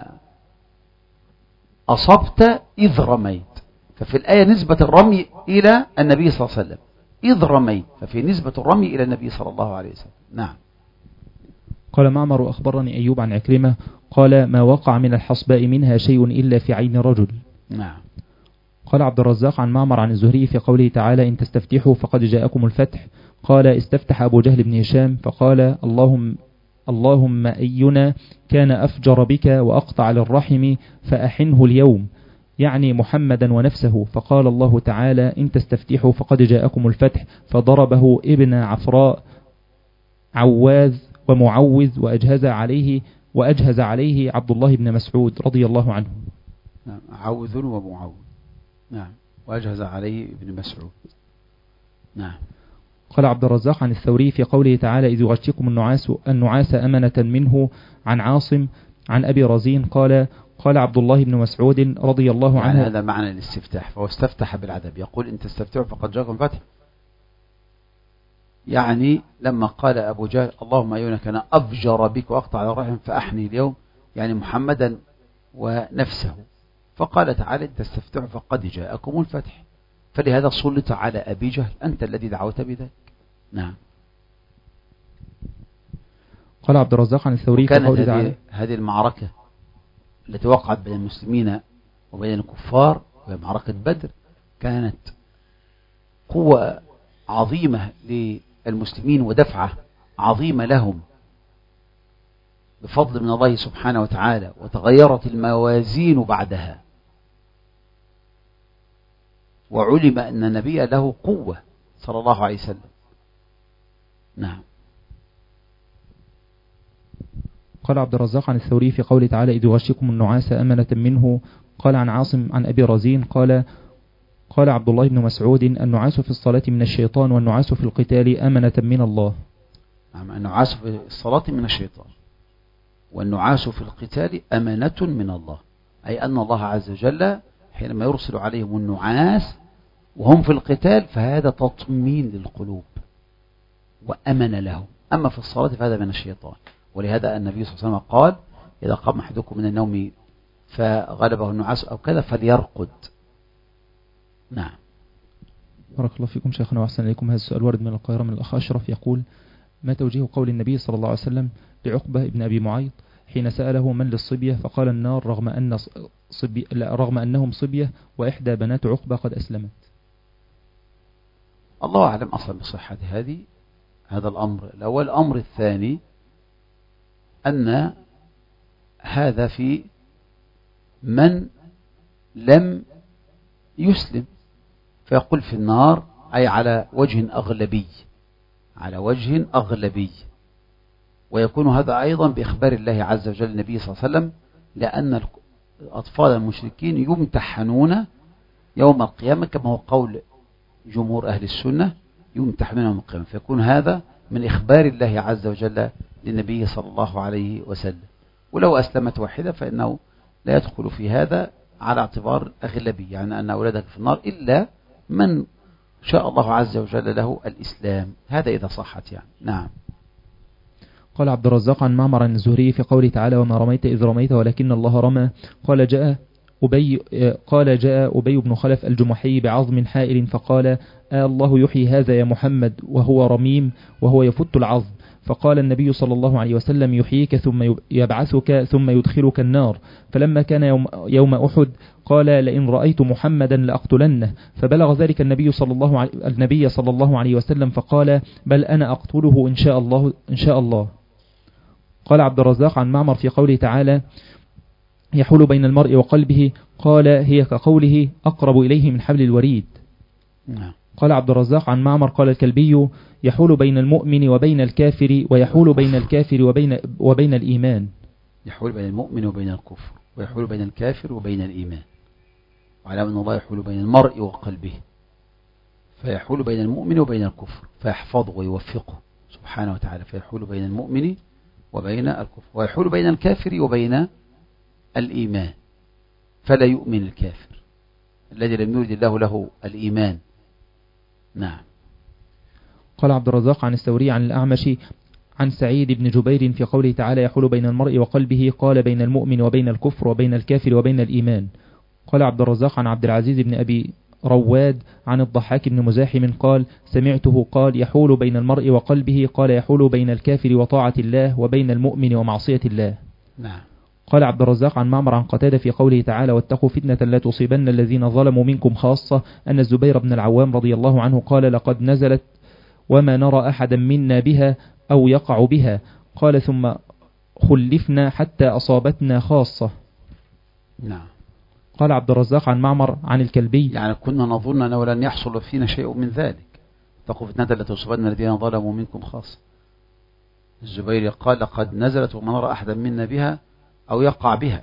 أصبت إذ رميت. ففي الآية نسبة الرمي إلى النبي صلى الله عليه وسلم، إذ رميت، ففي نسبة الرمي إلى النبي صلى الله عليه وسلم. نعم. قال معمر أخبرني أيوب عن عكرمة قال ما وقع من الحصباء منها شيء إلا في عين رجل. نعم. قال عبد الرزاق عن معمر عن الزهري في قوله تعالى إن تستفتحوا فقد جاءكم الفتح، قال استفتح أبو جهل بن هشام فقال اللهم اللهم أينا كان أفجر بك وأقطع للرحم فأحنه اليوم، يعني محمدا ونفسه. فقال الله تعالى إن تستفتحوا فقد جاءكم الفتح، فضربه ابن عفراء عواذ ومعوذ وأجهز عليه وأجهز عليه عبد الله بن مسعود رضي الله عنه. نعم. عوذ ومعوذ. نعم. وأجهز عليه ابن مسعود. نعم. قال عبد الرزاق عن الثوري في قوله تعالى إذ يغشيكم النعاس النعاس أمنة منه عن عاصم عن أبي رزين قال قال عبد الله بن مسعود رضي الله عنه يعني هذا معنى الاستفتاح، فهو استفتح بالعذاب، يقول إن تستفتحوا فقد جاءكم فتح، يعني لما قال أبو جهل اللهم أينا كان أفجر بك وأقطع على الرحم فأحني اليوم، يعني محمدا ونفسه، فقال تعالى إن تستفتحوا فقد جاءكم الفتح، فلهذا سلط على أبي جهل أنت الذي دعوت بذلك. نعم. قال عبد الرزاق عن الثوري كانت هذه, هذه المعركة التي وقعت بين المسلمين وبين الكفار وهي معركة بدر كانت قوة عظيمة للمسلمين ودفعة عظيمة لهم بفضل من الله سبحانه وتعالى، وتغيرت الموازين بعدها، وعلم أن النبي له قوة صلى الله عليه وسلم. نعم. قال عبد الرزاق عن الثوري في قوله تعالى إذ يغشيكم النعاس أمنة منه، قال عن عاصم عن أبي رزين قال قال عبد الله بن مسعود النعاس في الصلاة من الشيطان والنعاس في القتال أمنة من الله. نعم. النعاس في الصلاة من الشيطان والنعاس في القتال أمنة من الله، أي أن الله عز وجل حينما يرسل عليهم النعاس وهم في القتال فهذا تطمين للقلوب وأمن لهم، أما في الصلاة فهذا من الشيطان. ولهذا النبي صلى الله عليه وسلم قال إذا قام أحدكم من النوم فغلبه النعاس أو كذا فليرقد. نعم. بارك الله فيكم شيخنا وأحسن إليكم. هذا السؤال ورد من القاهرة من الأخ أشرف يقول ما توجيه قول النبي صلى الله عليه وسلم لعقبة بن أبي معيط حين سأله من للصبية فقال النار رغم, أن صبي لا رغم أنهم صبية وإحدى بنات عقبة قد أسلمت؟ الله أعلم أصلا بصحة هذه هذا الأمر الأول. الأمر الثاني أن هذا في من لم يسلم فيقول في النار، أي على وجه أغلبي على وجه أغلبي ويكون هذا أيضا بإخبار الله عز وجل النبي صلى الله عليه وسلم، لأن الأطفال المشركين يمتحنون يوم القيامة كما هو قول جمهور أهل السنة، يمتحنون يوم القيامة، فيكون هذا من إخبار الله عز وجل للنبي صلى الله عليه وسلم. ولو أسلمت واحدة فإنه لا يدخل في هذا على اعتبار أغلبي، يعني أن أولادك في النار إلا من شاء الله عز وجل له الإسلام، هذا إذا صحت يعني. نعم. قال عبد الرزاق عن معمر عن الزهري في قوله تعالى وما رميت إذ رميت ولكن الله رمى، قال جاء أبي قال جاء أبي بن خلف الجمحي بعظم حائل فقال آه الله يحيي هذا يا محمد وهو رميم وهو يفت العظم، فقال النبي صلى الله عليه وسلم يحييك ثم يبعثك ثم يدخلك النار. فلما كان يوم, يوم أحد قال لئن رأيت محمدا لأقتلنه، فبلغ ذلك النبي صلى الله عليه النبي صلى الله عليه وسلم فقال بل أنا أقتله إن شاء الله إن شاء الله. قال عبد الرزاق عن معمر في قوله تعالى يحول بين المرء وقلبه، قال هي كقوله أقرب إليه من حبل الوريد. نعم. قال عبد الرزاق عن معمر قال الكلبي يحول بين المؤمن وبين الكافر ويحول بين الكافر وبين, وبين الإيمان. يحول بين المؤمن وبين الكفر ويحول بين الكافر وبين الإيمان، وعلى أن الله يحول بين المرء وقلبه، فيحول بين المؤمن وبين الكفر فيحفظه ويوفقه سبحانه وتعالى، فيحول بين المؤمن وبين الكفر، ويحول بين الكافر وبين الإيمان فلا يؤمن الكافر الذي لم يرد الله له الإيمان. نعم. قال عبد الرزاق عن الثوري عن الأعمش عن سعيد بن جبير في قوله تعالى يحول بين المرء وقلبه قال بين المؤمن وبين الكفر وبين الكافر وبين الإيمان. قال عبد الرزاق عن عبد العزيز بن أبي رواد عن الضحاك بن مزاحم قال سمعته قال يحول بين المرء وقلبه قال يحول بين الكافر وطاعة الله وبين المؤمن ومعصية الله. نعم. قال عبد الرزاق عن معمر عن قتادة في قوله تعالى واتقوا فتنة لا تصيبن الذين ظلموا منكم خاصة أن الزبير بن العوام رضي الله عنه قال لقد نزلت وما نرى أحدا منا بها أو يقع بها قال ثم خلفنا حتى أصابتنا خاصة. نعم. قال عبد الرزاق عن معمر عن الكلبي يعني كنا نظن أنه لن يحصل فينا شيء من ذلك. اتقوا فتنة لا تصيبن الذين ظلموا منكم خاصة. الزبير قال لقد نزلت وما نرى أحدا منا بها أو يقع بها.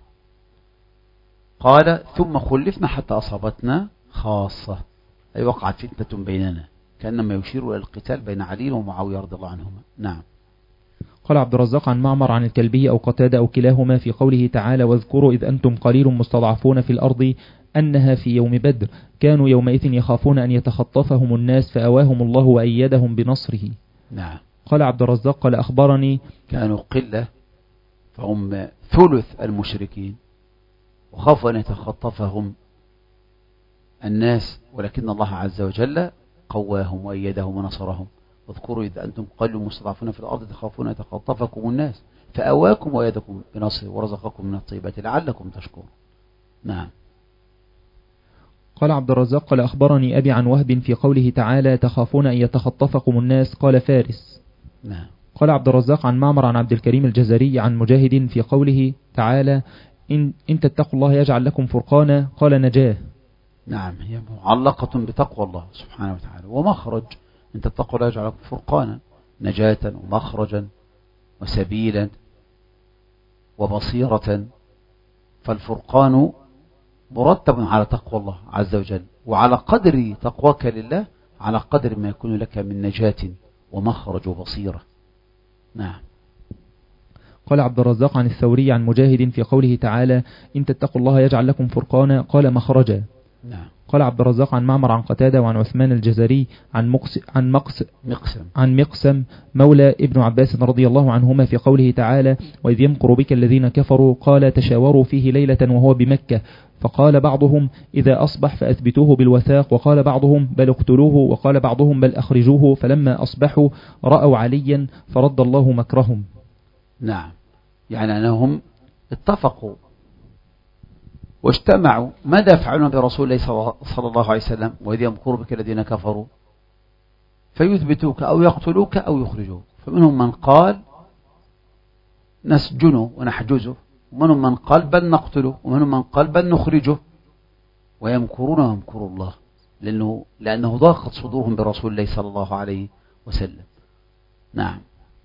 قال ثم خلفنا حتى أصابتنا خاصة أي وقعت فتنة بيننا كأنما يشير إلى القتال بين علي ومعاوية رضي الله عنهما. نعم. قال عبد الرزاق عن معمر عن الكلبي أو قتادة أو كلاهما في قوله تعالى واذكروا إذ أنتم قليل مستضعفون في الأرض أنها في يوم بدر كانوا يومئذ يخافون أن يتخطفهم الناس فأواهم الله وأيدهم بنصره. نعم. قال عبد الرزاق قال أخبرني كانوا قلة فهم ثلث المشركين وخافوا أن يتخطفهم الناس ولكن الله عز وجل قواهم وأيدهم ونصرهم. واذكروا إذا أنتم قليل مستضعفون في الأرض تخافون يتخطفكم الناس فأواكم وأيدكم بنصره ورزقكم من الطيبات لعلكم تشكرون. نعم. قال عبد الرزاق قال أخبرني أبي عن وهب في قوله تعالى تخافون أن يتخطفكم الناس قال فارس. نعم. قال عبد الرزاق عن معمر عن عبد الكريم الجزري عن مجاهد في قوله تعالى إن, إن تتقوا الله يجعل لكم فرقانا قال نجاه. نعم. هي معلقة بتقوى الله سبحانه وتعالى ومخرج إن تتقوا الله يجعل لكم فرقانا نجاة ومخرجا وسبيلا وبصيرة. فالفرقان مرتب على تقوى الله عز وجل وعلى قدر تقواك لله على قدر ما يكون لك من نجاة ومخرج وبصيرة. نعم. قال عبد الرزاق عن الثوري عن مجاهد في قوله تعالى إن تتقوا الله يجعل لكم فرقانا قال مخرجا. نعم. قال عبد الرزاق عن معمر عن قتادة وعن عثمان الجزري عن مقس عن مقس مقسم عن مقسم مولى ابن عباس رضي الله عنهما في قوله تعالى وإذ يمكر بك الذين كفروا قال تشاوروا فيه ليلة وهو بمكة فقال بعضهم إذا أصبح فأثبتوه بالوثاق وقال بعضهم بل اقتلوه وقال بعضهم بل أخرجوه فلما أصبحوا رأوا عليا فرد الله مكرهم. نعم. يعني أنهم اتفقوا واجتمعوا ماذا يفعلون برسول الله صلى الله عليه وسلم وإذ يمكر بك الذين كفروا فيثبتوك أو يقتلوك أو يخرجوك. فمنهم من قال نسجنه ونحجزه ومنهم من قال بل نقتله ومنهم من قال بل نخرجه ويمكرون ويمكر الله لأنه, لأنه ضاقت صدورهم برسول الله صلى الله عليه وسلم. نعم.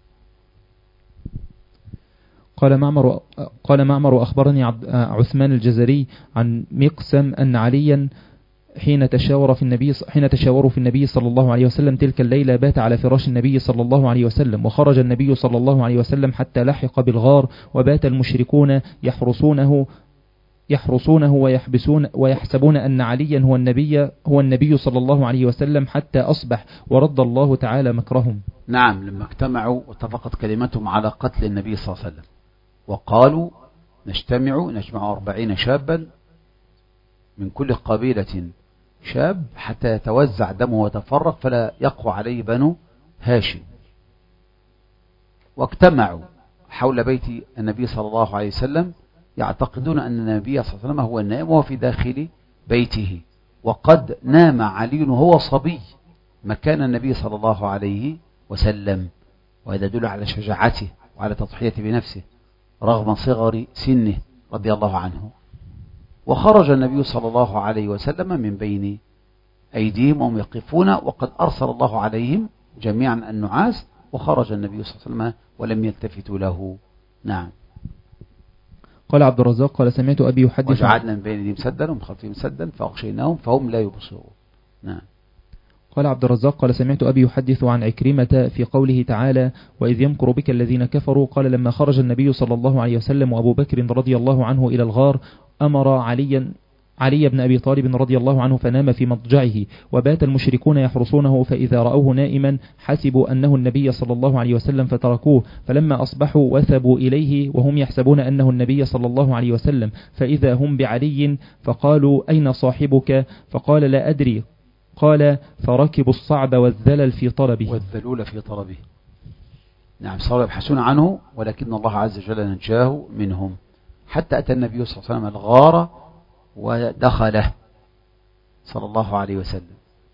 قال معمر قال معمر أخبرني عثمان الجزري عن مقسم أن عليا حين تشاور في النبي حين تشاوروا في النبي صلى الله عليه وسلم تلك الليلة بات على فراش النبي صلى الله عليه وسلم وخرج النبي صلى الله عليه وسلم حتى لحق بالغار وبات المشركون يحرسونه يحرسونه ويحبسون ويحسبون أن عليا هو النبي هو النبي صلى الله عليه وسلم حتى أصبح ورد الله تعالى مكرهم. نعم. لما اجتمعوا واتفقت كلمتهم على قتل النبي صلى الله عليه وسلم وقالوا نجتمع نجمع أربعين شابا من كل قبيلة شاب حتى يتوزع دمه ويتفرق فلا يقوى عليه بنو هاشم. واجتمعوا حول بيت النبي صلى الله عليه وسلم يعتقدون أن النبي صلى الله عليه وسلم هو النائم وهو في داخل بيته وقد نام علي وهو صبي مكان النبي صلى الله عليه وسلم وهذا يدل على شجاعته وعلى تضحيته بنفسه رغم صغر سنه رضي الله عنه. وخرج النبي صلى الله عليه وسلم من بين أيديهم وهم يقفون وقد أرسل الله عليهم جميعا النعاس وخرج النبي صلى الله عليه وسلم ولم يلتفتوا له. نعم. قال عبد الرزاق قال سمعت أبي يحدث وجعلنا من بين أيديهم سدا ومن خلفهم سدا فأغشيناهم فهم لا يبصرون. نعم. قال عبد الرزاق قال سمعت أبي يحدث عن عكرمة في قوله تعالى وإذ يمكر بك الذين كفروا قال لما خرج النبي صلى الله عليه وسلم وأبو بكر رضي الله عنه إلى الغار أمر عليا علي بن أبي طالب رضي الله عنه فنام في مضجعه، وبات المشركون يحرسونه، فإذا رأوه نائما حسبوا أنه النبي صلى الله عليه وسلم فتركوه، فلما أصبحوا وثبوا إليه وهم يحسبون أنه النبي صلى الله عليه وسلم، فإذا هم بعلي فقالوا أين صاحبك؟ فقال لا أدري. قال فركبوا الصعب والذلل في طلبه والذلول في طلبه. نعم، صاروا يبحثون عنه، ولكن الله عز وجل نجاه منهم، حتى أتى النبي صلى الله عليه وسلم الغار ودخله صلى الله عليه وسلم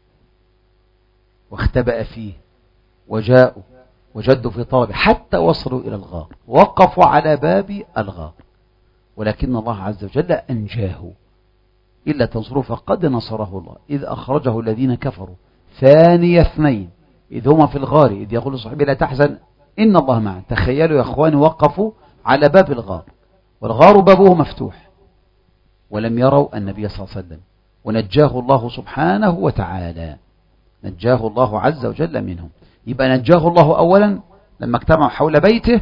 واختبأ فيه، وجاءوا وجدوا في طلبه حتى وصلوا إلى الغار، وقفوا على باب الغار، ولكن الله عز وجل أنجاه. إلا تنصروا فقد نصره الله إذ أخرجه الذين كفروا ثاني اثنين إذ هما في الغار إذ يقول صاحبي لا تحزن إن الله معنا. تخيلوا يا أخواني، وقفوا على باب الغار، والغار بابه مفتوح، ولم يروا النبي صلى الله عليه وسلم، ونجاه الله سبحانه وتعالى، نجاه الله عز وجل منهم. يبقى نجاه الله أولا لما اجتمعوا حول بيته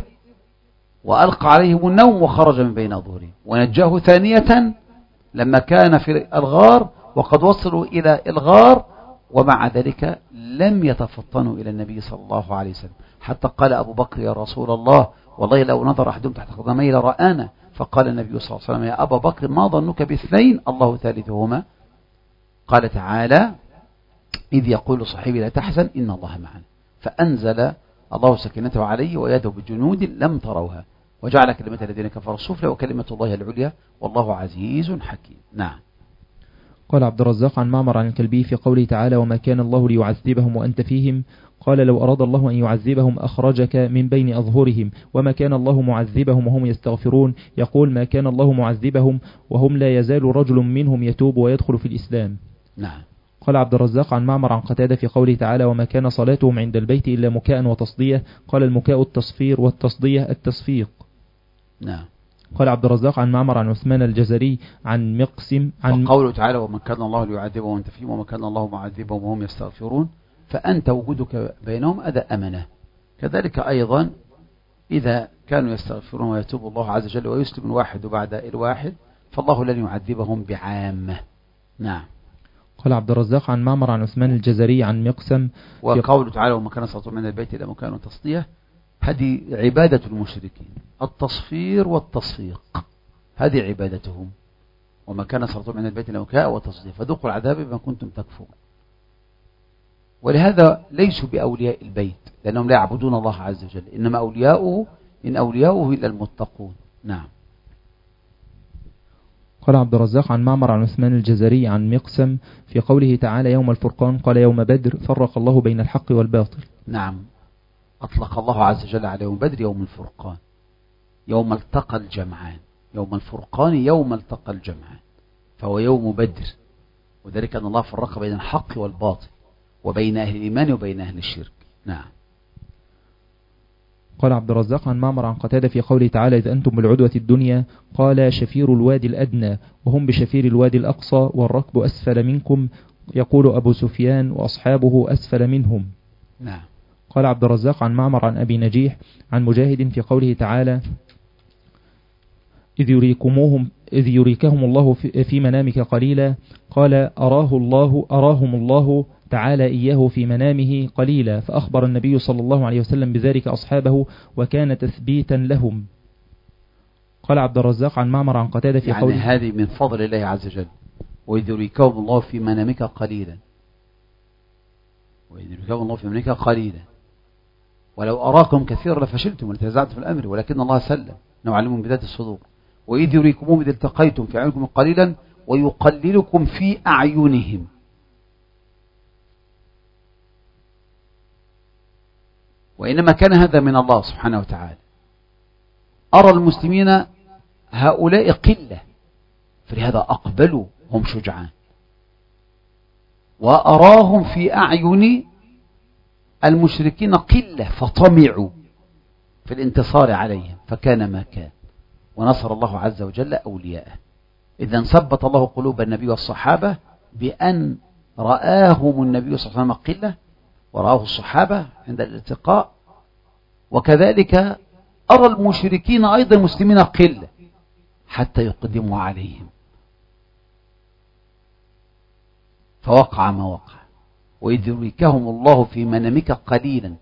وألقى عليهم النوم وخرج من بين أظهرهم، ونجاه ثانية لما كان في الغار وقد وصلوا إلى الغار، ومع ذلك لم يتفطنوا إلى النبي صلى الله عليه وسلم، حتى قال أبو بكر يا رسول الله والله لو نظر أحدهم تحت قدمي لرآنا. فقال النبي صلى الله عليه وسلم يا أبا بكر ما ظنك باثنين الله ثالثهما؟ قال تعالى إذ يقول صاحبي لا تحزن إن الله معنا، فأنزل الله سكينته عليه ويده بجنود لم تروها، وجعل كلمة الذين كفروا السفلى وكلمة الله العليا والله عزيز حكيم. نعم. قال عبد الرزاق عن معمر عن الكلبي في قوله تعالى وما كان الله ليعذبهم وأنت فيهم، قال لو أراد الله أن يعذبهم أخرجك من بين أظهرهم، وما كان الله معذبهم وهم يستغفرون. يقول ما كان الله معذبهم وهم لا يزال رجل منهم يتوب ويدخل في الإسلام. نعم. قال عبد الرزاق عن معمر عن قتادة في قوله تعالى وما كان صلاتهم عند البيت إلا مكاء وتصدية، قال المكاء التصفير والتصدية التصفيق. نعم. قال عبد الرزاق عن معمر عن عثمان الجزري عن مقسم عن وقوله تعالى وما كان الله ليعذبهم وأنت فيهم وما كان الله معذبهم وهم يستغفرون، فأنت وجودك بينهم هذا أمنة. كذلك أيضا إذا كانوا يستغفرون ويتوب الله عز وجل ويسلم الواحد بعد الواحد فالله لن يعذبهم بعامة. نعم. قال عبد الرزاق عن معمر عن عثمان الجزري عن مقسم وقوله تعالى وما كان صلاتهم من البيت إلى مكان تصديه، هذه عبادة المشركين، التصفير والتصفيق هذه عبادتهم. وما كان صلاتهم من البيت إلى مكان وتصديه فذوقوا العذاب بما كنتم تكفرون. ولهذا ليسوا بأولياء البيت لأنهم لا يعبدون الله عز وجل، إنما أولياؤه إن أولياؤه إلا المتقون. نعم. قال عبد الرزاق عن معمر عن عثمان الجزري عن مقسم في قوله تعالى يوم الفرقان، قال يوم بدر فرق الله بين الحق والباطل. نعم، أطلق الله عز وجل على يوم بدر يوم الفرقان، يوم التقى الجمعان، يوم الفرقان يوم التقى الجمعان، فهو يوم بدر، وذلك أن الله فرق بين الحق والباطل وبين أهل الإيمان وبين أهل الشرك. نعم. قال عبد الرزاق عن معمر عن قتادة في قوله تعالى إذ أنتم بالعدوة الدنيا، قال شفير الوادي الأدنى وهم بشفير الوادي الأقصى والركب أسفل منكم، يقول أبو سفيان وأصحابه أسفل منهم. نعم. قال عبد الرزاق عن معمر عن أبي نجيح عن مجاهد في قوله تعالى إذ يريكموهم إذ يريكهم الله في منامك قليلا، قال أراه الله أراهم الله تعالى إياه في منامه قليلا، فأخبر النبي صلى الله عليه وسلم بذلك أصحابه وكان تثبيتا لهم. قال عبد الرزاق عن معمر عن قتادة في يعني قوله هذه من فضل الله عز وجل، وإذ يريكهم الله في منامك قليلا، وإذ يريكهم الله في منامك قليلا ولو أراكم كثيرا لفشلتم ولتنازعتم في الأمر ولكن الله سلم نعلمهم بذات الصدور، وإذ يريكمهم إذ التقيتم في أعينكم قليلا ويقللكم في أعينهم. وإنما كان هذا من الله سبحانه وتعالى. أرى المسلمين هؤلاء قلة فلهذا أقبلوا هم شجعان، وأراهم في أعين المشركين قلة فطمعوا في الانتصار عليهم فكان ما كان، ونصر الله عز وجل أولياءه. إذن ثبت الله قلوب النبي والصحابة بأن رآهم النبي صلى الله عليه وسلم قلة ورآه الصحابة عند الالتقاء، وكذلك أرى المشركين أيضا المسلمين قلة حتى يقدموا عليهم. فوقع ما وقع. وإذ يريكهم الله في منامك قليلا،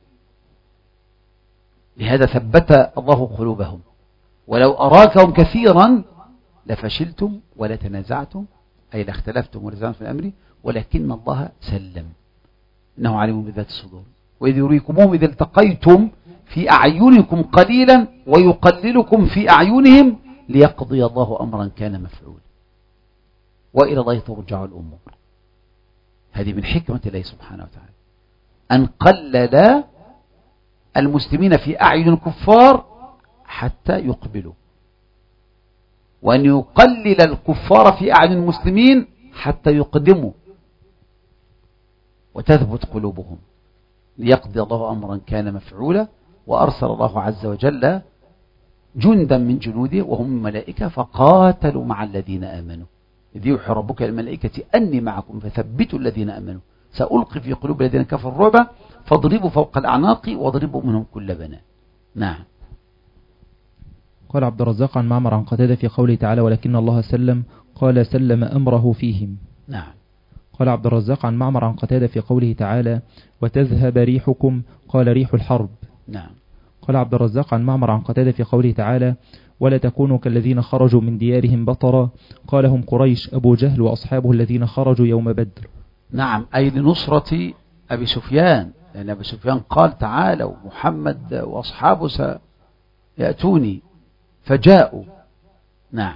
لهذا ثبت الله قلوبهم. ولو أراكهم كثيرا لفشلتم ولا تنازعتم، أي لاختلفتم ونزعتم في الأمر، ولكن الله سلم إنه عليم بذات الصدور. وإذ يريكمهم إذ التقيتم في أعينكم قليلا ويقللكم في أعينهم ليقضي الله أمرا كان مفعولا وإلى الله ترجع الأمور. هذه من حكمة الله سبحانه وتعالى، أن قلل المسلمين في أعين الكفار حتى يقبلوا، وأن يقلل الكفار في أعين المسلمين حتى يقدموا وتثبت قلوبهم، ليقضي الله أمرا كان مفعولا. وأرسل الله عز وجل جندا من جنوده وهم الملائكة فقاتلوا مع الذين آمنوا، إذ يوحي ربك الملائكة أني معكم فثبتوا الذين آمنوا سألقي في قلوب الذين كفروا الرعب فاضربوا فوق الأعناق واضربوا منهم كل بنان. نعم. قال عبد الرزاق عن معمر عن قتادة في قوله تعالى ولكن الله سلم، قال سلم أمره فيهم. نعم. قال عبد الرزاق عن معمر عن قتادة في قوله تعالى وتذهب ريحكم، قال ريح الحرب. نعم. قال عبد الرزاق عن معمر عن قتادة في قوله تعالى ولا تكونوا كالذين خرجوا من ديارهم بطرا، قال هم قريش أبو جهل وأصحابه الذين خرجوا يوم بدر. نعم، أي لنصرة أبي سفيان، لأن أبي سفيان قال تعالوا محمد وأصحابه سيأتوني فجاءوا. نعم.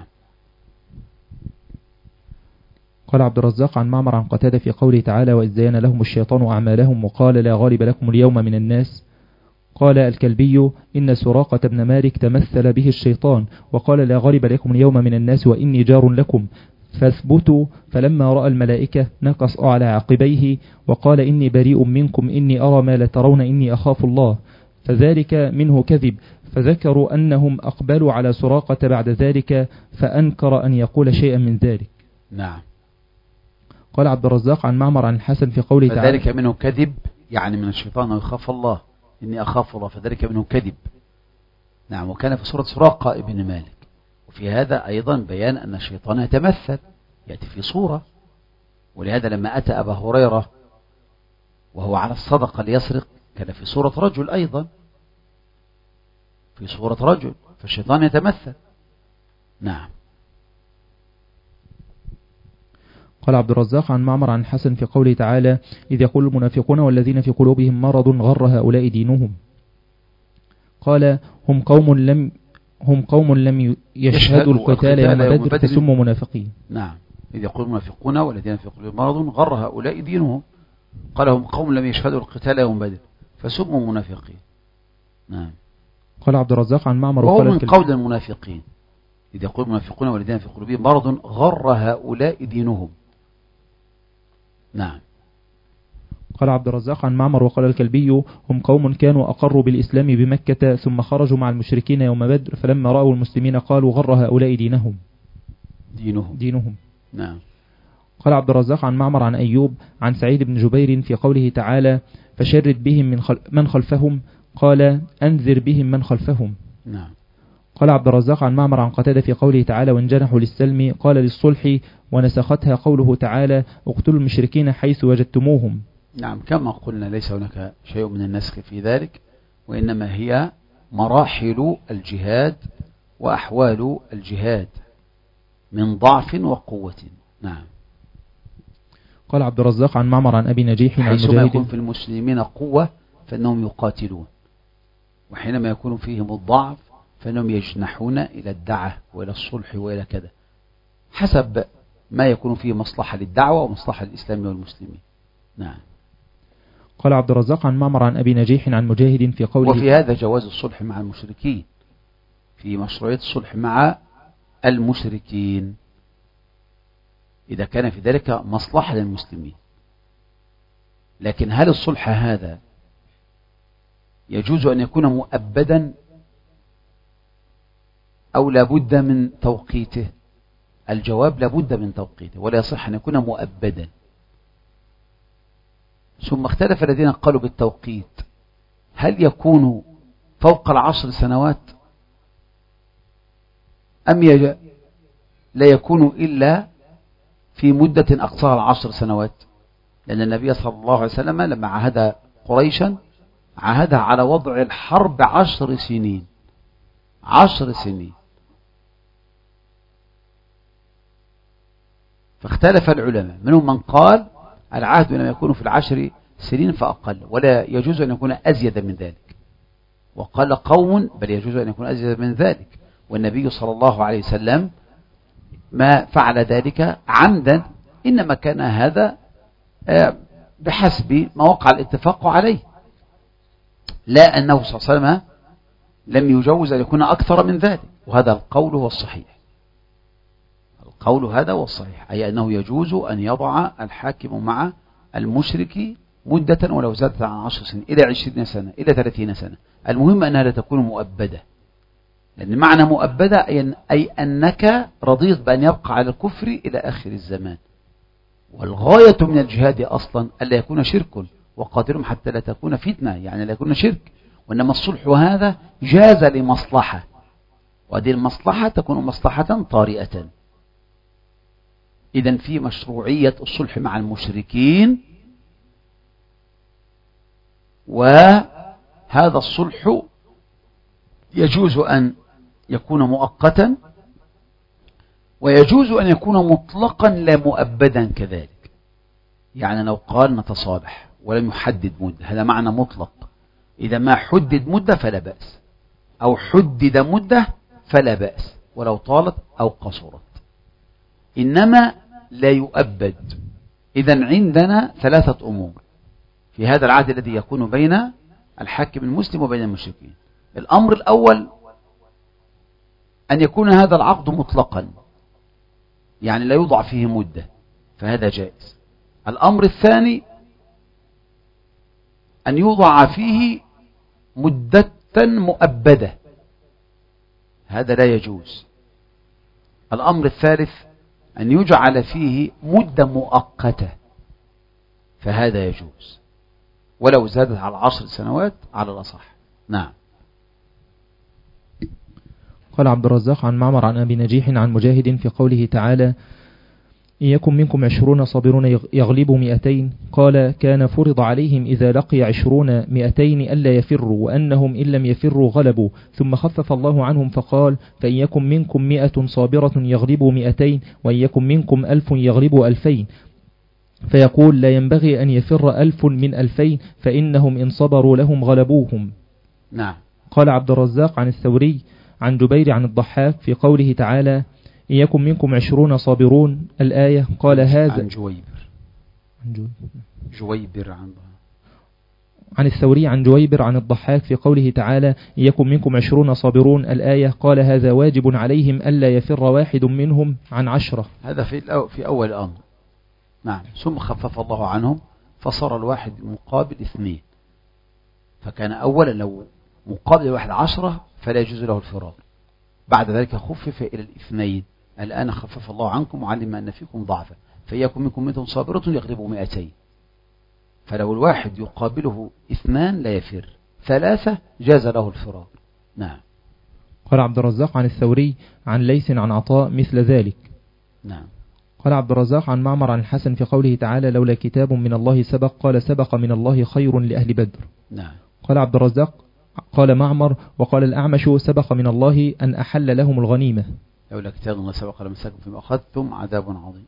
قال عبد الرزاق عن معمر عن قتادة في قوله تعالى وإذ زين لهم الشيطان أعمالهم وقال لا غالب لكم اليوم من الناس، قال الكلبي إن سراقة بن مالك تمثل به الشيطان وقال لا غالب لكم اليوم من الناس وإني جار لكم فاثبتوا، فلما رأى الملائكة نكص على عقبيه وقال إني بريء منكم إني أرى ما لا ترون إني أخاف الله، فذلك منه كذب. فذكروا أنهم أقبلوا على سراقة بعد ذلك فأنكر أن يقول شيئا من ذلك. نعم. قال عبد الرزاق عن معمر عن الحسن في قوله تعالى فذلك منه كذب، يعني من الشيطان ويخاف الله، إني أخاف الله، فذلك منه كذب. نعم. وكان في سورة سراقة ابن مالك. وفي هذا أيضا بيان أن الشيطان يتمثل، يأتي في صورة. ولهذا لما أتى أبا هريرة وهو على الصدقة ليسرق كان في صورة رجل أيضا، في صورة رجل، فالشيطان يتمثل. نعم. قال عبد الرزاق عن معمر عن حسن في قوله تعالى إذ يقول المنافقون والذين في قلوبهم مرض غر هؤلاء دينهم، قال هم قوم لم هم قوم لم يشهدوا القتال يوم بدر فسموا منافقين. نعم. إذ يقول المنافقون والذين في قلوبهم مرض غر هؤلاء دينهم، قال هم قوم لم يشهدوا القتال يوم بدر فسموا منافقين. نعم. قال عبد الرزاق عن معمر وهو من قول المنافقين إذ يقول المنافقون والذين في قلوبهم مرض غر هؤلاء دينهم. نعم. قال عبد الرزاق عن معمر وقال الكلبي هم قوم كانوا أقروا بالإسلام بمكة ثم خرجوا مع المشركين يوم بدر فلما رأوا المسلمين قالوا غر هؤلاء دينهم دينهم, دينهم. نعم. قال عبد الرزاق عن معمر عن أيوب عن سعيد بن جبير في قوله تعالى فشرد بهم من, خل من خلفهم، قال أنذر بهم من خلفهم. نعم. قال عبد الرزاق عن معمر عن قتادة في قوله تعالى وإن جنحوا للسلم قال للصلح، ونسختها قوله تعالى اقتلوا المشركين حيث وجدتموهم. نعم. كما قلنا ليس هناك شيء من النسخ في ذلك، وإنما هي مراحل الجهاد وأحوال الجهاد من ضعف وقوة. نعم. قال عبد الرزاق عن معمر عن أبي نجيح عن حيثما مجاهد يكون في المسلمين قوة فإنهم يقاتلون، وحينما يكون فيهم الضعف فإنهم يجنحون إلى الدعوة وإلى الصلح وإلى كذا، حسب ما يكون فيه مصلحة للدعوة ومصلحة للإسلام والمسلمين. نعم. قال عبد الرزاق عن معمر عن أبي نجيح عن مجاهد في قوله وفي هذا جواز الصلح مع المشركين، في مشروعية الصلح مع المشركين إذا كان في ذلك مصلحة للمسلمين. لكن هل الصلح هذا يجوز أن يكون مؤبدا أو لابد من توقيته؟ الجواب لابد من توقيته، ولا يصح أن يكون مؤبدا. ثم اختلف الذين قالوا بالتوقيت، هل يكون فوق العشر سنوات أم لا يكون إلا في مدة أقصاها العشر سنوات؟ لأن النبي صلى الله عليه وسلم لما عهد قريشا عهدها على وضع الحرب عشر سنين عشر سنين. فاختلف العلماء، منهم من قال العهد لم يكون في العشر سنين فأقل، ولا يجوز أن يكون أزيد من ذلك. وقال قوم بل يجوز أن يكون أزيد من ذلك، والنبي صلى الله عليه وسلم ما فعل ذلك عمدا، إنما كان هذا بحسب ما وقع الاتفاق عليه، لا أنه صلى الله عليه وسلم لم يجوز أن يكون أكثر من ذلك. وهذا القول هو الصحيح، القول هذا هو الصحيح، أي أنه يجوز أن يضع الحاكم مع المشرك مدة ولو زادت عن عشر سنين إلى عشرين سنة إلى ثلاثين سنة. المهم أنها لا تكون مؤبدة، لأن معنى مؤبدة أي أنك رضيت بأن يبقى على الكفر إلى آخر الزمان. والغاية من الجهاد أصلا ألا يكون شرك، وقاتلهم حتى لا تكون فتنة، يعني لا يكون شرك. وإنما الصلح هذا جاز لمصلحة، وهذه المصلحة تكون مصلحة طارئة. إذن في مشروعية الصلح مع المشركين، وهذا الصلح يجوز أن يكون مؤقتا، ويجوز أن يكون مطلقا لا مؤبدا كذلك. يعني لو قال نتصالح ولم يحدد مدة، هذا معنى مطلق. إذا ما حدد مدة فلا بأس، أو حدد مدة فلا بأس ولو طالت أو قصرت، إنما لا يؤبد. إذن عندنا ثلاثة أمور في هذا العهد الذي يكون بين الحاكم المسلم وبين المشركين. الأمر الأول أن يكون هذا العقد مطلقا، يعني لا يوضع فيه مدة، فهذا جائز. الأمر الثاني أن يوضع فيه مدة مؤبدة، هذا لا يجوز. الأمر الثالث أن يجعل فيه مدة مؤقتة، فهذا يجوز ولو زادت على عشر سنوات على الأصح. نعم. قال عبد الرزاق عن معمر عن أبي نجيح عن مجاهد في قوله تعالى إن يكن منكم عشرون صابرون يغلبوا مئتين، قال كان فرض عليهم إذا لقي عشرون مئتين ألا يفروا، وأنهم إن لم يفروا غلبوا، ثم خفف الله عنهم فقال فإن يكن منكم مئة صابرة يغلبوا مئتين، وإن يكن منكم ألف يغلبوا ألفين، فيقول لا ينبغي أن يفر ألف من ألفين، فإنهم إن صبروا لهم غلبوهم. نعم. قال عبد الرزاق عن الثوري عن جبير عن الضحاك في قوله تعالى إن يكن منكم عشرون صابرون الآية، قال هذا عن جويبر عن جويبر عن عن الثوري عن جويبر عن الضحاك في قوله تعالى إن يكن منكم عشرون صابرون الآية، قال هذا واجب عليهم ألا يفر واحد منهم عن عشرة. هذا في في أول الأمر. نعم. ثم خفف الله عنهم فصار الواحد مقابل اثنين، فكان أولا لو مقابل واحد عشرة فلا يجوز له الفرار، بعد ذلك خفف إلى الاثنين. الآن خفف الله عنكم وعلم أن فيكم ضعفا، فإياكم منكم مئة صابرة يغلبوا مئتين، فلو الواحد يقابله اثنان لا يفر، ثلاثة جاز له الفرار. نعم. قال عبد الرزاق عن الثوري عن ليث عن عطاء مثل ذلك. نعم. قال عبد الرزاق عن معمر عن الحسن في قوله تعالى لولا كتاب من الله سبق، قال سبق من الله خير لأهل بدر. نعم. قال عبد الرزاق قال معمر وقال الأعمش سبق من الله أن أحل لهم الغنيمة. لولا كتاب الله سبق لمسكم فيما أخذتم عذاب عظيم.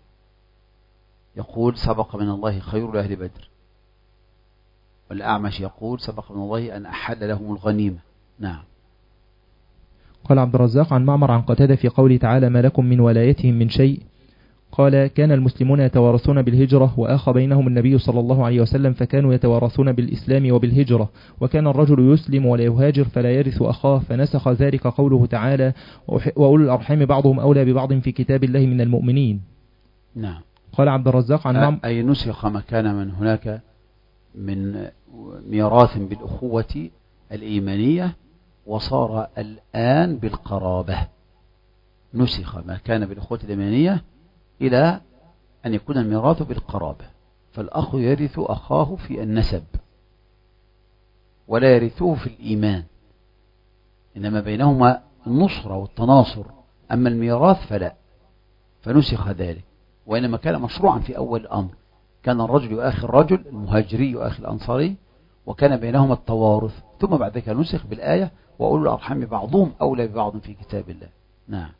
يقول سبق من الله خير لأهل بدر، والأعمش يقول سبق من الله أن أحل لهم الغنيمة. نعم. قال عبد الرزاق عن معمر عن قتادة في قوله تعالى ما لكم من ولايتهم من شيء، قال كان المسلمون يتوارثون بالهجرة وآخى بينهم النبي صلى الله عليه وسلم فكانوا يتوارثون بالإسلام وبالهجرة، وكان الرجل يسلم ولا يهاجر فلا يرث أخاه، فنسخ ذلك قوله تعالى وأولو الأرحام بعضهم أولى ببعض في كتاب الله من المؤمنين. نعم. قال عبد الرزاق عن معمر أي نسخ ما كان من هناك من ميراث بالأخوة الإيمانية وصار الآن بالقرابة، نسخ ما كان بالأخوة الإيمانية إلى أن يكون الميراث بالقرابة، فالأخ يرث أخاه في النسب ولا يرثه في الإيمان، إنما بينهما النصرة والتناصر، أما الميراث فلا، فنسخ ذلك، وإنما كان مشروعا في أول الأمر كان الرجل يؤاخي الرجل، المهاجري يؤاخي الأنصاري، وكان بينهما التوارث، ثم بعد ذلك نسخ بالآية وأولو الأرحام بعضهم أولى ببعض في كتاب الله. نعم.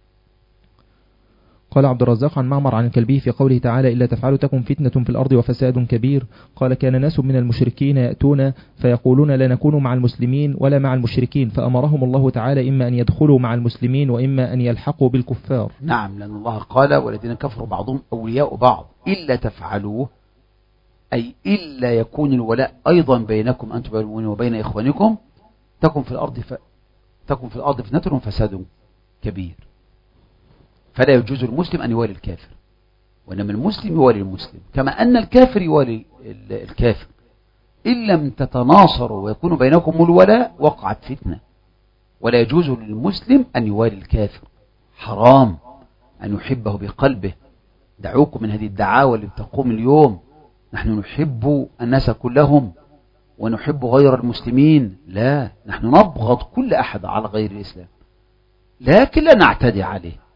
قال عبد الرزاق عن معمر عن الكلبي في قوله تعالى إلا تفعلوا تكن فتنة في الأرض وفساد كبير. قال كان ناس من المشركين يأتون فيقولون لا نكون مع المسلمين ولا مع المشركين، فأمرهم الله تعالى إما أن يدخلوا مع المسلمين وإما أن يلحقوا بالكفار. نعم، لأن الله قال والذين كفروا بعضهم أولياء بعض إلا تفعلوه، أي إلا يكون الولاء أيضا بينكم أنتم وبين إخوانكم تكن في الأرض ف... تكن في الأرض فتنة وفساد كبير. فلا يجوز المسلم أن يوالي الكافر، وإنما المسلم يوالي المسلم، كما أن الكافر يوالي الكافر. إن لم تتناصروا ويكون بينكم الولاء وقعت فتنة. ولا يجوز للمسلم أن يوالي الكافر، حرام أن يحبه بقلبه. دعوكم من هذه الدعاوى اللي بتقوم اليوم، نحن نحب الناس كلهم ونحب غير المسلمين. لا، نحن نبغض كل أحد على غير الإسلام، لكن لا نعتدي عليه،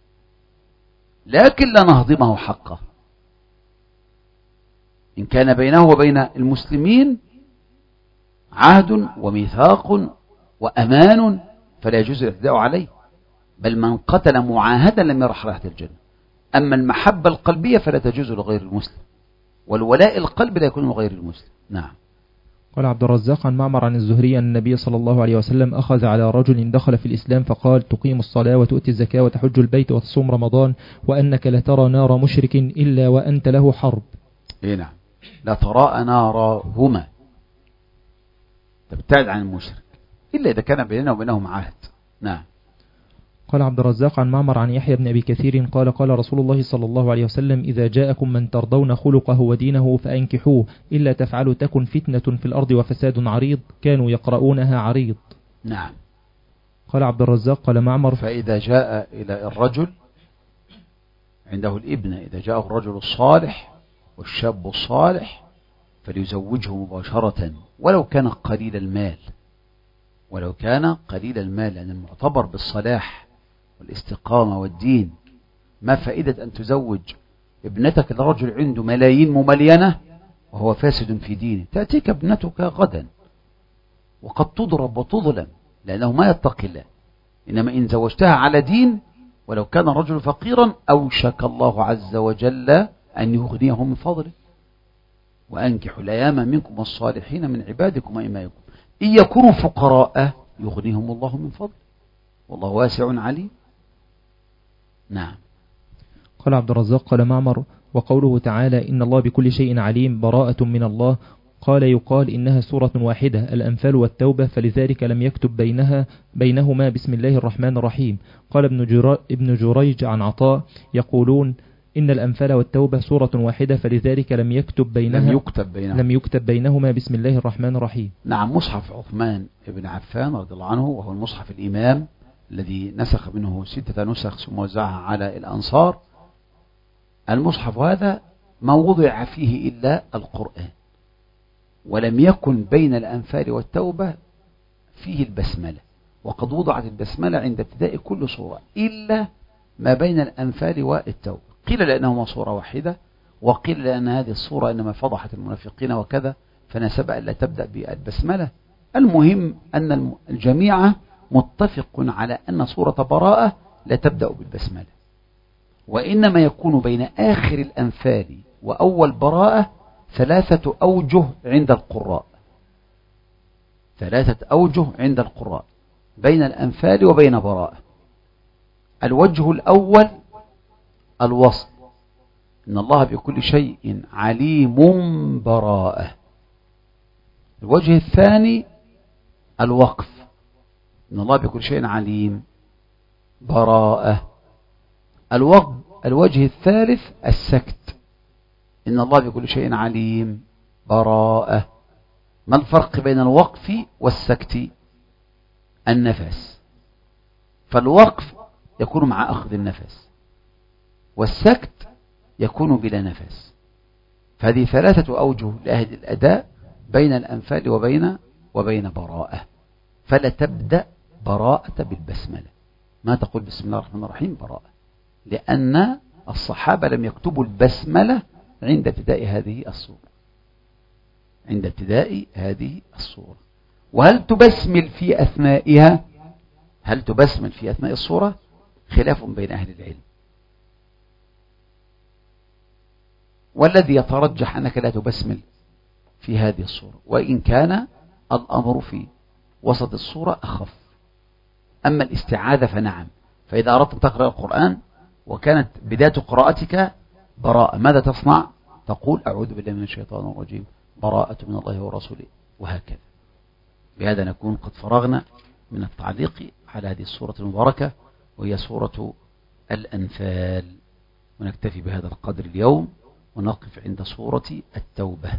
لكن لا نهضمه حقه. إن كان بينه وبين المسلمين عهد وميثاق وأمان فلا يجوز الاعتداء عليه، بل من قتل معاهدا لم يرح رائحة الجنة. أما المحبة القلبية فلا تجوز لغير المسلم، والولاء القلب لا يكون لغير المسلم. نعم. قال عبد الرزاق عن معمر عن الزهري أن النبي صلى الله عليه وسلم أخذ على رجل دخل في الإسلام فقال تقيم الصلاة وتؤتي الزكاة وتحج البيت وتصوم رمضان وأنك لا ترى نار مشرك إلا وأنت له حرب. إيه نعم، لا تراء نارهما، تبتعد عن المشرك إلا إذا كان بيننا وبينهم عهد. نعم. قال عبد الرزاق عن معمر عن يحيى بن أبي كثير قال قال رسول الله صلى الله عليه وسلم إذا جاءكم من ترضون خلقه ودينه فأنكحوه إلا تفعلوا تكن فتنة في الأرض وفساد عريض. كانوا يقرؤونها عريض. نعم. قال عبد الرزاق قال معمر فإذا جاء إلى الرجل عنده الابن، إذا جاءه الرجل الصالح والشاب الصالح فليزوجه مباشرة ولو كان قليل المال، ولو كان قليل المال، لأن المعتبر بالصلاح والاستقامة والدين. ما فائدة أن تزوج ابنتك لرجل عنده ملايين مملينة وهو فاسد في دينه؟ تأتيك ابنتك غدا وقد تضرب وتظلم لأنه ما يتقي الله. إنما إن زوجتها على دين ولو كان الرجل فقيرا أوشك الله عز وجل أن يغنيه من فضله. وأنكحوا الأيام منكم والصالحين من عبادكم وإمائكم إن يكونوا فقراء يغنيهم الله من فضله والله واسع عليم. نعم. قال عبد الرزاق قال معمر وقوله تعالى إن الله بكل شيء عليم براءة من الله. قال يقال إنها سورة واحدة الأنفال والتوبة فلذلك لم يكتب بينها بينهما بسم الله الرحمن الرحيم. قال ابن, ابن جريج عن عطاء يقولون إن الأنفال والتوبة سورة واحدة فلذلك لم يكتب بينها لم يكتب بينهما, لم يكتب بينهما بسم الله الرحمن الرحيم. نعم. مصحف عثمان بن عفان رضي الله عنه وهو المصحف الإمام الذي نسخ منه ستة نسخ ثم وزعها على الأنصار. المصحف هذا ما وضع فيه إلا القرآن، ولم يكن بين الأنفال والتوبة فيه البسملة، وقد وضعت البسملة عند ابتداء كل سورة إلا ما بين الأنفال والتوبة. قيل لأنهما صورة واحدة، وقيل لأن هذه الصورة إنما فضحت المنافقين وكذا فنسب ألا تبدأ بالبسملة. المهم أن الجميع متفق على أن صورة براءة لا تبدأ بالبسملة، وإنما يكون بين آخر الأنفال وأول براءة ثلاثة أوجه عند القراء، ثلاثة أوجه عند القراء بين الأنفال وبين براءة. الوجه الأول الوصل، إن الله بكل شيء عليم براءة. الوجه الثاني الوقف، إن الله بكل شيء عليم براءة. الوجه الثالث السكت، إن الله بكل شيء عليم براءة. ما الفرق بين الوقف والسكت؟ النفس، فالوقف يكون مع أخذ النفس والسكت يكون بلا نفس. فهذه ثلاثة أوجه لأهل الأداء بين الأنفال وبين وبين براءة. فلا تبدأ براءة بالبسملة، ما تقول بسم الله الرحمن الرحيم براءة، لأن الصحابة لم يكتبوا البسملة عند ابتداء هذه الصورة، عند ابتداء هذه الصورة. وهل تبسمل في أثنائها؟ هل تبسمل في أثناء الصورة؟ خلاف بين أهل العلم، والذي يترجح أنك لا تبسمل في هذه الصورة، وإن كان الأمر في وسط الصورة أخف. أما الاستعاذة فنعم، فإذا أردت أن تقرأ القرآن وكانت بداية قراءتك براءة، ماذا تصنع؟ تقول أعوذ بالله من الشيطان الرجيم، براءة من الله ورسوله، وهكذا. بهذا نكون قد فرغنا من التعليق على هذه السورة المباركة، وهي سورة الأنفال، ونكتفي بهذا القدر اليوم، ونقف عند سورة التوبة.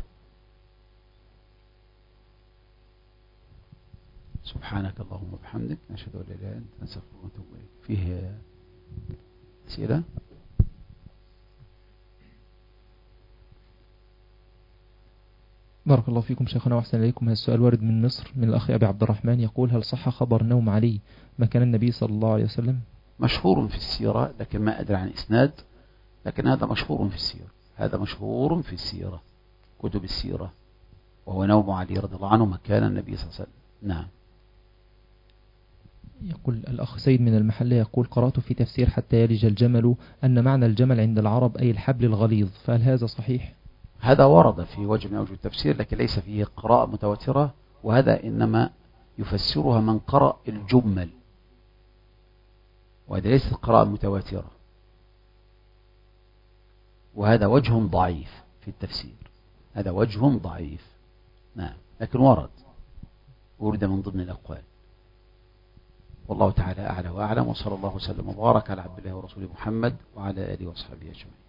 سبحانك اللهم وبحمدك، نشهد أن لا إله إلا أنت، نستغفرك ونتوب إليك. فيه أسئلة؟ بارك الله فيكم شيخنا وأحسن إليكم. هذا السؤال وارد من مصر من الأخ أبي عبد الرحمن، يقول: هل صح خبر نوم علي مكان النبي صلى الله عليه وسلم؟ مشهور في السيرة، لكن ما أدري عن إسناد، لكن هذا مشهور في السيرة، هذا مشهور في السيرة، كتب السيرة، وهو نوم علي رضي الله عنه مكان النبي صلى الله عليه وسلم. نعم. يقول الأخ سيد من المحلة، يقول: قرأت في تفسير حتى يلج الجمل أن معنى الجمل عند العرب أي الحبل الغليظ، فهل هذا صحيح؟ هذا ورد في وجه من أوجه التفسير، لكن ليس فيه قراءة متواترة، وهذا إنما يفسرها من قرأ الجمل، وهذا ليست قراءة متواترة، وهذا وجه ضعيف في التفسير، هذا وجه ضعيف. نعم، لكن ورد، ورد من ضمن الأقوال. والله تعالى أعلى وأعلم، وصلى الله وسلم وبارك على عبد الله ورسوله محمد وعلى آله وصحبه أجمعين.